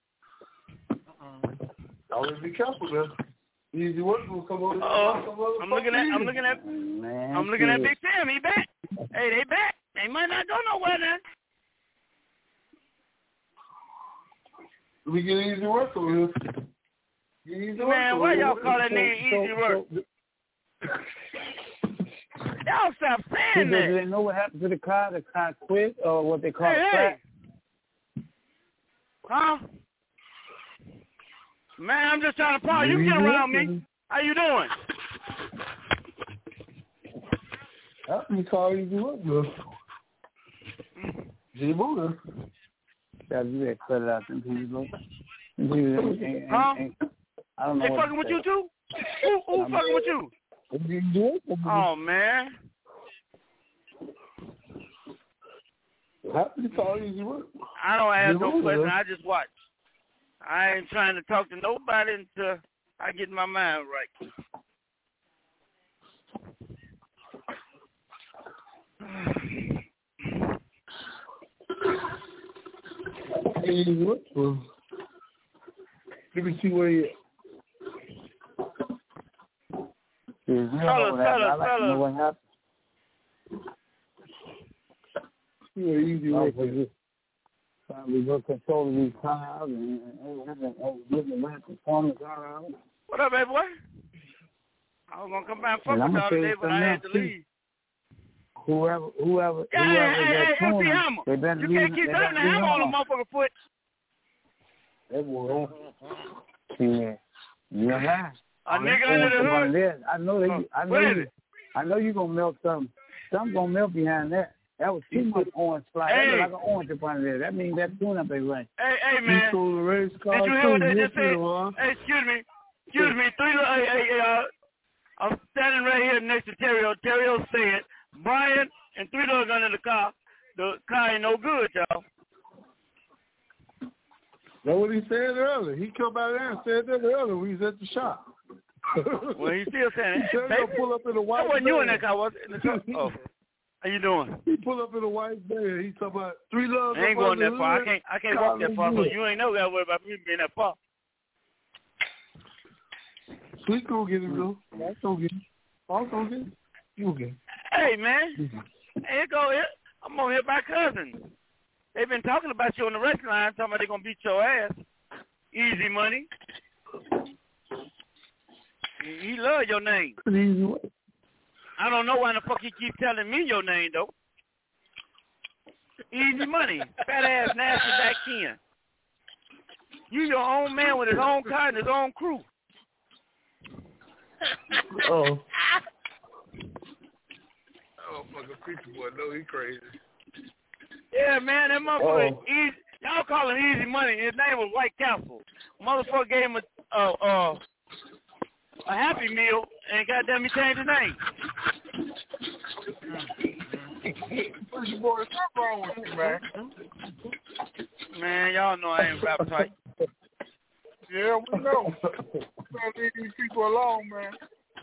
[SPEAKER 15] Always be careful, man. Easy work will come on.
[SPEAKER 9] I'm looking at Big Sam. He back. Hey, they back. They might not go nowhere now.
[SPEAKER 15] We get easy work over here.
[SPEAKER 9] Man, why y'all call that nigga easy work? Y'all stop saying that.
[SPEAKER 18] Do they know what happened to the car? The car quit, or what they call a crash?
[SPEAKER 9] Huh? Man, I'm just trying to park. You get around me. How you doing?
[SPEAKER 15] You call Easy Work, bro. G-Booger.
[SPEAKER 18] Yeah, you better cut it out.
[SPEAKER 9] Huh?
[SPEAKER 18] I don't know.
[SPEAKER 9] They fucking with you too? Who fucking with you? Oh, man.
[SPEAKER 15] How you call Easy Work?
[SPEAKER 9] I don't ask no questions. I just watch. I ain't trying to talk to nobody until I get my mind right.
[SPEAKER 15] Easy Work, bro. Let me see where you at.
[SPEAKER 9] Tell us.
[SPEAKER 18] What happened?
[SPEAKER 15] Yeah, Easy Work.
[SPEAKER 18] We go controlling these cars and getting the right performance around.
[SPEAKER 9] What up, baby boy? I was gonna come back and fuck with y'all today, but I had to leave.
[SPEAKER 18] Whoever
[SPEAKER 9] Hey, MC Hammer. You can't keep turning the hammer on the motherfucker's foot.
[SPEAKER 18] That boy. Yeah. Yeah.
[SPEAKER 9] A nigga under the hood.
[SPEAKER 18] I know you gonna melt something. Something gonna melt behind that. That was too much orange fly. That was like an orange up under there. That means that tune-up ain't right.
[SPEAKER 9] Hey, man. Did you hear what they just said? Hey, excuse me. I'm standing right here next to Terrio. Terrio said, Brian and Three Dogs under the car. The car ain't no good, y'all.
[SPEAKER 15] That's what he said earlier. He come out there and said that earlier when he was at the shop.
[SPEAKER 9] Well, he's still saying
[SPEAKER 15] it. He pull up in a white van.
[SPEAKER 9] That wasn't you in that car, was it? In the truck? Oh. How you doing?
[SPEAKER 15] He pull up in a white van. He talking about Three Dogs.
[SPEAKER 9] I ain't going that far. I can't walk that far, so you ain't no got to worry about me being that far.
[SPEAKER 15] Sweet go get him, though. That's go get him. I'll go get him. You get him.
[SPEAKER 9] Hey, man. Here go here. I'm on here by cousins. They've been talking about you on the wrestling line, talking about they're going to beat your ass. Easy Money. He love your name. I don't know why the fuck he keep telling me your name, though. Easy Money. Fat ass nasty back in. You your own man with his own car and his own crew.
[SPEAKER 15] Oh.
[SPEAKER 7] Oh, fucking Preacher Boy, no, he crazy.
[SPEAKER 9] Yeah, man, that motherfucker, easy, y'all call him Easy Money. His name was White Castle. Motherfucker gave him a Happy Meal, and goddamn, he changed his name.
[SPEAKER 7] Preacher Boy, what's wrong with you, man?
[SPEAKER 9] Man, y'all know I ain't rap tight.
[SPEAKER 7] Yeah, we know. We gotta leave these people alone, man.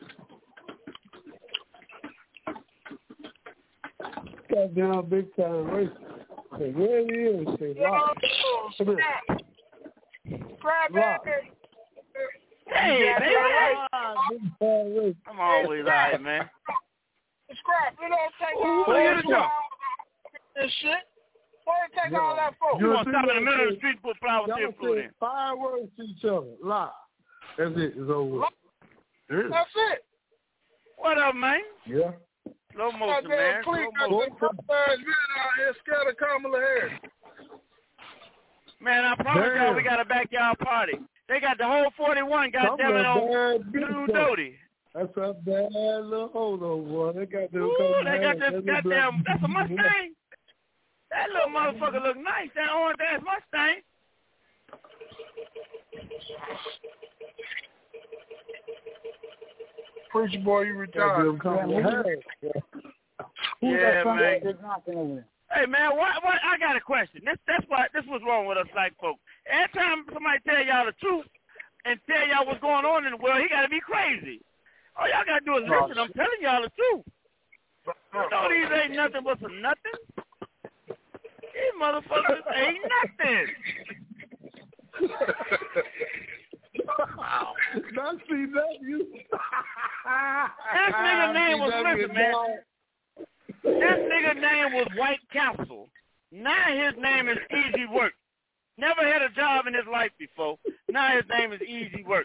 [SPEAKER 15] Goddamn big time race. Hey, where he is? Say, Rock.
[SPEAKER 9] Hey, baby.
[SPEAKER 15] I'm
[SPEAKER 9] always alright, man.
[SPEAKER 7] Scrap, you don't take all this shit. Why you take all that for?
[SPEAKER 9] You want to stop in the middle of the street and put flowers here for them.
[SPEAKER 15] 5 words to each other. Lie. That's it. It's over.
[SPEAKER 7] That's it.
[SPEAKER 9] What up, man?
[SPEAKER 15] Yeah.
[SPEAKER 9] Slow motion, man. Slow motion.
[SPEAKER 7] Scared of Kamala Harris.
[SPEAKER 9] Man, I promise y'all we got a backyard party. They got the whole 41, goddamn it, on New Doty.
[SPEAKER 15] That's a bad little hold on, boy. They got this
[SPEAKER 9] goddamn, that's a Mustang. That little motherfucker look nice. That orange ass Mustang.
[SPEAKER 7] Preacher Boy, you retired.
[SPEAKER 9] Yeah, man. Hey, man, what? I got a question. This was wrong with us black folks. Every time somebody tell y'all the truth and tell y'all what's going on in the world, he got to be crazy. All y'all got to do is listen. I'm telling y'all the truth. No, these ain't nothing but some nothing. These motherfuckers ain't nothing.
[SPEAKER 15] Not CW.
[SPEAKER 9] That nigga name was, listen, man. That nigga name was White Castle. Now his name is Easy Work. Never had a job in his life before. Now his name is Easy Work.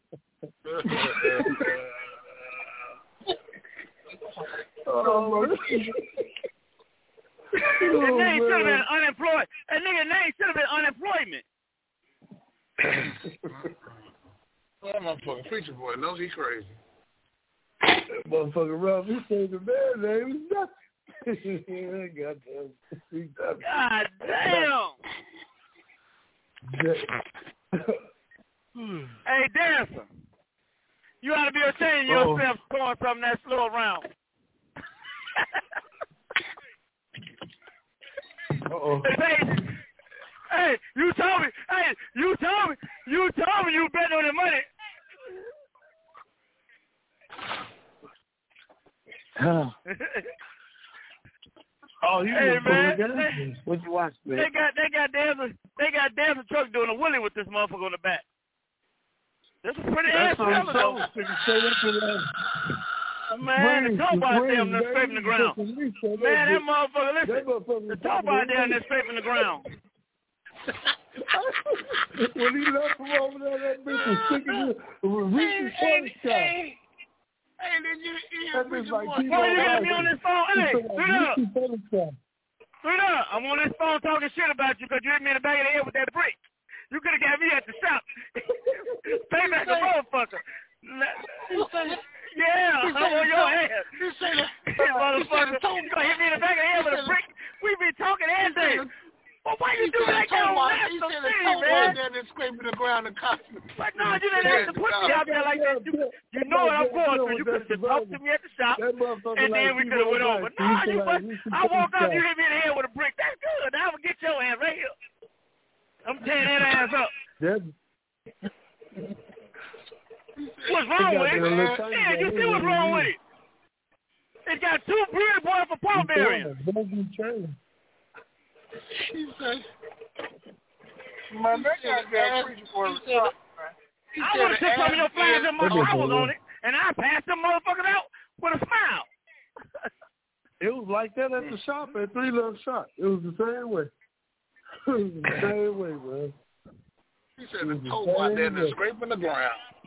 [SPEAKER 9] His name should have been unemployed. That nigga name should have been unemployment.
[SPEAKER 7] That motherfucking Preacher Boy knows he's crazy.
[SPEAKER 15] That motherfucker Rob, he said the man name is nothing.
[SPEAKER 9] God damn. Hey, Dancer. You ought to be ashamed of yourself throwing something that slow around. Hey, you told me you bet on the money. Hey, man.
[SPEAKER 18] What you watch, man?
[SPEAKER 9] They got Dancer truck doing a wheelie with this motherfucker on the back. This is pretty ass fella, though. Man, the top out there, they're scraping the ground. Man, that motherfucker, listen, the top out there, they're scraping the ground.
[SPEAKER 15] When he left from over there, that bitch was sticking to reaching first time.
[SPEAKER 7] Hey, did you hear
[SPEAKER 15] Preacher Boy?
[SPEAKER 9] Boy, you got me on this phone. Hey, straight up. I'm on this phone talking shit about you because you hit me in the back of the head with that brick. You could have got me at the shop. Pay back the motherfucker. Yeah, I'm on your ass. Motherfucker, you gonna hit me in the back of the head with a brick. We be talking every day. Well, why you do that?
[SPEAKER 7] He said the toe out there and scraping the ground and cutting.
[SPEAKER 9] But no, you didn't have to put me out there like that. You know what I'm going through. You could have just talked to me at the shop, and then we could have went over. No, I walk up, you hit me in the head with a brick. That's good. Now I'm gonna get your ass right here. I'm tearing that ass up. What's wrong with it? Yeah, you see what's wrong with it? It got 2 pretty boys for Paul Berry.
[SPEAKER 7] He said, man, that goddamn Preacher Boy was tough, man.
[SPEAKER 9] I would have took some of your flyers in my I was on it, and I passed them motherfuckers out with a smile.
[SPEAKER 15] It was like that at the shop, at Three Little Shop. It was the same way. It was the same way, man.
[SPEAKER 17] He said the toe out there and scraping the ground.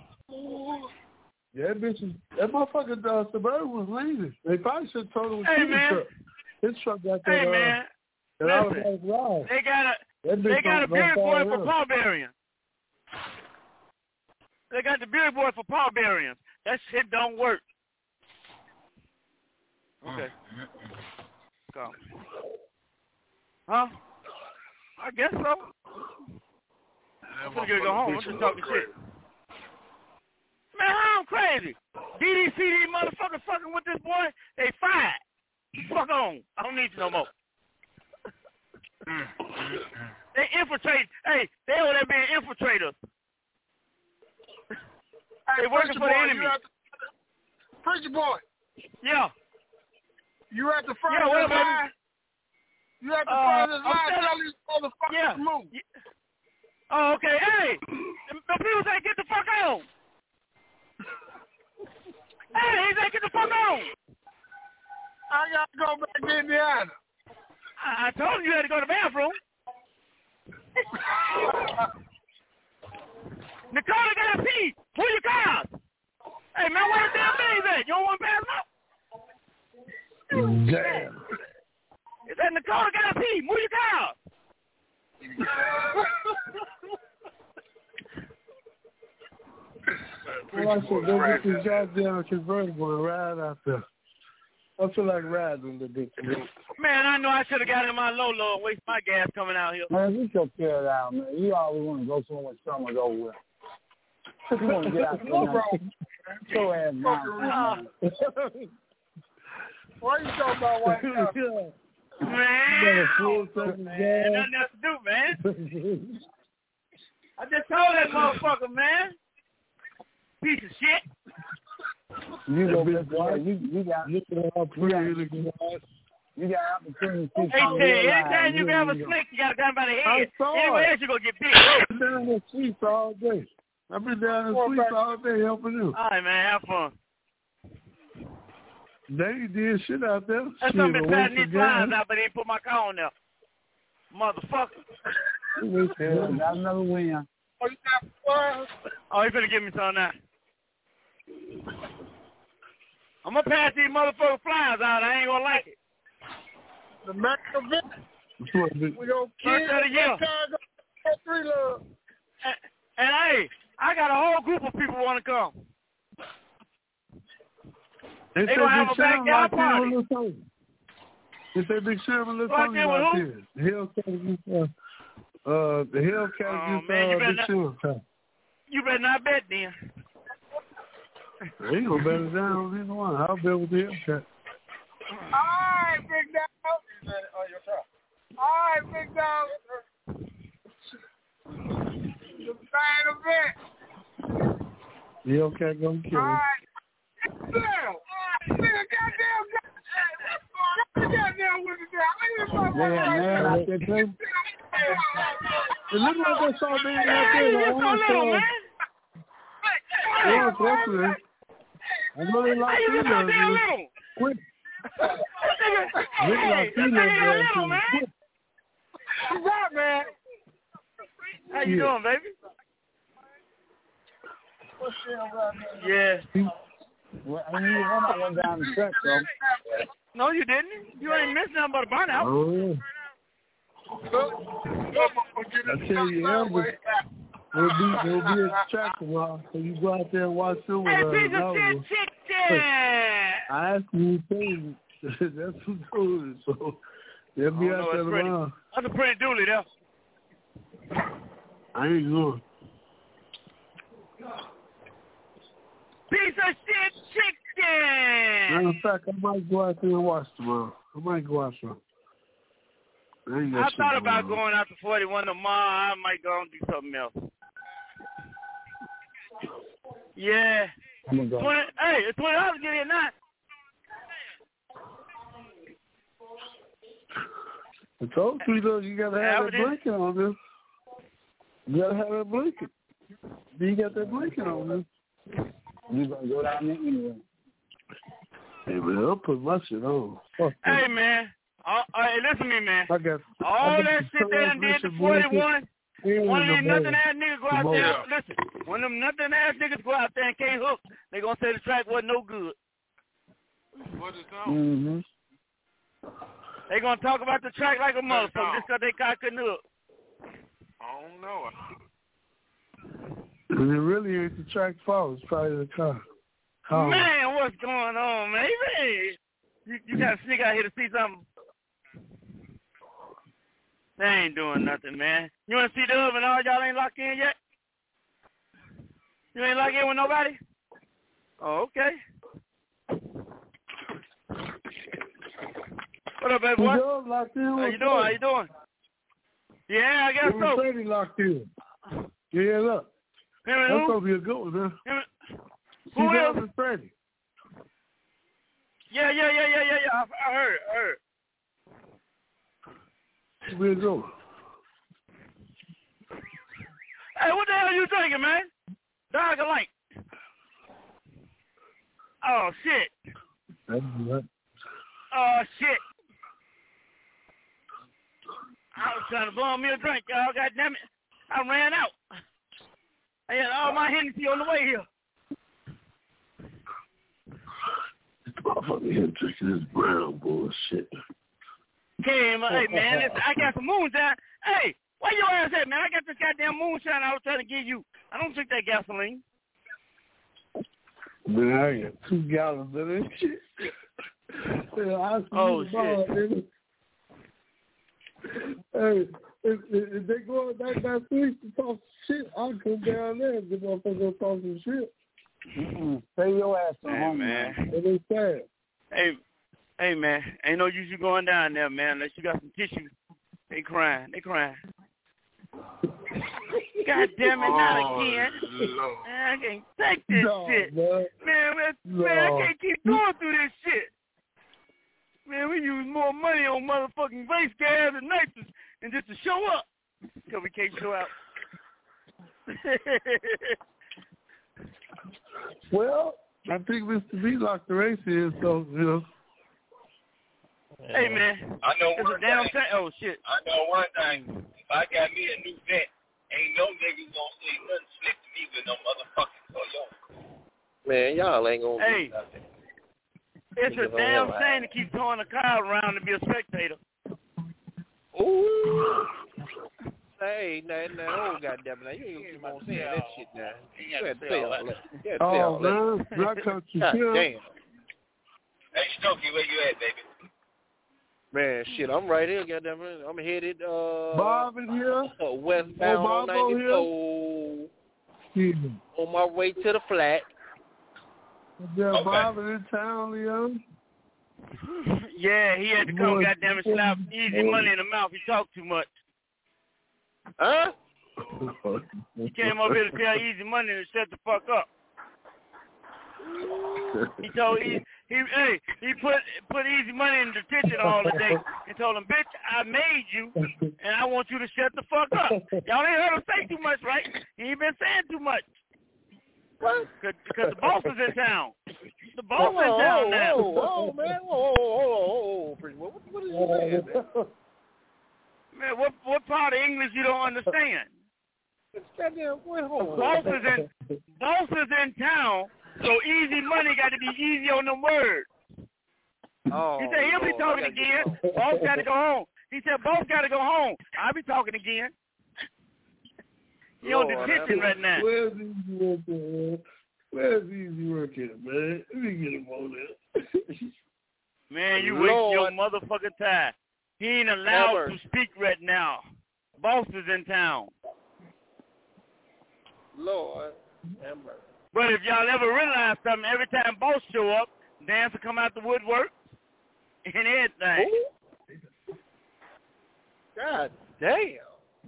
[SPEAKER 15] Yeah, that motherfucker Suburban was leaving. They probably should have told him
[SPEAKER 9] hey, man.
[SPEAKER 15] truck. His truck got that.
[SPEAKER 9] Hey, man.
[SPEAKER 15] Listen,
[SPEAKER 9] they got a beard boy for pallbearers. They got the beard boy for pallbearers. That shit don't work. Okay. Go. Huh? I guess so. I'm gonna go home. I'm just talking shit. Man, I'm crazy. DDCD motherfuckers fucking with this boy, they fired. Fuck on. I don't need you no more. They infiltrate. Hey, they over there being infiltrators. They working for the enemy.
[SPEAKER 17] Preacher boy.
[SPEAKER 9] Yeah.
[SPEAKER 17] You at the front of this line? You at the front of this line? Tell these motherfuckers to move.
[SPEAKER 9] Oh, okay. Hey, the people say get the fuck on. Hey, he said get the fuck on.
[SPEAKER 17] I got to go back to Indiana.
[SPEAKER 9] I told you had to go to the bathroom. Dakota got a pee. Pull your cars. Hey, man, where the damn things at? You don't want to pass them up?
[SPEAKER 15] Damn.
[SPEAKER 9] It said Dakota got a pee. Move your cars.
[SPEAKER 15] Well, I said, go get this goddamn convertible and ride out there. I feel like riding the bit.
[SPEAKER 9] Man, I know I should have got in my low and waste my gas coming out here.
[SPEAKER 18] Man, you should figure it out, man. You always want to go somewhere summer's over with. You want to get out there. Go ahead, man.
[SPEAKER 17] Why you talking about white now?
[SPEAKER 9] Man, nothing else to do, man. I just told that motherfucker, man. Piece of shit.
[SPEAKER 18] You go this way. You got opportunity to see
[SPEAKER 9] anytime you grab a snake, you got to come by the head. Anyway else you going to get bit.
[SPEAKER 15] I've been down the streets all day. I've been down the streets all day helping you.
[SPEAKER 9] All right, man. Have fun.
[SPEAKER 15] They did shit out there.
[SPEAKER 9] That's something been passing these lines out, but they put my car on there. Motherfucker.
[SPEAKER 18] Got another win.
[SPEAKER 9] Oh, he finna give me some now. I'm gonna pass these motherfucking flyers out. I ain't gonna like it.
[SPEAKER 17] The main event. We gonna kill
[SPEAKER 9] And hey, I got a whole group of people want to come. They gonna have a backyard party.
[SPEAKER 15] They say Big Sherman looks on out here. The Hellcat against Big Sherman.
[SPEAKER 9] You better not bet then.
[SPEAKER 15] I ain't gonna bet it down on either one. I'll bet with the Hellcat.
[SPEAKER 17] All right, Big Dog. All right, Big Dog. The main event.
[SPEAKER 15] The Hellcat gonna kill him.
[SPEAKER 17] All right.
[SPEAKER 18] Man, I said, it
[SPEAKER 15] looked like I saw me out there. I know they like females. Quick. Look like females.
[SPEAKER 17] What's up, man?
[SPEAKER 9] How you doing, baby? Yeah.
[SPEAKER 18] Well, I mean, I went down the track, though.
[SPEAKER 9] No, you didn't. You ain't missing nothing but a burnout.
[SPEAKER 15] Oh, yeah. I tell you, Elvis, we'll be at the track a while, so you go out there and watch them.
[SPEAKER 9] Hey, piece of shit, chicken!
[SPEAKER 15] I asked you to say that's who told it, so they'll be out there tomorrow.
[SPEAKER 9] That's a pretty dooley, though.
[SPEAKER 15] I ain't going.
[SPEAKER 9] Piece of shit chicken!
[SPEAKER 15] Matter of fact, I might go out there and watch tomorrow. I might go out some.
[SPEAKER 9] I thought about going out to 41 tomorrow. I might go and do something else. Yeah. Hey, it's $20 to get in now.
[SPEAKER 15] I told you, though, you got to have that blanket on there. You got to have that blanket. You got that blanket on, man.
[SPEAKER 18] You gonna go down there anyway.
[SPEAKER 15] Hey, man, I'll put my shit on.
[SPEAKER 9] Hey, man. Hey, listen to me, man.
[SPEAKER 15] I got
[SPEAKER 9] all that shit they done did to 41. One of them nothing ass niggas go out there. Listen, one of them nothing ass niggas go out there and can't hook. They gonna say the track wasn't no good.
[SPEAKER 11] What is that?
[SPEAKER 15] Mm-hmm.
[SPEAKER 9] They gonna talk about the track like a motherfucker just because they couldn't hook.
[SPEAKER 11] I don't know.
[SPEAKER 15] And it really ain't the track fault. It's probably the car.
[SPEAKER 9] Man, what's going on, man? You gotta sneak out here to see something. They ain't doing nothing, man. You want to see Dub and all y'all ain't locked in yet? You ain't locked in with nobody? Oh, okay. What up, baby boy? How you doing? How you doing? Yeah, I guess so.
[SPEAKER 15] Freddie locked in. Yeah, look. That's going to be a good one, man.
[SPEAKER 9] Who else?
[SPEAKER 15] Freddie.
[SPEAKER 9] Yeah. I heard.
[SPEAKER 15] Where's it going?
[SPEAKER 9] Hey, what the hell are you drinking, man? Dog of light. Oh, shit.
[SPEAKER 15] That's right.
[SPEAKER 9] Oh, shit. I was trying to blow me a drink, y'all. God damn it. I ran out. I had all my Hennessy on the way here.
[SPEAKER 15] This motherfucker here drinking this brown bullshit.
[SPEAKER 9] Hey, man, listen, I got some moonshine. Hey, where your ass at, man? I got this goddamn moonshine I was trying to give you. I don't drink that gasoline.
[SPEAKER 15] Man, I got 2 gallons of this shit.
[SPEAKER 9] Shit.
[SPEAKER 15] Hey, if they go back that street to talk shit, I'll come down there and the motherfucker talk some shit.
[SPEAKER 18] Stay your ass at home,
[SPEAKER 9] man.
[SPEAKER 15] What they say?
[SPEAKER 9] Hey, man, ain't no use you going down there, man, unless you got some tissue. They crying. God damn it, not again. Man, I can't take this shit. Man, I can't keep going through this shit. Man, we use more money on motherfucking race gas and nitrous than just to show up. Because we can't show out.
[SPEAKER 15] Well, I think Mr. B locked the race in, so, you know.
[SPEAKER 9] Hey, man.
[SPEAKER 16] I know
[SPEAKER 9] one thing. Oh, shit.
[SPEAKER 16] I know one thing. If I got me a new vet, ain't no niggas gonna say nothing slick to me with no motherfucking Toyota.
[SPEAKER 1] Man, y'all ain't gonna
[SPEAKER 9] do nothing. It's a damn shame to keep throwing a car around to be a spectator.
[SPEAKER 6] Ooh. Hey, no, goddamn it. Now, you ain't gonna keep on saying that shit now. You had to say all that.
[SPEAKER 15] Man, Black Country
[SPEAKER 6] God
[SPEAKER 15] Kill.
[SPEAKER 6] damn.
[SPEAKER 16] Hey, Stokey, where you at, baby?
[SPEAKER 6] Man, shit, I'm right here, goddamn it. I'm headed,
[SPEAKER 15] Bob in here.
[SPEAKER 6] Westbound on 94. On my way to the flat.
[SPEAKER 15] Yeah, Bob in town, Leon.
[SPEAKER 9] Yeah, he had to come, goddamn it, slap Easy Money in the mouth. He talked too much.
[SPEAKER 6] Huh?
[SPEAKER 9] He came up here to tell Easy Money to shut the fuck up. He told he put Easy Money in detention all the day and told him, bitch, I made you and I want you to shut the fuck up. Y'all ain't heard him say too much, right? He ain't been saying too much. What? Because the boss is in town. The boss is in town now.
[SPEAKER 6] Whoa, man. Whoa. What is you saying, man?
[SPEAKER 9] Man, what part of English you don't understand? Boss is in town, so Easy Money got to be easy on them words.
[SPEAKER 6] Oh,
[SPEAKER 9] he said he'll be talking again. Boss got to go home. He said boss got to go home. I'll be talking again. He on detention right now.
[SPEAKER 15] Where's Easy Work at, man? Where's Easy Work at, man? Let me get him on there.
[SPEAKER 9] Man, you waste your motherfucking time. He ain't allowed to speak right now. Boss is in town.
[SPEAKER 6] Lord.
[SPEAKER 9] But if y'all ever realize something, every time boss show up, dancer come out the woodwork and everything.
[SPEAKER 6] Ooh. God damn.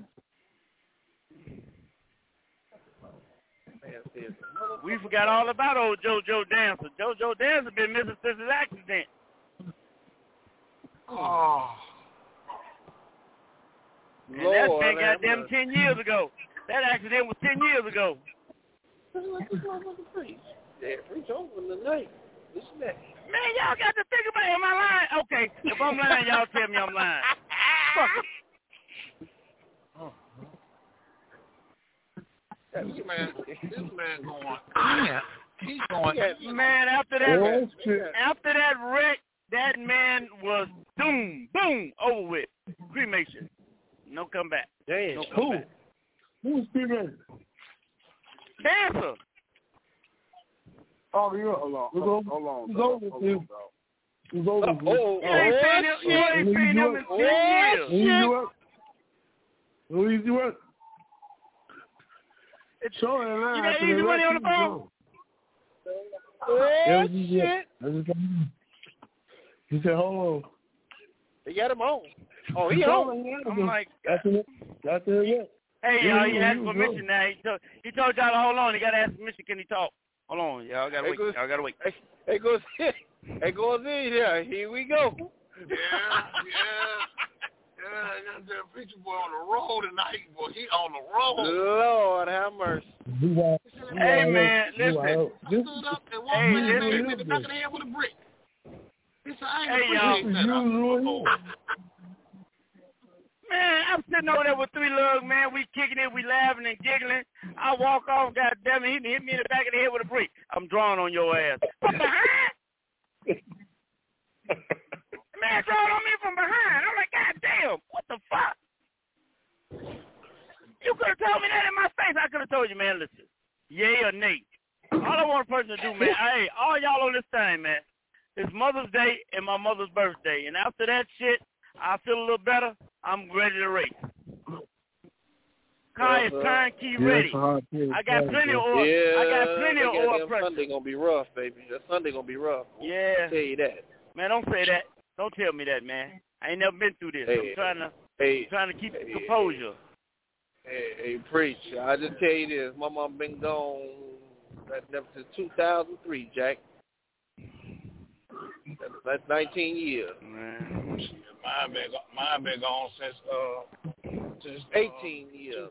[SPEAKER 9] We forgot all about old JoJo Dancer. JoJo Dancer been missing since his accident.
[SPEAKER 6] Oh.
[SPEAKER 9] And that's been goddamn 10 years ago. That accident was 10 years ago.
[SPEAKER 13] Yeah, preach over tonight. Listen that.
[SPEAKER 9] Man, y'all got to think about it. Am I lying? Okay, if I'm lying, y'all tell me I'm lying. Fuck it.
[SPEAKER 17] This man going. He's going.
[SPEAKER 9] Man, after that wreck, that man was boom, over with. Cremation. No comeback.
[SPEAKER 15] Damn.
[SPEAKER 9] No comeback.
[SPEAKER 15] Who's cremation?
[SPEAKER 9] Cancer.
[SPEAKER 15] Oh, yeah.
[SPEAKER 13] Hold on.
[SPEAKER 15] It's over.
[SPEAKER 9] You ain't seen him in 10 years.
[SPEAKER 15] Easy work.
[SPEAKER 9] You got easy money on the phone?
[SPEAKER 15] Shit. He said, hold on.
[SPEAKER 13] They got him on. Oh, he on.
[SPEAKER 9] I'm like,
[SPEAKER 15] that's it.
[SPEAKER 9] Hey, y'all, he asked permission now. He told y'all to hold on. He got to ask permission. Can he talk? Hold on, y'all got to wait. Y'all got to wait.
[SPEAKER 13] Hey, goes in. Yeah, here we go.
[SPEAKER 17] Yeah, that preacher boy on the road tonight, boy. He on the road.
[SPEAKER 13] Lord have mercy.
[SPEAKER 9] Hey, man, listen.
[SPEAKER 17] Stood up and walked in the back of the head with a brick.
[SPEAKER 9] Hey, y'all. Man, I'm sitting over there with three lugs, man. We kicking it, we laughing and giggling. I walk off, goddamn it, he hit me in the back of the head with a brick. I'm drawing on your ass. From behind? Man, drawing on me from behind. I'm like, goddamn, what the fuck? You could have told me that in my face. I could have told you, man, listen, yay or nay. All I want a person to do, man, hey, all y'all on this thing, man, it's Mother's Day and my mother's birthday. And after that shit, I feel a little better. I'm ready to race. Car is turnkey ready. I got plenty of oil. I got plenty of oil pressure.
[SPEAKER 13] Sunday gonna be rough, baby. That Sunday gonna be rough.
[SPEAKER 9] Yeah.
[SPEAKER 13] I'll tell you that.
[SPEAKER 9] Man, don't say that. Don't tell me that, man. I ain't never been through this.
[SPEAKER 13] Hey,
[SPEAKER 9] I'm trying to keep composure.
[SPEAKER 13] Hey, preach. I just tell you this. My mom been gone since 2003, Jack. That's 19 years.
[SPEAKER 17] Man. Mine been gone since
[SPEAKER 13] 18 years.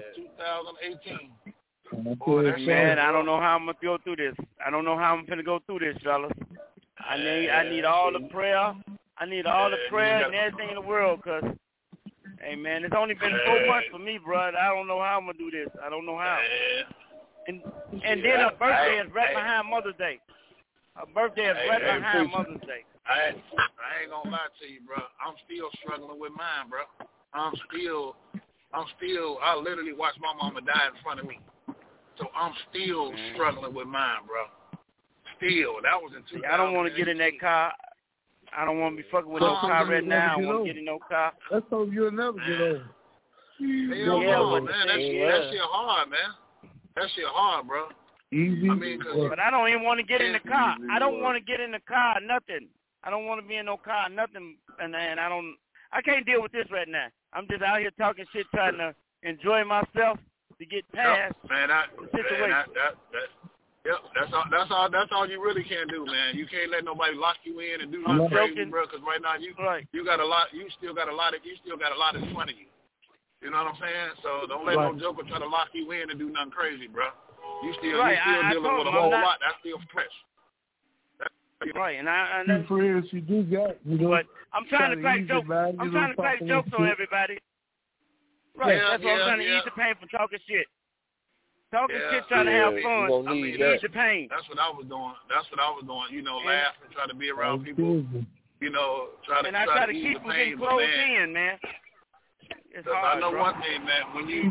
[SPEAKER 17] 2018.
[SPEAKER 9] Boy, man, I don't know how I'm gonna go through this. I don't know how I'm gonna go through this, fellas. I need all the prayer. I need all the prayer and everything in the world, cause, hey man, it's only been 4 months for me, bro. I don't know how I'm gonna do this. I don't know how. And then her birthday is right behind Mother's Day. Her birthday is right behind Mother's Day.
[SPEAKER 17] I ain't gonna lie to you, bro. I'm still struggling with mine, bro. I literally watched my mama die in front of me. So I'm still struggling with mine, bro. Still. That was in 2018.
[SPEAKER 9] I don't want to get in that car. I don't want to be fucking with no car right now. I don't want to get in no car.
[SPEAKER 15] Let's hope you'll never get over.
[SPEAKER 17] Hell no, man. That shit hard, man. That shit hard, bro.
[SPEAKER 15] Easy.
[SPEAKER 9] But I don't even want to get in the car. I don't want to get in the car, nothing. I don't want to be in no car, nothing. And I can't deal with this right now. I'm just out here talking shit, trying to enjoy myself to get past the situation.
[SPEAKER 17] That's all you really can do, man. You can't let nobody lock you in and do nothing crazy, bro. Because right now you got a lot. You still got a lot in front of you. You know what I'm saying? So don't let no joker try to lock you in and do nothing crazy, bro. You still dealing with a whole lot. That's still fresh.
[SPEAKER 9] Right, and I
[SPEAKER 15] friends you do got.
[SPEAKER 9] But I'm trying to crack jokes. I'm trying to crack jokes on everybody. Right, that's what I'm trying to ease the pain from talking shit. Talking shit, trying to have fun. Ease the pain.
[SPEAKER 17] That's what I was doing. You know, laugh and try to be around people. You know, try to ease the pain.
[SPEAKER 9] Close in, man. It's hard,
[SPEAKER 17] I know one thing, man. When you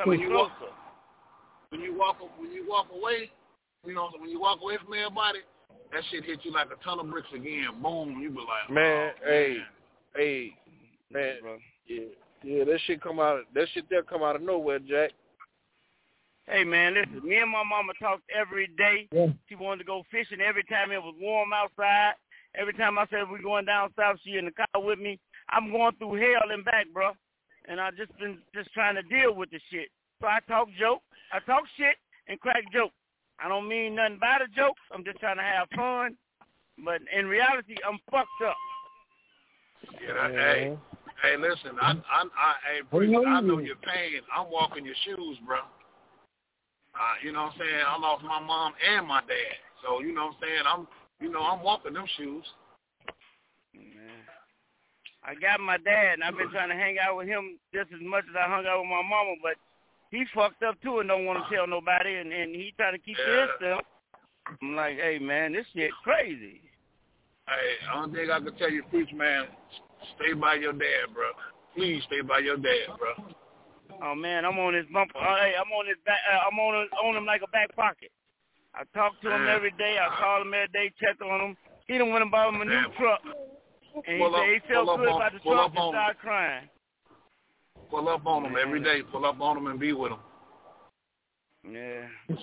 [SPEAKER 17] walk away, you know, when you walk away from everybody, that shit hit you like a ton of bricks again. Boom, you be like,
[SPEAKER 13] man,
[SPEAKER 17] oh,
[SPEAKER 13] man, yeah, that shit there come out of nowhere, Jack.
[SPEAKER 9] Hey, man, listen, me and my mama talked every day.
[SPEAKER 15] Yeah.
[SPEAKER 9] She wanted to go fishing every time it was warm outside. Every time I said we're going down south, she in the car with me. I'm going through hell and back, bro. And I just been trying to deal with the shit. So I talk shit and crack jokes. I don't mean nothing by the jokes. I'm just trying to have fun. But in reality, I'm fucked up.
[SPEAKER 17] Hey, listen, I know your pain. I'm walking your shoes, bro. You know what I'm saying? I lost my mom and my dad. So, you know what I'm saying? I'm walking them shoes.
[SPEAKER 9] Man. I got my dad, and I've been trying to hang out with him just as much as I hung out with my mama, but he fucked up, too, and don't want to tell nobody, and he trying to keep to himself. I'm like, hey, man, this shit crazy.
[SPEAKER 17] Hey, the only thing I can tell you, preach, man, stay by your dad, bro. Please stay by your dad, bro.
[SPEAKER 9] Oh, man, I'm on his bumper. Hey, I'm on his back. I'm on him like a back pocket. I talk to him every day. I call him every day, check on him. He done went and bought him a new truck. And he said he felt good about the truck and started crying.
[SPEAKER 17] Pull up on him every day. Pull up on him and be with him.
[SPEAKER 9] Yeah.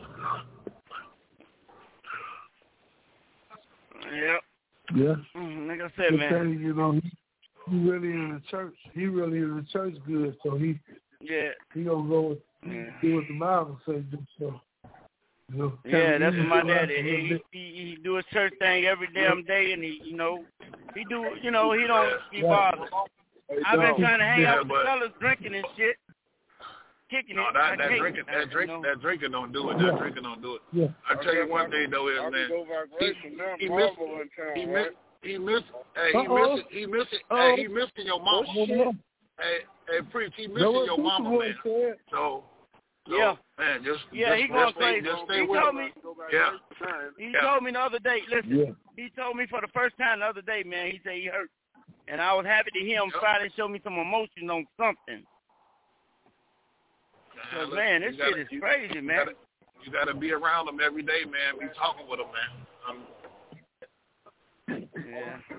[SPEAKER 9] Yep.
[SPEAKER 15] Yeah.
[SPEAKER 9] Like I said, man.
[SPEAKER 15] He really in the church. He really in the church good. So he gonna go with do what the Bible says. So.
[SPEAKER 9] Yeah, that's what my dad did. He do his church thing every damn day, and he don't be bothered. I've been trying to hang out with the fellas drinking and shit, kicking it.
[SPEAKER 17] That drinking don't do it. That drinking don't do it. Yeah. I tell you one thing though is, man, he missing your mama. Hey, preach, he missing your mama, man. So.
[SPEAKER 9] Yeah,
[SPEAKER 17] man,
[SPEAKER 9] he going crazy. He told me. He told me the other day. Listen, he told me for the first time the other day, man. He said he hurt, and I was happy to hear him finally show me some emotion on something. Cause man, this shit is crazy, man.
[SPEAKER 17] You gotta be around him every day, man. Be talking with him, man.
[SPEAKER 9] Yeah.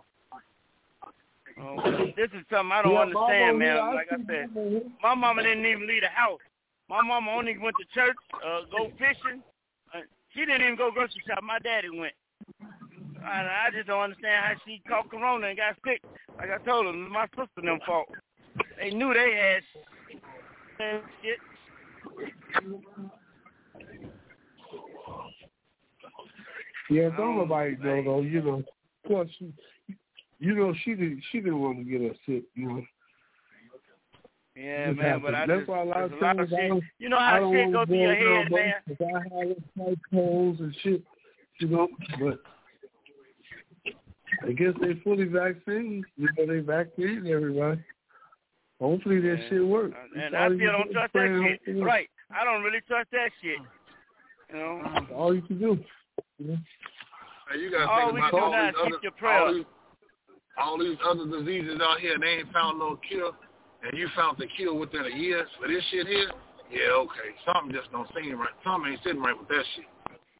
[SPEAKER 9] This is something I don't understand, man. Like I said, my mama didn't even leave the house. My mama only went to church, go fishing. She didn't even go grocery shop. My daddy went. I just don't understand how she caught corona and got sick. Like I told them, my sister and them fault. They knew they had shit.
[SPEAKER 15] Yeah, don't nobody know though. Plus, she didn't want to get us sick,
[SPEAKER 9] Yeah, man, but there's a lot of shit. You know how shit goes through your head, man.
[SPEAKER 15] I have type holes and shit, but I guess they fully vaccinated. They vaccinated everybody. Hopefully that shit works.
[SPEAKER 9] And I still don't trust that shit. Right. I don't really trust that shit.
[SPEAKER 15] That's all you can do.
[SPEAKER 17] Hey, you gotta think about all these other diseases out here. They ain't found no cure. And you found the cure within a year for this shit here? Yeah, okay. Something just don't seem right. Something ain't sitting right with that shit.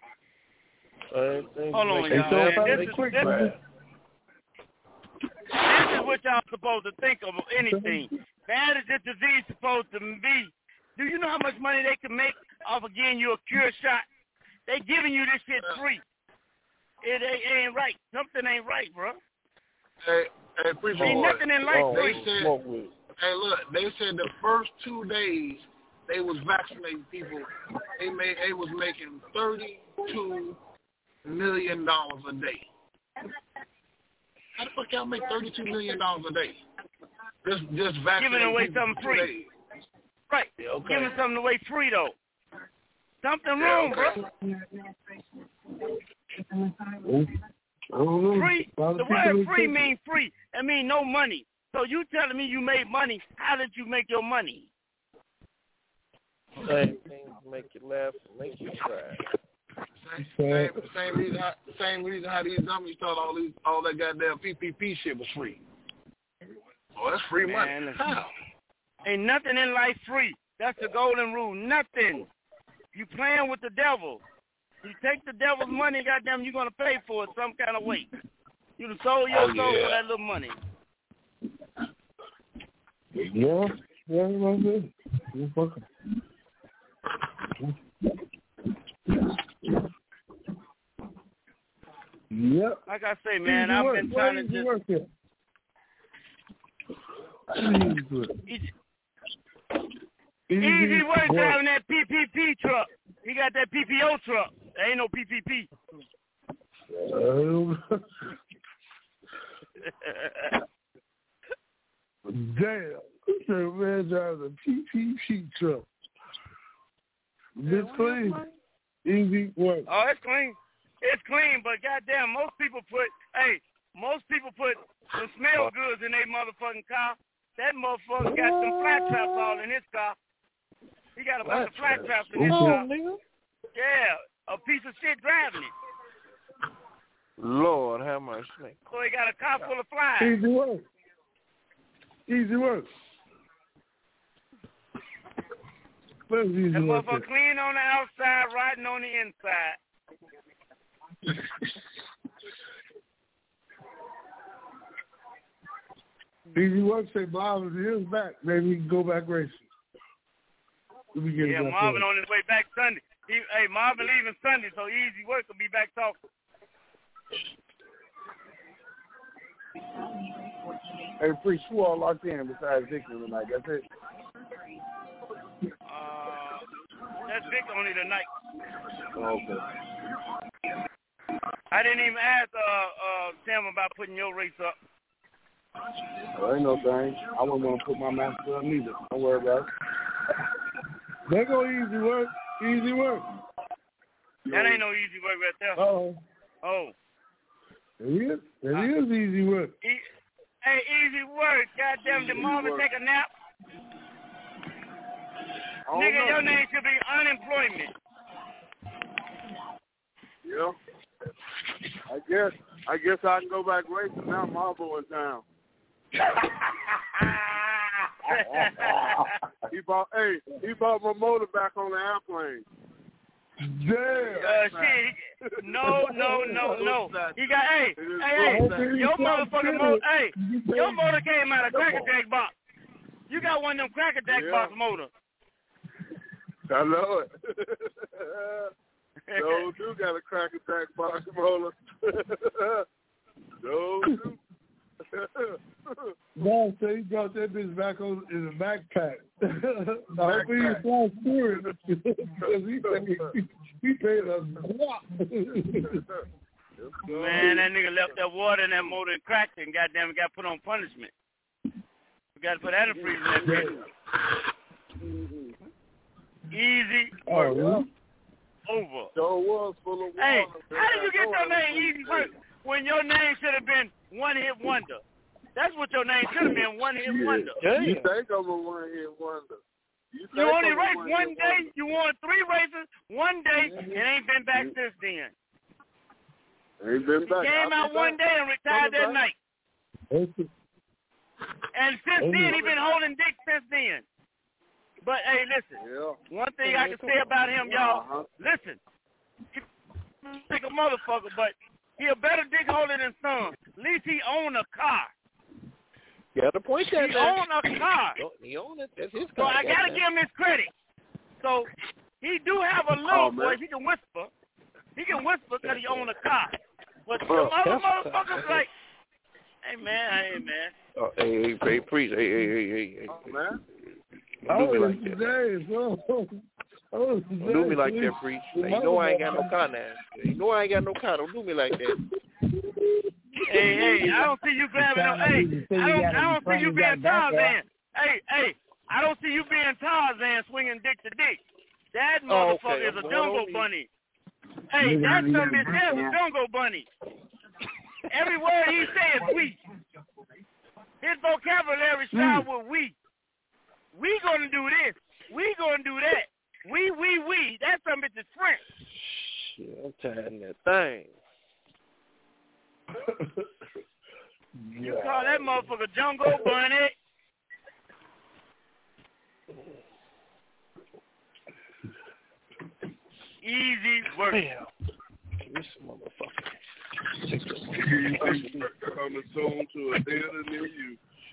[SPEAKER 9] Hold on, y'all. This is what y'all supposed to think of anything. Bad as this disease supposed to be. Do you know how much money they can make off of getting you a cure shot? They giving you this shit free. It ain't right. Something ain't right, bro.
[SPEAKER 17] Hey, preacher.
[SPEAKER 9] Ain't nothing in life free.
[SPEAKER 17] Hey, look, they said the first 2 days they was vaccinating people, they was making $32 million a day. How the fuck y'all make $32 million a day? Just vaccinating
[SPEAKER 9] giving away
[SPEAKER 17] people
[SPEAKER 9] something free. Right. Yeah, okay. Giving something away free though. Something wrong, bro. Free. The word free means free. It means no money. So you telling me you made money? How did you make your money?
[SPEAKER 6] Same things make you laugh and make you cry.
[SPEAKER 17] Same reason how these dummies thought all that goddamn PPP shit was free. Oh, that's free money. How?
[SPEAKER 9] Ain't nothing in life free. That's the golden rule. Nothing. You playing with the devil. You take the devil's money, goddamn, you're gonna pay for it some kind of way. You done sold your soul for that little money.
[SPEAKER 15] Yeah, that's it. Yep.
[SPEAKER 9] Like I say, man, I've been trying to just. Easy work driving that PPP truck. He got that PPO truck. There ain't no PPP.
[SPEAKER 15] Damn. This man drives a PPP truck. This clean. Easy work.
[SPEAKER 9] Oh, it's clean. It's clean, but goddamn, most people put some smell goods in their motherfucking car. That motherfucker got some flat traps all in his car. He got a bunch of flat traps in his car. Yeah, a piece of shit driving it.
[SPEAKER 6] Lord, have mercy.
[SPEAKER 9] So he got a car full of flies.
[SPEAKER 15] Easy work. Easy work. Where's easy
[SPEAKER 9] that
[SPEAKER 15] work?
[SPEAKER 9] Motherfucker clean on the outside, riding on the inside.
[SPEAKER 15] Easy work say Marvin is back. Maybe we can go back racing.
[SPEAKER 9] Yeah, Marvin on his way back Sunday. Marvin leaving Sunday, so Easy Work will be back talking.
[SPEAKER 13] Hey, Priest, who all locked in besides Victor tonight? That's it?
[SPEAKER 9] That's Victor only tonight.
[SPEAKER 13] Okay.
[SPEAKER 9] I didn't even ask Tim about putting your race up.
[SPEAKER 13] Well, ain't no thing. I wouldn't want to put my master up neither. Don't worry about it.
[SPEAKER 15] There go Easy Work. Easy Work.
[SPEAKER 9] That ain't no Easy Work right there. Oh.
[SPEAKER 15] It is Easy Work.
[SPEAKER 9] Hey, Easy Work. Goddamn, did Marvin take a nap? Nigga, your name should be unemployment.
[SPEAKER 13] Yeah. I guess I can go back racing now. Marvel in town. He bought my motor back on the airplane.
[SPEAKER 15] Damn.
[SPEAKER 9] No. He got your motherfucking motor. Hey, your motor came out of Cracker Jack box. You got one of them Cracker Jack box motors.
[SPEAKER 13] I know it. No, do got a Cracker Jack box motor. No, do.
[SPEAKER 15] No, so he got that bitch back on in the backpack. I hope he flies through it because he paid a lot.
[SPEAKER 9] Man, that nigga left that water in that motor and cracked it and goddamn it got put on punishment. We got to put that in freezing that bitch. Easy work. Over.
[SPEAKER 13] So it was full of water.
[SPEAKER 9] Hey, how did you get your name Easy Work when your name should have been One Hit Wonder? That's what your name should have been, One Hit Wonder.
[SPEAKER 13] You think I'm a one-hit wonder.
[SPEAKER 9] You only raced one day. You won 3 races one day and ain't been back since then.
[SPEAKER 13] Ain't been back.
[SPEAKER 9] He came out one day and retired that night. And since then, he been holding dick since then. But, hey, listen, one thing I can say about him, y'all, listen, he's a motherfucker, but he a better dick holder than some. At least he own a car.
[SPEAKER 6] You got to point that
[SPEAKER 9] He own a car.
[SPEAKER 6] He own it. That's his
[SPEAKER 9] So
[SPEAKER 6] car.
[SPEAKER 9] I got to give him his credit. So he do have a little voice. He can whisper. He can whisper because he own a car. But some other motherfuckers like, hey, man.
[SPEAKER 6] Oh, hey, Priest. Hey.
[SPEAKER 13] Oh, man.
[SPEAKER 6] Don't do me like that. Don't do me like that, Priest. You know I ain't got no car now. You know I ain't got no car. Don't do me like that.
[SPEAKER 9] Hey, I don't see you grabbing no. Hey, I don't see you being Tarzan. Hey, I don't see you being Tarzan swinging dick to dick. That motherfucker is a jungle bunny. Hey, that some bitch there is a jungle bunny. Every word he says, we. His vocabulary starts with we. We gonna do this. We gonna do that. We. That some bitch is French.
[SPEAKER 6] Shit, I'm tying that thing.
[SPEAKER 9] You call that motherfucker Jungle Bunny? Easy work.
[SPEAKER 6] This motherfucker.
[SPEAKER 13] Coming soon to a theater near you.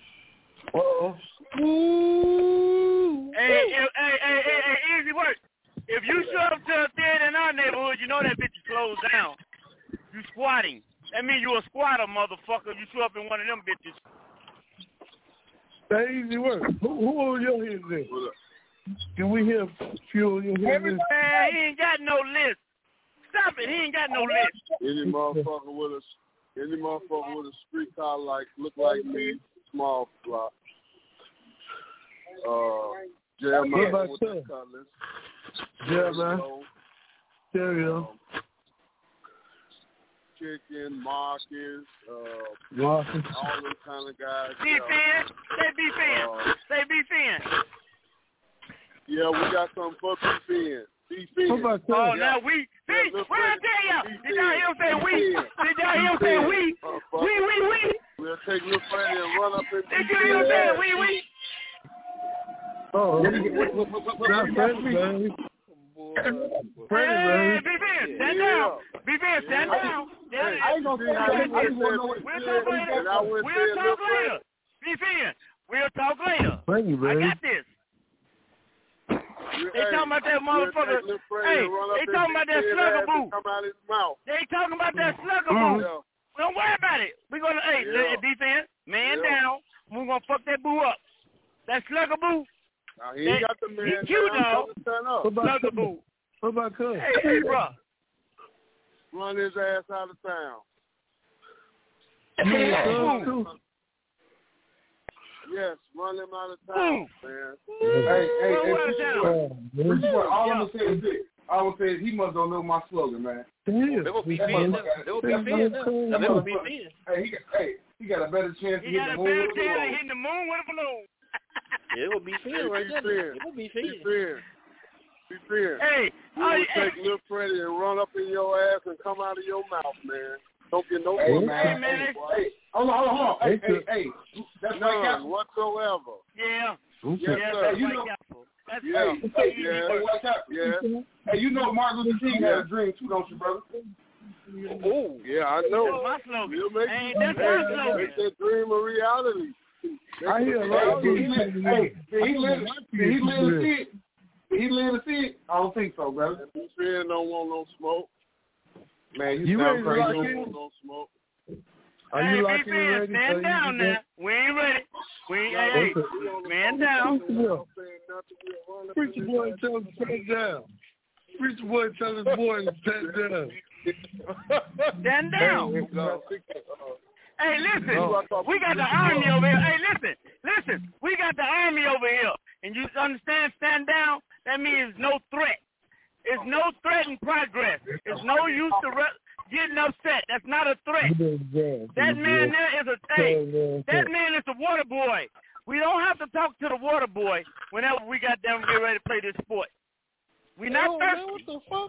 [SPEAKER 9] Hey, easy work. If you show up to a theater in our neighborhood, you know that bitch is closed down. You squatting. That means you a squatter, motherfucker. You show up in one of them bitches.
[SPEAKER 15] That easy work. Who are your hits then? Can we hear a few of your hits?
[SPEAKER 9] Man, he ain't got no list. Stop it. He ain't got no list.
[SPEAKER 13] Any motherfucker with a street car look like me, small flop.
[SPEAKER 17] Jeremiah.
[SPEAKER 15] What about you? Jeremiah. Stereo.
[SPEAKER 17] Chicken, Marcus,
[SPEAKER 15] Marcus.
[SPEAKER 17] all those kind of guys.
[SPEAKER 9] B-Fin. Say B-Fin. Say B-Fin.
[SPEAKER 17] Yeah, we got something for B-Fin.
[SPEAKER 15] What about you?
[SPEAKER 9] Oh, now we. See, what I tell y'all? Did y'all hear him say we? Did y'all hear him say we? We.
[SPEAKER 17] We'll take Lil Freddie and run up in
[SPEAKER 9] Did you hear him say we?
[SPEAKER 15] Oh, not Freddie, baby.
[SPEAKER 9] Hey, B-Fin, stand down. B-Fin, stand down.
[SPEAKER 17] I ain't gonna say
[SPEAKER 9] We'll talk later. B-Fin, we'll talk later.
[SPEAKER 15] Thank you, baby.
[SPEAKER 9] I got this. They talking about that motherfucker. Hey, they talking about that slugger boo. They talking about that slugger boo. Don't worry about it. We're gonna, B-Fin, man down. We're gonna fuck that boo up. That slugger boo.
[SPEAKER 17] Now, he ain't got the man.
[SPEAKER 9] He cute, dog. Slugger boo.
[SPEAKER 15] What about Cuz?
[SPEAKER 9] Hey, bro.
[SPEAKER 17] Run his ass out of town. Yes, run him out of town, man.
[SPEAKER 13] Hey, all I'm gonna say is this. All I'm gonna say is he must don't know my slogan, man.
[SPEAKER 6] They gonna be fan.
[SPEAKER 13] Hey, he got a better chance to hit the moon with a balloon.
[SPEAKER 9] Hitting the moon with a balloon.
[SPEAKER 6] It will be fan right there. It will be fan.
[SPEAKER 17] Be fair.
[SPEAKER 9] Hey,
[SPEAKER 17] you take Lil Freddie and run up in your ass and come out of your mouth, man. Don't get no
[SPEAKER 13] man. Hey, hold on. Hey. That's
[SPEAKER 17] none right whatsoever.
[SPEAKER 9] Yeah.
[SPEAKER 13] Hey, you know. Hey, you know Martin Luther King had a dream too, don't you, brother?
[SPEAKER 17] Oh, yeah, I know.
[SPEAKER 9] That's my slogan.
[SPEAKER 17] That's my slogan. Make that dream a reality.
[SPEAKER 15] I hear a lot of people.
[SPEAKER 13] Did he live to see it? I don't think so, brother.
[SPEAKER 17] This man don't want no smoke.
[SPEAKER 13] Man, you sound crazy.
[SPEAKER 17] Don't want no smoke.
[SPEAKER 15] Are you locking ready?
[SPEAKER 9] Stand down now. We ain't ready. Hey, man down.
[SPEAKER 15] Preacher boy tell him to stand down. Preacher boy tell his boy to stand down.
[SPEAKER 9] Stand down. Hey, listen, we got the army over here. Hey, listen, we got the army over here. And you understand, stand down, that means no threat. It's no threat in progress. It's no use to getting upset. That's not a threat. That man there is that man is the water boy. We don't have to talk to the water boy whenever we got down and get ready to play this sport. We not thirsty.
[SPEAKER 6] Man, what the fuck?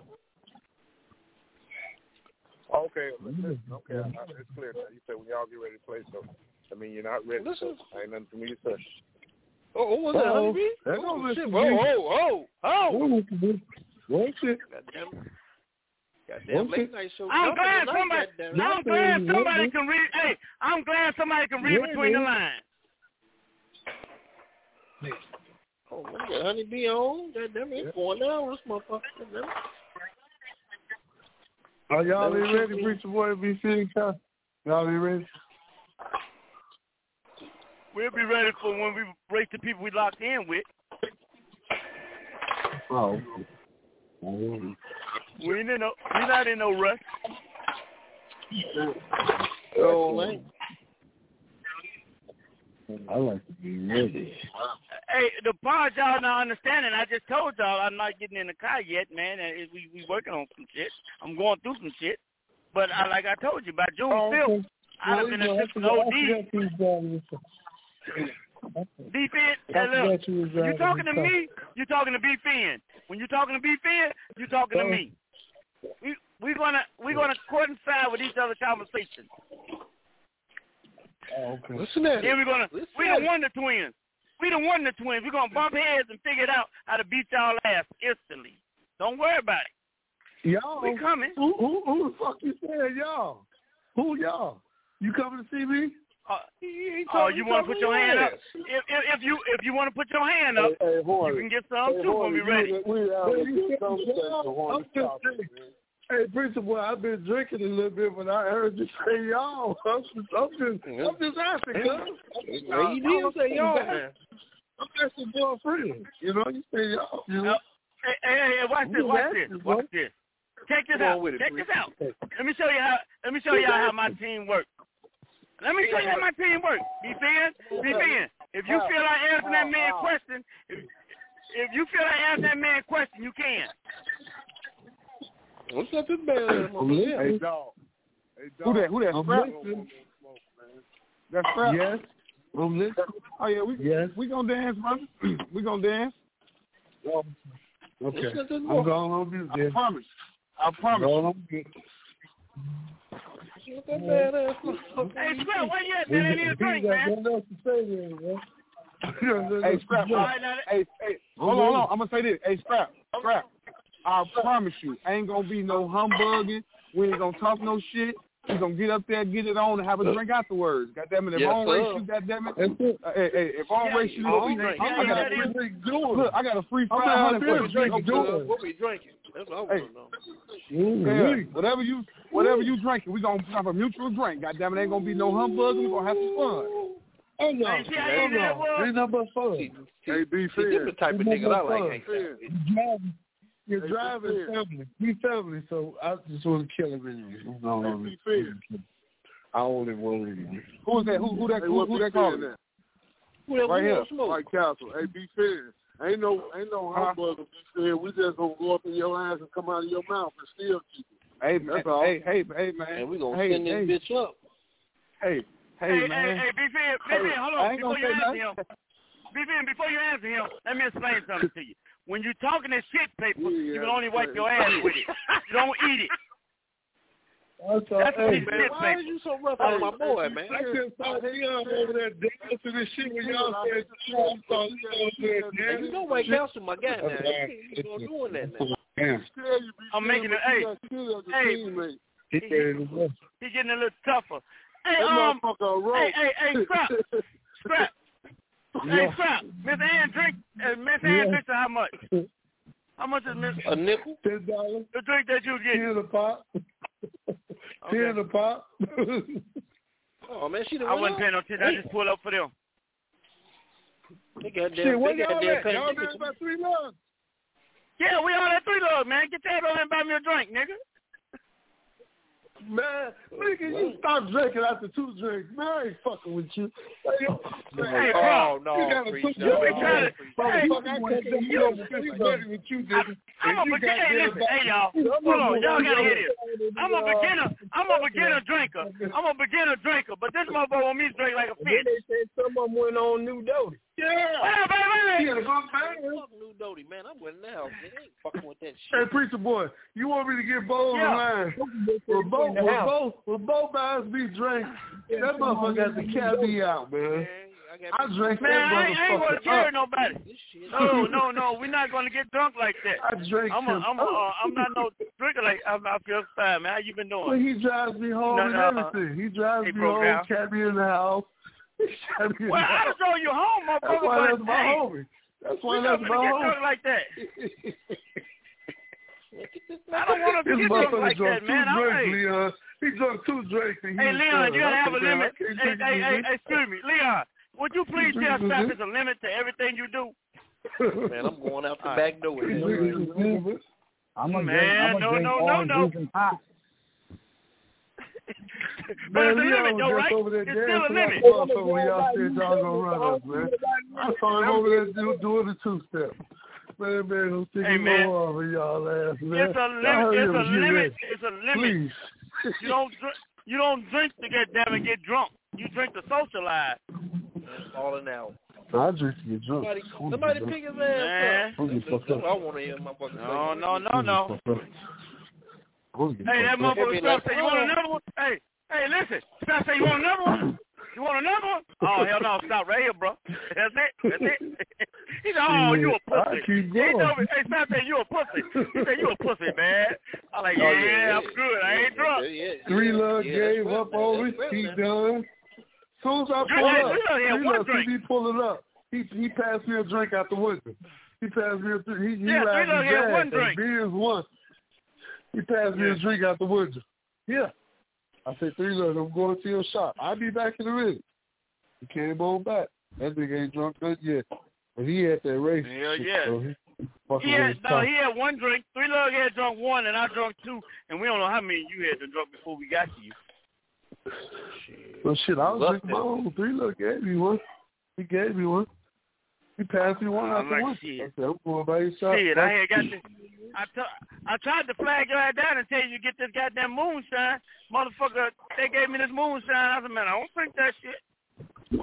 [SPEAKER 17] Okay, it's clear now. You said when y'all get ready to play, so I mean you're not ready. So ain't nothing for me to say.
[SPEAKER 6] Oh, what was that, Honeybee?
[SPEAKER 15] Oh, shit. What's it?
[SPEAKER 6] Goddamn late night show.
[SPEAKER 9] I'm glad somebody can read. Hey, I'm glad somebody can read between the lines.
[SPEAKER 6] Oh, we got Honeybee on. Goddamn it, it's going down. This motherfucker.
[SPEAKER 15] Are y'all be ready, Preacher Boy, to be sitting time? Y'all be ready?
[SPEAKER 9] We'll be ready for when we break the people we locked in with.
[SPEAKER 15] Oh.
[SPEAKER 9] We're not in no rush.
[SPEAKER 6] Oh, man.
[SPEAKER 15] I like to be ready.
[SPEAKER 9] Hey, the part y'all not understanding, I just told y'all I'm not getting in the car yet, man. And we working on some shit. I'm going through some shit. But like I told you, by June 5th, I'd have been assistant OD. B-Fin, look, you talking to me, you talking to B-Fin. When you talking to B-Fin, you talking to me. We're gonna coincide with each other's conversations.
[SPEAKER 15] Oh, okay.
[SPEAKER 6] Listen to that.
[SPEAKER 9] Then we don't want the twins. We don't want the twins. We're gonna bump heads and figure it out how to beat y'all ass instantly. Don't worry about it.
[SPEAKER 15] Y'all,
[SPEAKER 9] we coming.
[SPEAKER 15] Who the fuck you saying y'all? Who y'all? You coming to see me?
[SPEAKER 9] You want to put your hand up? If you want to put your hand up, you can get some too when we're ready.
[SPEAKER 15] Hey, Preacher Boy, I've been drinking a little bit when I heard you say y'all. I'm just asking, cuz.
[SPEAKER 6] You didn't say y'all, man.
[SPEAKER 15] I'm asking for a friend. You know, you say y'all. You know?
[SPEAKER 9] Hey, watch this. Check this out. Let me show you how my team works. Let me show you how my team works. B-Fin, If you feel like answering that man question, if you feel like answering that man question, you can.
[SPEAKER 13] What's up, this man? Hey, dog. Who that? Scrap? That's Scrap?
[SPEAKER 15] Yes. I'm listening.
[SPEAKER 13] Oh, yeah, we gonna dance, brother. We gonna dance.
[SPEAKER 15] Okay. I'm going on this.
[SPEAKER 13] I promise.
[SPEAKER 9] Hey, Scrap, where you at, man? I need a drink, man.
[SPEAKER 13] Hey, Scrap. Hey, hold on. I'm gonna say this. Hey, Scrap. I promise you, ain't gonna be no humbugging. We ain't gonna talk no shit. We gonna get up there, get it on, and have a drink afterwards. Goddamn it! If I don't race you, goddamn it. Hey, if I don't race you, I got a free 500 for you.
[SPEAKER 20] What we drinking? That's what I want to know.
[SPEAKER 13] Yeah, whatever you drinking, we gonna have a mutual drink. Goddamn it, ain't gonna be no humbugging. We gonna have some fun.
[SPEAKER 15] Oh no, ain't nothing but fun.
[SPEAKER 13] Hey, be fair.
[SPEAKER 20] The type of niggas I like.
[SPEAKER 15] You're driving family. We family, so I just want to kill him anyway.
[SPEAKER 13] Be fair.
[SPEAKER 15] I only want to.
[SPEAKER 13] Who's that? Who that calling that? Right here.
[SPEAKER 7] Right, Castle. Hey, be fair. Ain't no humbug. Be fair. We just gonna go up in your ass and come out of your mouth and still keep it.
[SPEAKER 13] Hey, man. Hey, man.
[SPEAKER 20] And we gonna send this bitch up.
[SPEAKER 13] Hey, man.
[SPEAKER 9] Hey, be fair. Hold on. Before you answer him, let me explain something to you. When you're talking that shit paper, you can only wipe your ass with it. You don't eat it. That's a piece of shit paper.
[SPEAKER 20] Why are you so rough on my boy, man?
[SPEAKER 15] I just saw Leon over there dancing and shit when y'all said,
[SPEAKER 20] hey, you know why cancel my guy now. He's doing that now.
[SPEAKER 9] I'm making it. Hey. He getting a little tougher. Hey, Scrap. Hey, Scrap. Miss Ann drinks how much? How much is Miss?
[SPEAKER 20] A nickel?
[SPEAKER 15] $10.
[SPEAKER 9] The drink that you get.
[SPEAKER 15] 10 a pop. 10 a pop.
[SPEAKER 20] Oh man,
[SPEAKER 9] I wasn't paying no attention. I just pulled up for them.
[SPEAKER 20] They got
[SPEAKER 15] shit, where y'all at? Y'all there about 3 logs?
[SPEAKER 9] Yeah, we all at 3 logs, man. Get your head over and buy me a drink, nigga.
[SPEAKER 15] Man, nigga, you stop drinking after 2 drinks. Man, I ain't fucking with you.
[SPEAKER 9] Hey, bro.
[SPEAKER 20] No,
[SPEAKER 9] you gotta put your I'm a beginner. Hey, y'all. Hold on, y'all gotta hear this. I'm a beginner drinker. But this motherfucker want me to drink like a fish.
[SPEAKER 1] They said some of them went on New Doty.
[SPEAKER 15] Yeah.
[SPEAKER 9] Wait.
[SPEAKER 20] Fuck New Doty, man. I'm with now. They ain't fucking with that shit.
[SPEAKER 15] Hey, Preacher Boy, you want me to get bold in line? Will both guys be drinking? That motherfucker got the cabbie out, man. I drink
[SPEAKER 9] man,
[SPEAKER 15] that
[SPEAKER 9] I ain't gonna carry nobody. No, we're not gonna get drunk like that.
[SPEAKER 15] I drink
[SPEAKER 9] I'm not no drinker like I feel fine, man. How you been doing?
[SPEAKER 15] Well, he drives me home and everything. He drives me home, cabbie in the house.
[SPEAKER 9] Well, I'll show you home, my brother.
[SPEAKER 15] That's why that's my homie. That's why that's my homie.
[SPEAKER 9] Drunk like that. I don't want to get drunk like that, man.
[SPEAKER 15] Leon. He drunk 2 drinks.
[SPEAKER 9] Hey, Leon, you gotta have a limit. Hey, excuse me, Leon. Would you please tell Scrap there's a limit to everything you do?
[SPEAKER 20] Man, I'm going out the back door.
[SPEAKER 9] No. But
[SPEAKER 15] man,
[SPEAKER 9] it's a limit, though, right?
[SPEAKER 15] Over there
[SPEAKER 9] it's still a limit.
[SPEAKER 15] When y'all said y'all gonna run us, man. I saw him over there doing the 2-step. Man, don't think more of y'all ass, man.
[SPEAKER 9] It's a limit.
[SPEAKER 15] Please.
[SPEAKER 9] You don't drink to get damn and get drunk. You drink to socialize.
[SPEAKER 20] Falling out.
[SPEAKER 15] I drink to get drunk.
[SPEAKER 20] Somebody pick his ass up. I want to hear my fucking
[SPEAKER 9] No. Hey, that motherfucker Scrap say, you want another one? Hey, listen. Scrap say, you want another one? You want another one? Oh, hell no. Stop right here, bro. That's it. He said, oh, you a pussy. He told me, hey, Scrap said, you a pussy. He said, you a pussy, man. I'm like, yeah, I'm good. I ain't drunk.
[SPEAKER 15] 3 Lug gave up on it. He done. As soon as I pull up, 3 Lug, he pulling up. He passed me a drink out the window. He passed me a drink. He had one drink. Beers one. He passed me a drink out the window. Yeah. I said, 3 Lug, I'm going to your shop. I'll be back in a minute. He came on back. That nigga ain't drunk good yet. But he had that race.
[SPEAKER 9] Hell yeah.
[SPEAKER 15] So
[SPEAKER 9] he had 1 drink. 3 Lug had drunk 1, and I drunk 2, and we don't know how many you had to drunk before we got to you.
[SPEAKER 15] Well, shit, I was drinking my own. 3 Lug gave me one. He gave me one. He passed me one after one.
[SPEAKER 9] Shit.
[SPEAKER 15] I said, I'm going by your shot.
[SPEAKER 9] Shit, I had got this. I tried to flag your ass down and tell you to get this goddamn moonshine. Motherfucker, they gave me this moonshine. I said, man, I don't drink that shit.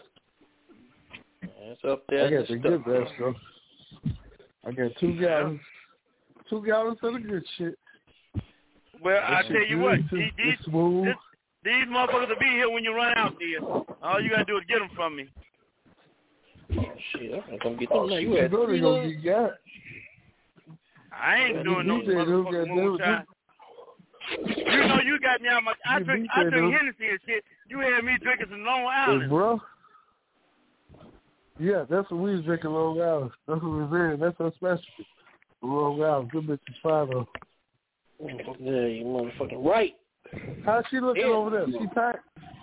[SPEAKER 6] It's up there.
[SPEAKER 15] I got the good best, though. I got 2 gallons. 2 gallons of the good shit.
[SPEAKER 9] Well, I tell you what, these motherfuckers will be here when you run out there. All you gotta do is get them from me.
[SPEAKER 6] Shit, I'm gonna get them now. You had
[SPEAKER 15] three gonna get got.
[SPEAKER 9] I ain't doing no motherfucking moonshine. You know you got me out my. I drink Hennessy and shit. You had me drinking some Long Island.
[SPEAKER 15] Hey, bro. Yeah, that's what we was drinking, Long Island. That's what we was in. That's our specialty. Long Island. Good bitch is fine though.
[SPEAKER 6] Yeah, you motherfucking right.
[SPEAKER 15] How's she looking over there? She packed?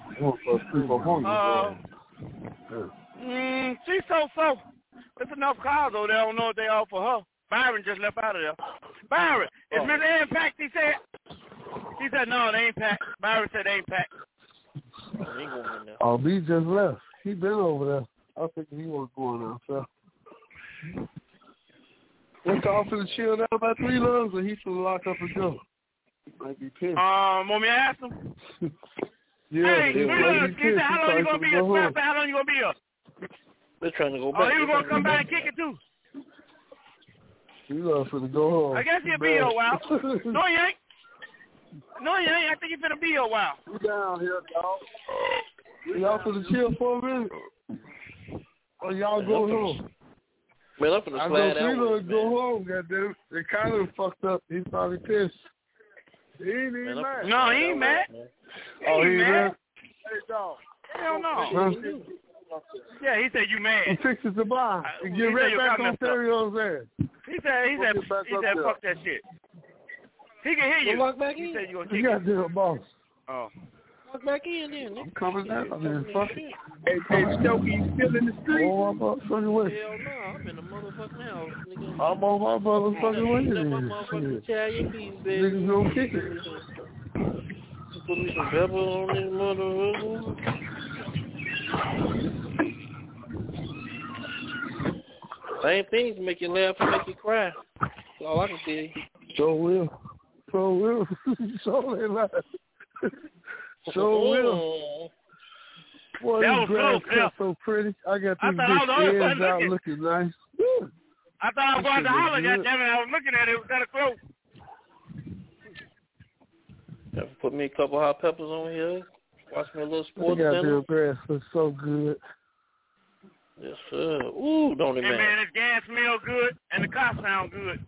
[SPEAKER 9] She's so. There's enough cars over there. I don't know if they all for her. Byron just left out of there. Byron, is Miss Ann packed, he said? He said, no, they ain't packed. Byron said they ain't packed.
[SPEAKER 15] Oh, B just left. He been over there. I think he was going out, so. What's off to the chill down by 3 loves, or he should lock up and go? Might be pissed.
[SPEAKER 9] Want me to ask him?
[SPEAKER 15] Yeah,
[SPEAKER 9] hey, 3 loves, he said, how long you going to be here? How long you going to be here?
[SPEAKER 6] They're trying to go back.
[SPEAKER 9] Oh, he was going to come back and kick it, too.
[SPEAKER 15] He love for to go home.
[SPEAKER 9] I guess he'll be here a while. No, he ain't. I think he's finna be here a while.
[SPEAKER 15] We down here, dog. Y'all for the chill for a minute? Or y'all go home?
[SPEAKER 6] Man, I'm finna slide out.
[SPEAKER 15] I know go home, goddamn. They kind of fucked up. He's probably pissed. He ain't even mad.
[SPEAKER 9] No, he ain't mad.
[SPEAKER 15] Oh, he ain't mad?
[SPEAKER 8] Hey, dog.
[SPEAKER 9] Hell no. Yeah, he said you mad.
[SPEAKER 15] He fixes the bar. And get right back on Stereo's ass.
[SPEAKER 9] He said, fuck that shit. He can hear you.
[SPEAKER 6] Walk back in.
[SPEAKER 9] He said you gonna kick
[SPEAKER 15] you got to do it, boss.
[SPEAKER 9] Oh.
[SPEAKER 6] Walk back in then.
[SPEAKER 15] I'm coming down. I mean, fuck it.
[SPEAKER 8] Hey, Stokey, you still in the street?
[SPEAKER 15] Oh, my motherfucking way.
[SPEAKER 6] Hell no, I'm in the motherfucking house, nigga.
[SPEAKER 15] I'm on my motherfucking way.
[SPEAKER 6] My motherfucking Italian piece, baby.
[SPEAKER 15] Niggas gonna kick it.
[SPEAKER 6] Put me some pepper on this motherfucker. Same things make you laugh and make you cry. That's all I can tell you.
[SPEAKER 15] So will. So they laugh. So will. Boy, this grass cut so pretty. I got these big ends out looking nice.
[SPEAKER 9] I thought I was going to holler, goddammit. I was looking at it. It was kind of close.
[SPEAKER 6] Put me a couple hot peppers on here. Watch me a little sports center.
[SPEAKER 15] Goddamn grass looks so good.
[SPEAKER 6] Yes, sir. Ooh, don't it, man?
[SPEAKER 9] Hey, man, this gas smell good, and the car sound good.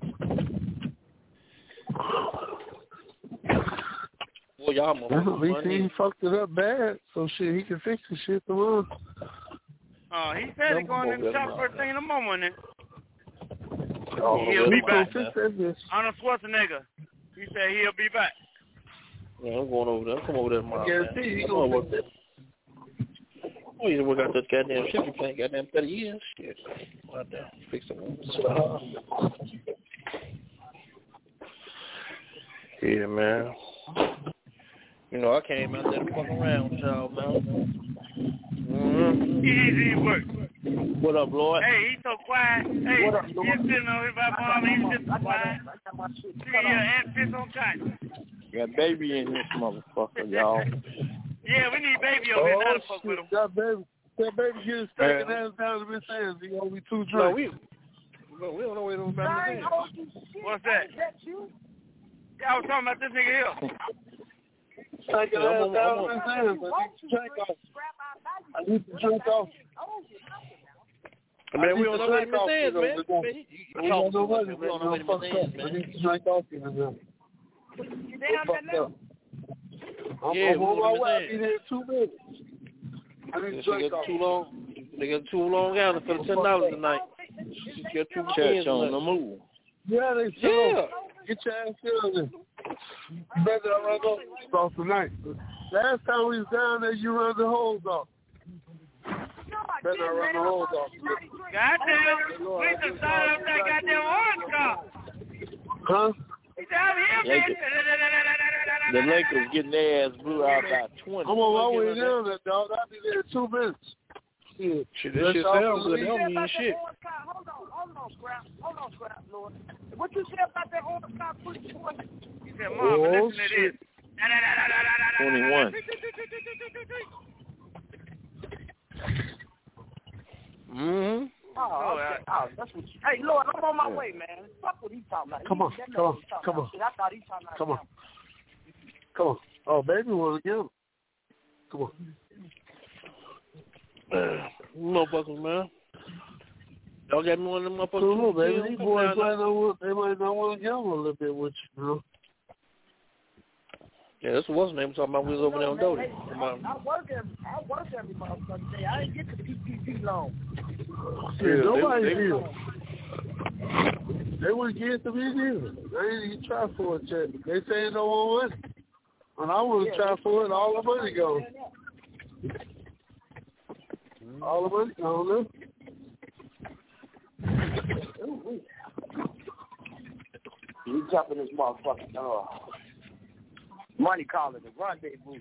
[SPEAKER 6] Boy, y'all motherfuckers.
[SPEAKER 15] He fucked it up bad, so shit, he can fix the shit tomorrow.
[SPEAKER 9] He said he's going in the shop first thing in the morning.
[SPEAKER 15] Oh,
[SPEAKER 9] he'll be back. Arnold Schwarzenegger. He said he'll be back.
[SPEAKER 6] Yeah, I'm going over there. Come over there tomorrow.
[SPEAKER 15] Guarantee he's going to work there.
[SPEAKER 6] Oh, you work out this goddamn shit. You playing goddamn 30 years. Shit. Right there. Fix it. Yeah, man. You know, I came out there to fuck around with y'all, man. Mm-hmm.
[SPEAKER 9] Easy work.
[SPEAKER 6] What up, Lloyd?
[SPEAKER 9] Hey, he's so quiet. Hey,
[SPEAKER 6] what up,
[SPEAKER 9] he's sitting on his mom. He's just quiet. And piss on cotton.
[SPEAKER 19] Got baby in this motherfucker, y'all.
[SPEAKER 9] Yeah, we need baby over here. Not to fuck with him.
[SPEAKER 15] That baby get his second ass down to Miss Hands. He gonna be 2 drinks.
[SPEAKER 6] No, we don't know where those babies is.
[SPEAKER 9] What's that? Yeah, I was talking about this nigga here.
[SPEAKER 15] Second ass down to Miss Hands. I need to drink off.
[SPEAKER 6] Man, we don't know where Miss Hands, man.
[SPEAKER 15] We don't know where Miss Hands, man. I need to drink off in there.
[SPEAKER 8] You down there now?
[SPEAKER 15] I'm on my way. I'll be there in 2 minutes. I need to drink off.
[SPEAKER 6] They got 2 long hours for the $10 tonight. She got 2 kids
[SPEAKER 19] on the move.
[SPEAKER 15] Yeah, they sure. Get your ass here then. You better run off tonight. Last time we was down there, you run the holes off. Better run the holes off.
[SPEAKER 9] Goddamn, we just started up that goddamn orange car.
[SPEAKER 15] Huh?
[SPEAKER 19] The Lakers getting their ass blew out by 20.
[SPEAKER 15] I'm on my way down there, dog. I'll be there in 2 minutes.
[SPEAKER 13] Shit,
[SPEAKER 6] that shit sounds good. That don't mean shit.
[SPEAKER 12] Hold on, Scrap, Lord. What you say about that old Scott push boy? You said, Mom, listen to this.
[SPEAKER 20] 21.
[SPEAKER 6] Mm-hmm.
[SPEAKER 12] Oh, that's what you... Hey, Lord, I'm on my way, man. Fuck what he talking about.
[SPEAKER 13] Come on.
[SPEAKER 12] Shit, I thought he talking about
[SPEAKER 13] Come on. Oh, baby wants to get him. Come on.
[SPEAKER 6] Motherfuckers, man. Y'all got me one of them motherfuckers.
[SPEAKER 13] Come on, baby. These boys might not want to get him a little bit with you, bro.
[SPEAKER 6] Yeah, that's what's name talking about. We was over there on Doty.
[SPEAKER 12] I work every motherfucking day. I ain't get the PPP loan.
[SPEAKER 13] Yeah, nobody did. They wouldn't give it to me either. They didn't even try for it yet. They say no one money. When I want to try for it, all the money goes. All the money gone,
[SPEAKER 12] You jumping this motherfucking dog. Money calling the rendezvous.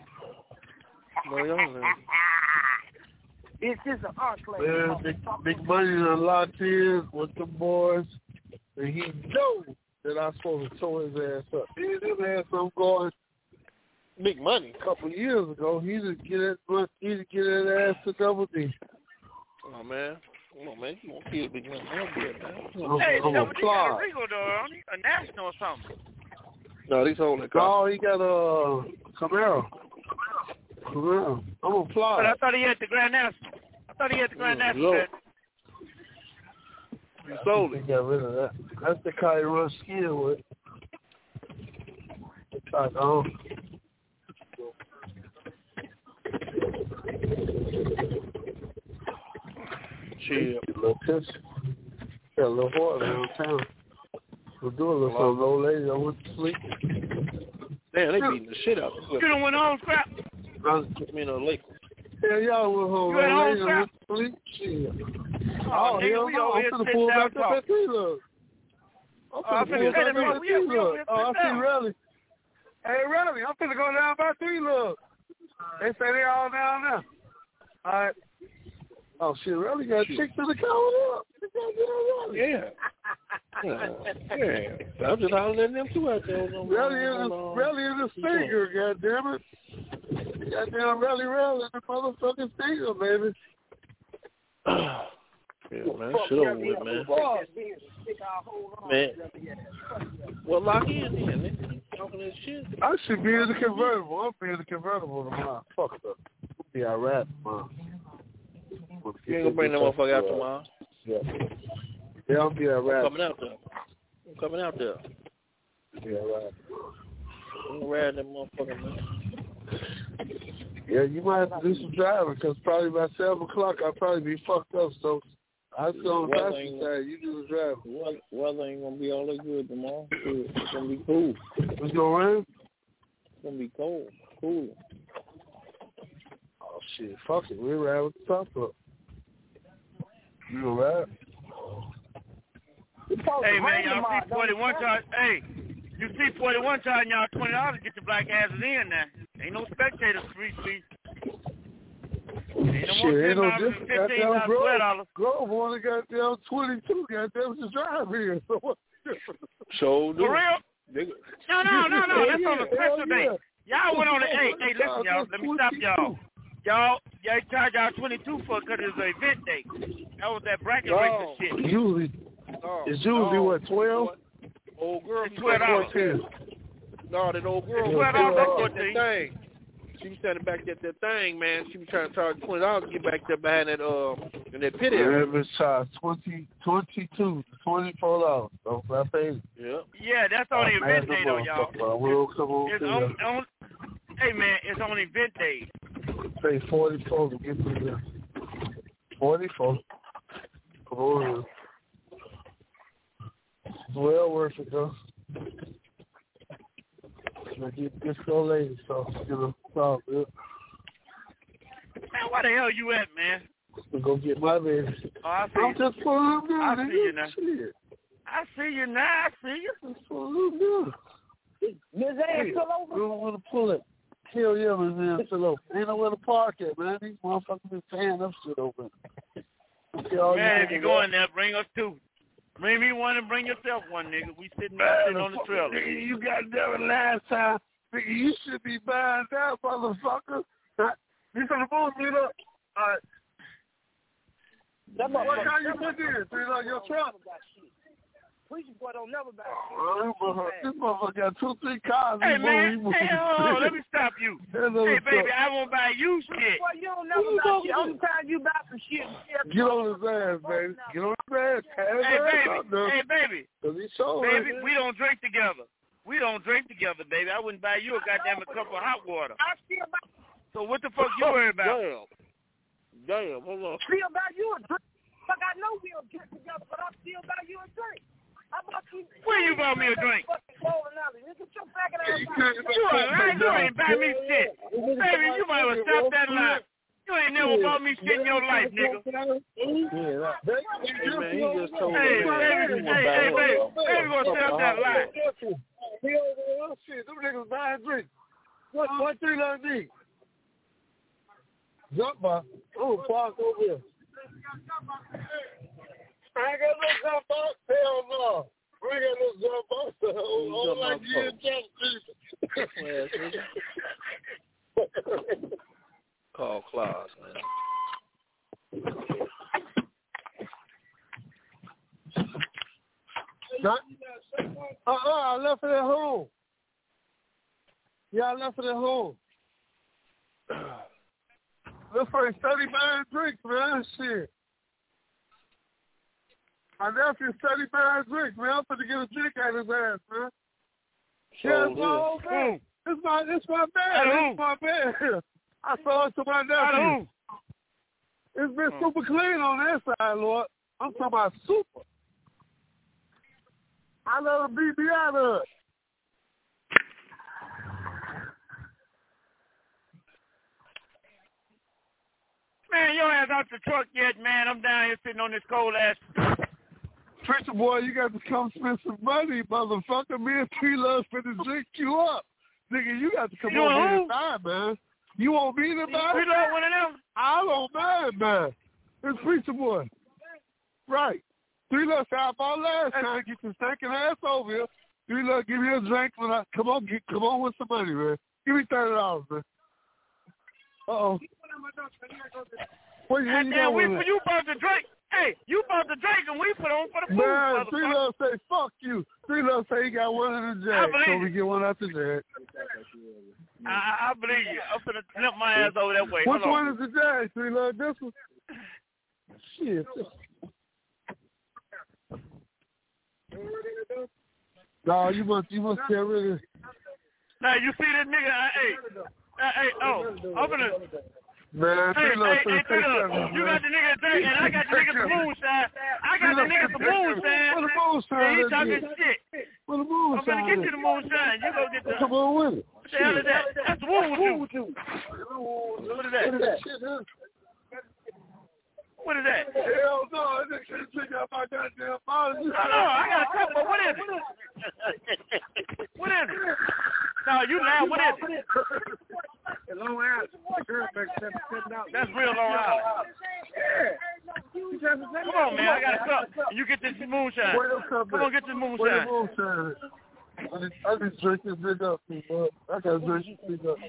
[SPEAKER 12] It's just an enclave.
[SPEAKER 13] Man, big money done locked in with the boys, and he knows that I'm supposed to tow his ass up. He didn't have something going.
[SPEAKER 6] Big money.
[SPEAKER 13] A couple of years ago, he didn't get that ass to Double D.
[SPEAKER 6] Oh man. Come on, man. You won't feel big money.
[SPEAKER 12] Hey, Double D got a Regal though, a National or something.
[SPEAKER 6] No, he's holding a car.
[SPEAKER 13] Oh, he got a Camaro. I'm gonna fly.
[SPEAKER 12] But I thought he had the Grand National.
[SPEAKER 6] National. He sold it.
[SPEAKER 13] He got rid of that. That's the car he runs skiing with.
[SPEAKER 6] Chill.
[SPEAKER 13] A little pitch. Got a little water around town. We'll do a little something. Old lady, I went to sleep.
[SPEAKER 6] Damn, they beating the shit out of me.
[SPEAKER 12] You done went home, Scrap?
[SPEAKER 6] Put me in a lake.
[SPEAKER 13] Yeah, y'all went home.
[SPEAKER 12] You went home, Scrap?
[SPEAKER 13] Sleep? Shit.
[SPEAKER 12] Oh,
[SPEAKER 13] hell no. I'm finna pull back up at T-Look. I see Relly. Hey, Relly, I'm finna go down by T-Look. They say they all down there. All right. Oh, shit, Relly got chicks in the car up.
[SPEAKER 6] Yeah. Yeah. I'm just hollering at them too out there.
[SPEAKER 13] Relly is a singer, goddammit. Goddamn Relly in the motherfucking singer, baby.
[SPEAKER 6] Yeah, man. Shit over with, man. Man. Well, lock in then. They talking that shit.
[SPEAKER 13] I should be in the convertible. I'll be in the convertible tomorrow. Fuck up. We'll be all right tomorrow.
[SPEAKER 6] You ain't gonna bring that motherfucker out tomorrow?
[SPEAKER 13] Yeah, I'll be all right.
[SPEAKER 6] I'm coming out there.
[SPEAKER 13] Yeah, right.
[SPEAKER 6] I'm gonna ride that motherfucker, man.
[SPEAKER 13] Yeah, you might have to do some driving because probably by 7 o'clock I'll probably be fucked up. So I sit on the passenger side. You do the driving.
[SPEAKER 20] Weather ain't gonna be all that good tomorrow. It's gonna be cool.
[SPEAKER 13] It's gonna rain.
[SPEAKER 20] It's gonna be cold, cooler.
[SPEAKER 13] Oh shit! Fuck it. We ride with the top up. You gonna ride?
[SPEAKER 12] Hey man, y'all see 41 charge. Hey, you see 41 charging y'all $20 to get your black asses in now. Ain't no spectators free fee.
[SPEAKER 13] Shit, ain't no different. Goddamn Grove only got down 22. Goddamn, just drive here. So what?
[SPEAKER 6] So
[SPEAKER 12] for real? No. That's on a special day. Y'all went on the hey, listen, y'all. Let me stop y'all. Y'all charge y'all 22 for it because it's an event day. That was that bracket racing shit.
[SPEAKER 13] It's usually what, 12?
[SPEAKER 6] Old girl,
[SPEAKER 12] it's $12.
[SPEAKER 6] No, that old girl was $12 that thing. She was standing back at that thing, man. She was trying to charge $20 to get back there behind that in that pit area.
[SPEAKER 13] Yeah, it's charged $22, $24. So I paid.
[SPEAKER 12] Yeah, that's on the event day though, y'all. Hey man, it's on event day.
[SPEAKER 13] Pay $44 to get through there. $44. Come on. It's well worth it though. I get this old lady, so solve it.
[SPEAKER 12] Man, where the hell you at, man?
[SPEAKER 13] To go get my baby.
[SPEAKER 12] Oh, I see
[SPEAKER 13] I'm just pulling up now.
[SPEAKER 12] I see you now.
[SPEAKER 13] Shit.
[SPEAKER 12] I see you now.
[SPEAKER 13] Just pulling up now.
[SPEAKER 12] Miss Ann, still over?
[SPEAKER 13] I don't want to pull it.
[SPEAKER 15] Kill you and then still open. Ain't nowhere to park at, man. These motherfuckers been tearing up shit open.
[SPEAKER 9] Man, if you go in there, bring us two. Bring me one and bring yourself one, nigga. We sitting on the trailer.
[SPEAKER 15] Nigga, you got that last time. Nigga, you should be buying that, motherfucker. You gonna move me up? All right. What kind you put in? Your truck?
[SPEAKER 12] Preacher boy don't never buy
[SPEAKER 15] this motherfucker got 2-3 cars.
[SPEAKER 9] Hey, man. Hey, let me stop you. Hey, baby, I won't buy you shit.
[SPEAKER 12] Boy, you don't never buy shit. Only time you buy some shit.
[SPEAKER 15] Get on his ass, baby. Get on his ass.
[SPEAKER 9] Hey, baby.
[SPEAKER 15] Baby,
[SPEAKER 9] we don't drink together. Baby. I wouldn't buy you a goddamn cup of hot water.
[SPEAKER 12] I still buy.
[SPEAKER 9] So what the fuck you worried about?
[SPEAKER 20] Damn, hold on.
[SPEAKER 12] Still buy you a drink. Fuck, I know we don't drink together, but I still buy you a drink.
[SPEAKER 9] Where you bought me a drink? You ain't buy me shit. Baby, you might well stop that lie. You ain't never bought me shit in your life, nigga.
[SPEAKER 20] Hey, man, he just told me.
[SPEAKER 9] Hey, baby, gonna stop that lie.
[SPEAKER 15] Shit, them niggas buying drinks. What 3 let me? Jump bar. Oh, park over here. I ain't got no jump box. Hell no. We ain't got no jump box. Oh, like you and jump.
[SPEAKER 20] Call Claus, man. I left it at home. Yeah, I left it at home. This for 30 buying drinks, man. Shit. My nephew study buying drinks, man. I'm finna get a drink out of his ass, man. Yeah, it's my old man. It's my bed. It's my bed. I saw it to my nephew. It's been super clean on that side, Lord. I'm talking about super. I let him beat me out of it.
[SPEAKER 9] Man, your ass out the truck yet, man. I'm down here sitting on this cold ass.
[SPEAKER 15] Preacher boy, you got to come spend some money, motherfucker. Me and T Love finna drink you up. Nigga, you got to come over here and buy, man. You want me to buy?
[SPEAKER 9] You don't one of them?
[SPEAKER 15] I don't mind, man. It's Preacher boy. Right. 3 Love said I bought last time. Get your stinking ass over here. 3 Love, give me a drink when I come on with some money, man. Give me $30, man. Uh-oh.
[SPEAKER 9] You bought the drink. Hey, you bought the drink and we put on for the food.
[SPEAKER 15] Man, 3 Love say, fuck you. 3 Love say he got one in the jack, so we get one out the jack.
[SPEAKER 9] I believe you. I'm finna flip my ass over that way.
[SPEAKER 15] Which one is the jack, 3 Love? This one? Shit. No, you must get rid of.
[SPEAKER 9] Now, you see this nigga? I'm gonna.
[SPEAKER 15] Man,
[SPEAKER 9] hey, you got the nigga drink and I got the nigga some moonshine. And he talking shit. I'm gonna get you the moonshine. You go get the.
[SPEAKER 15] Come on with it.
[SPEAKER 9] What the hell is that? That's woo juice. What is that? What is that?
[SPEAKER 15] Hell no, I didn't take out my goddamn body.
[SPEAKER 9] No, I got a cup, but what is it? What is it? No, you now, what is it?
[SPEAKER 8] Long Island.
[SPEAKER 9] That's real Long Island. Come on, man, I got a cup. You get this moonshine. Come on, get this moonshine.
[SPEAKER 15] I just drink this big up, bro. I gotta drink this big up.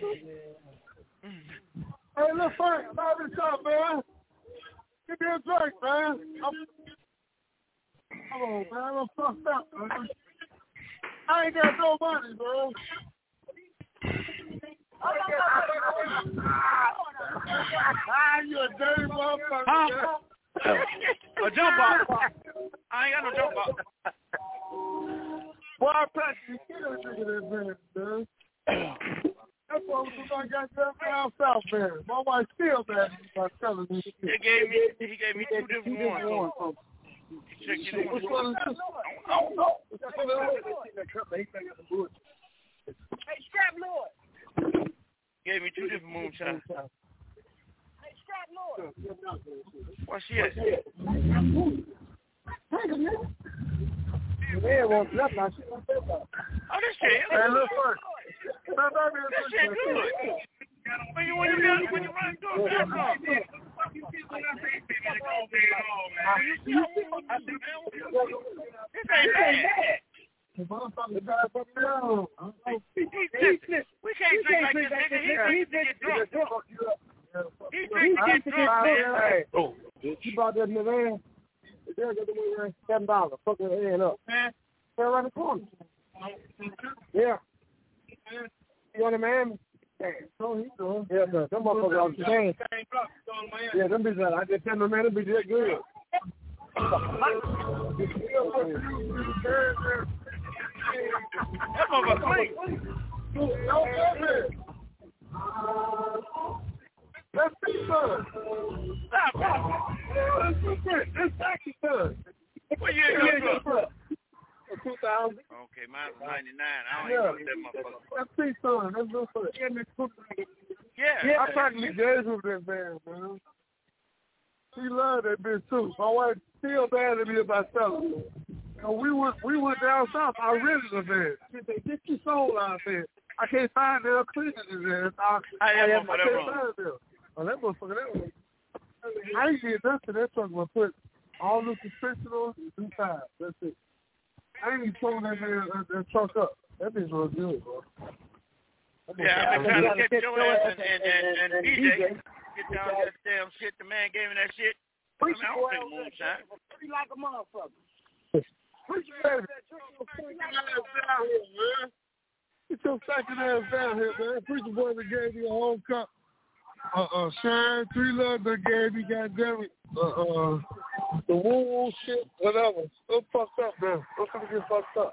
[SPEAKER 15] Hey, look, Frank, Bobby Top, man. Give me a drink, man. Come on, man. I'm fucked up, man. I ain't got no money, bro. You a dirty motherfucker, man.
[SPEAKER 9] A jump box. I ain't got no jump box.
[SPEAKER 15] Boy, Patrick, you don't drink that man, man. That's why I got that down south, man. My wife still mad by telling me.
[SPEAKER 9] He gave me 2 different ones. Check it
[SPEAKER 15] Which one is this? I don't know.
[SPEAKER 12] Hey, Strap Lord.
[SPEAKER 9] Gave me 2 different moonshine.
[SPEAKER 12] Hey, Strap Lord.
[SPEAKER 9] Where's she at?
[SPEAKER 15] Man wants nothing.
[SPEAKER 9] Oh, this shit.
[SPEAKER 15] Hey, look first.
[SPEAKER 9] shit good. When you run to a car. This ain't bad. We can't drink like this nigga. He drinks to get drunk. He drinks to get drunk, man.
[SPEAKER 8] Oh, you bought that in the van? They're going to be $7. Fuck their hand up. They're around the corner. Yeah. You want a man? So he's doing. Yeah, no, them motherfuckers on the chain. Yeah, them bitches, I just tell them, man, them bitches good.
[SPEAKER 9] That motherfucker clean.
[SPEAKER 8] That's big son.
[SPEAKER 9] Stop.
[SPEAKER 8] That's taxi son.
[SPEAKER 9] What you ain't gonna do?
[SPEAKER 8] 2000.
[SPEAKER 9] Okay, mine's 99. I don't even know that motherfucker.
[SPEAKER 8] That's big son. That's no son.
[SPEAKER 9] Yeah.
[SPEAKER 8] I practically gave with that man, man. She loved that bitch too. My wife still mad at me about selling. We went down south. I rented a van. She said, "Get your soul out there." I can't find them cleaning this ass. I can't find them. Oh, that motherfucker, that was. I ain't get nothing. That truck will put all the suspension on and 2 times. That's it. I ain't even throwing that truck up. That bitch was good, bro.
[SPEAKER 9] Yeah, I've been trying to get your ass and DJ. Get down that damn shit. The man gave me that shit. I mean, I don't think moonshine.
[SPEAKER 18] Pretty like a motherfucker.
[SPEAKER 8] Get your second ass down here, man. Preacher boy that gave you a whole cup. Shine, 3 Love that gave you, goddamn it. The woo shit, whatever. Don't fucked up, man. Don't come get fucked up.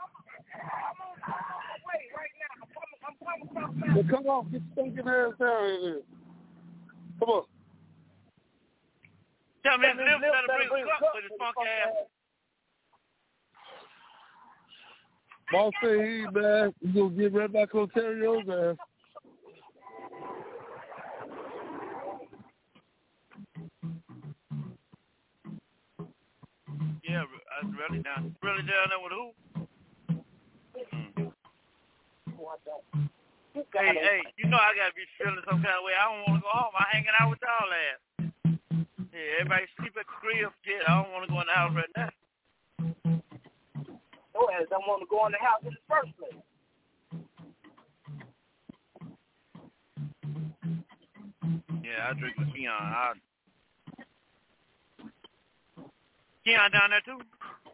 [SPEAKER 8] Come on, get your stinking ass down here. Come on.
[SPEAKER 9] Tell me, Liv better bring a cup with his funk ass.
[SPEAKER 8] Boss say he man, you gonna get right back on Terry's ass.
[SPEAKER 9] Yeah, that's really down. Really down there with who? Hey, you know I gotta be feeling some kind of way. I don't want to go home. I'm hanging out with y'all ass. Yeah, everybody sleep at the crib. Yeah, I don't want to go in the house right now.
[SPEAKER 18] Your ass don't want to go in the house in the first place.
[SPEAKER 9] Yeah, I drink with Keon. Keon down there too?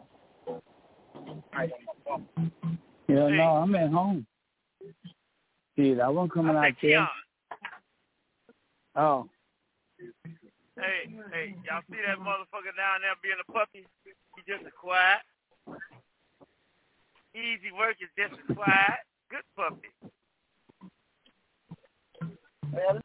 [SPEAKER 18] Yeah, hey. No, I'm at home. Shit, I wasn't coming out there. Oh.
[SPEAKER 9] Hey, y'all see that motherfucker down there being a puppy? He just a quiet. Easy work is just a quiet. Good puppy.
[SPEAKER 18] Man,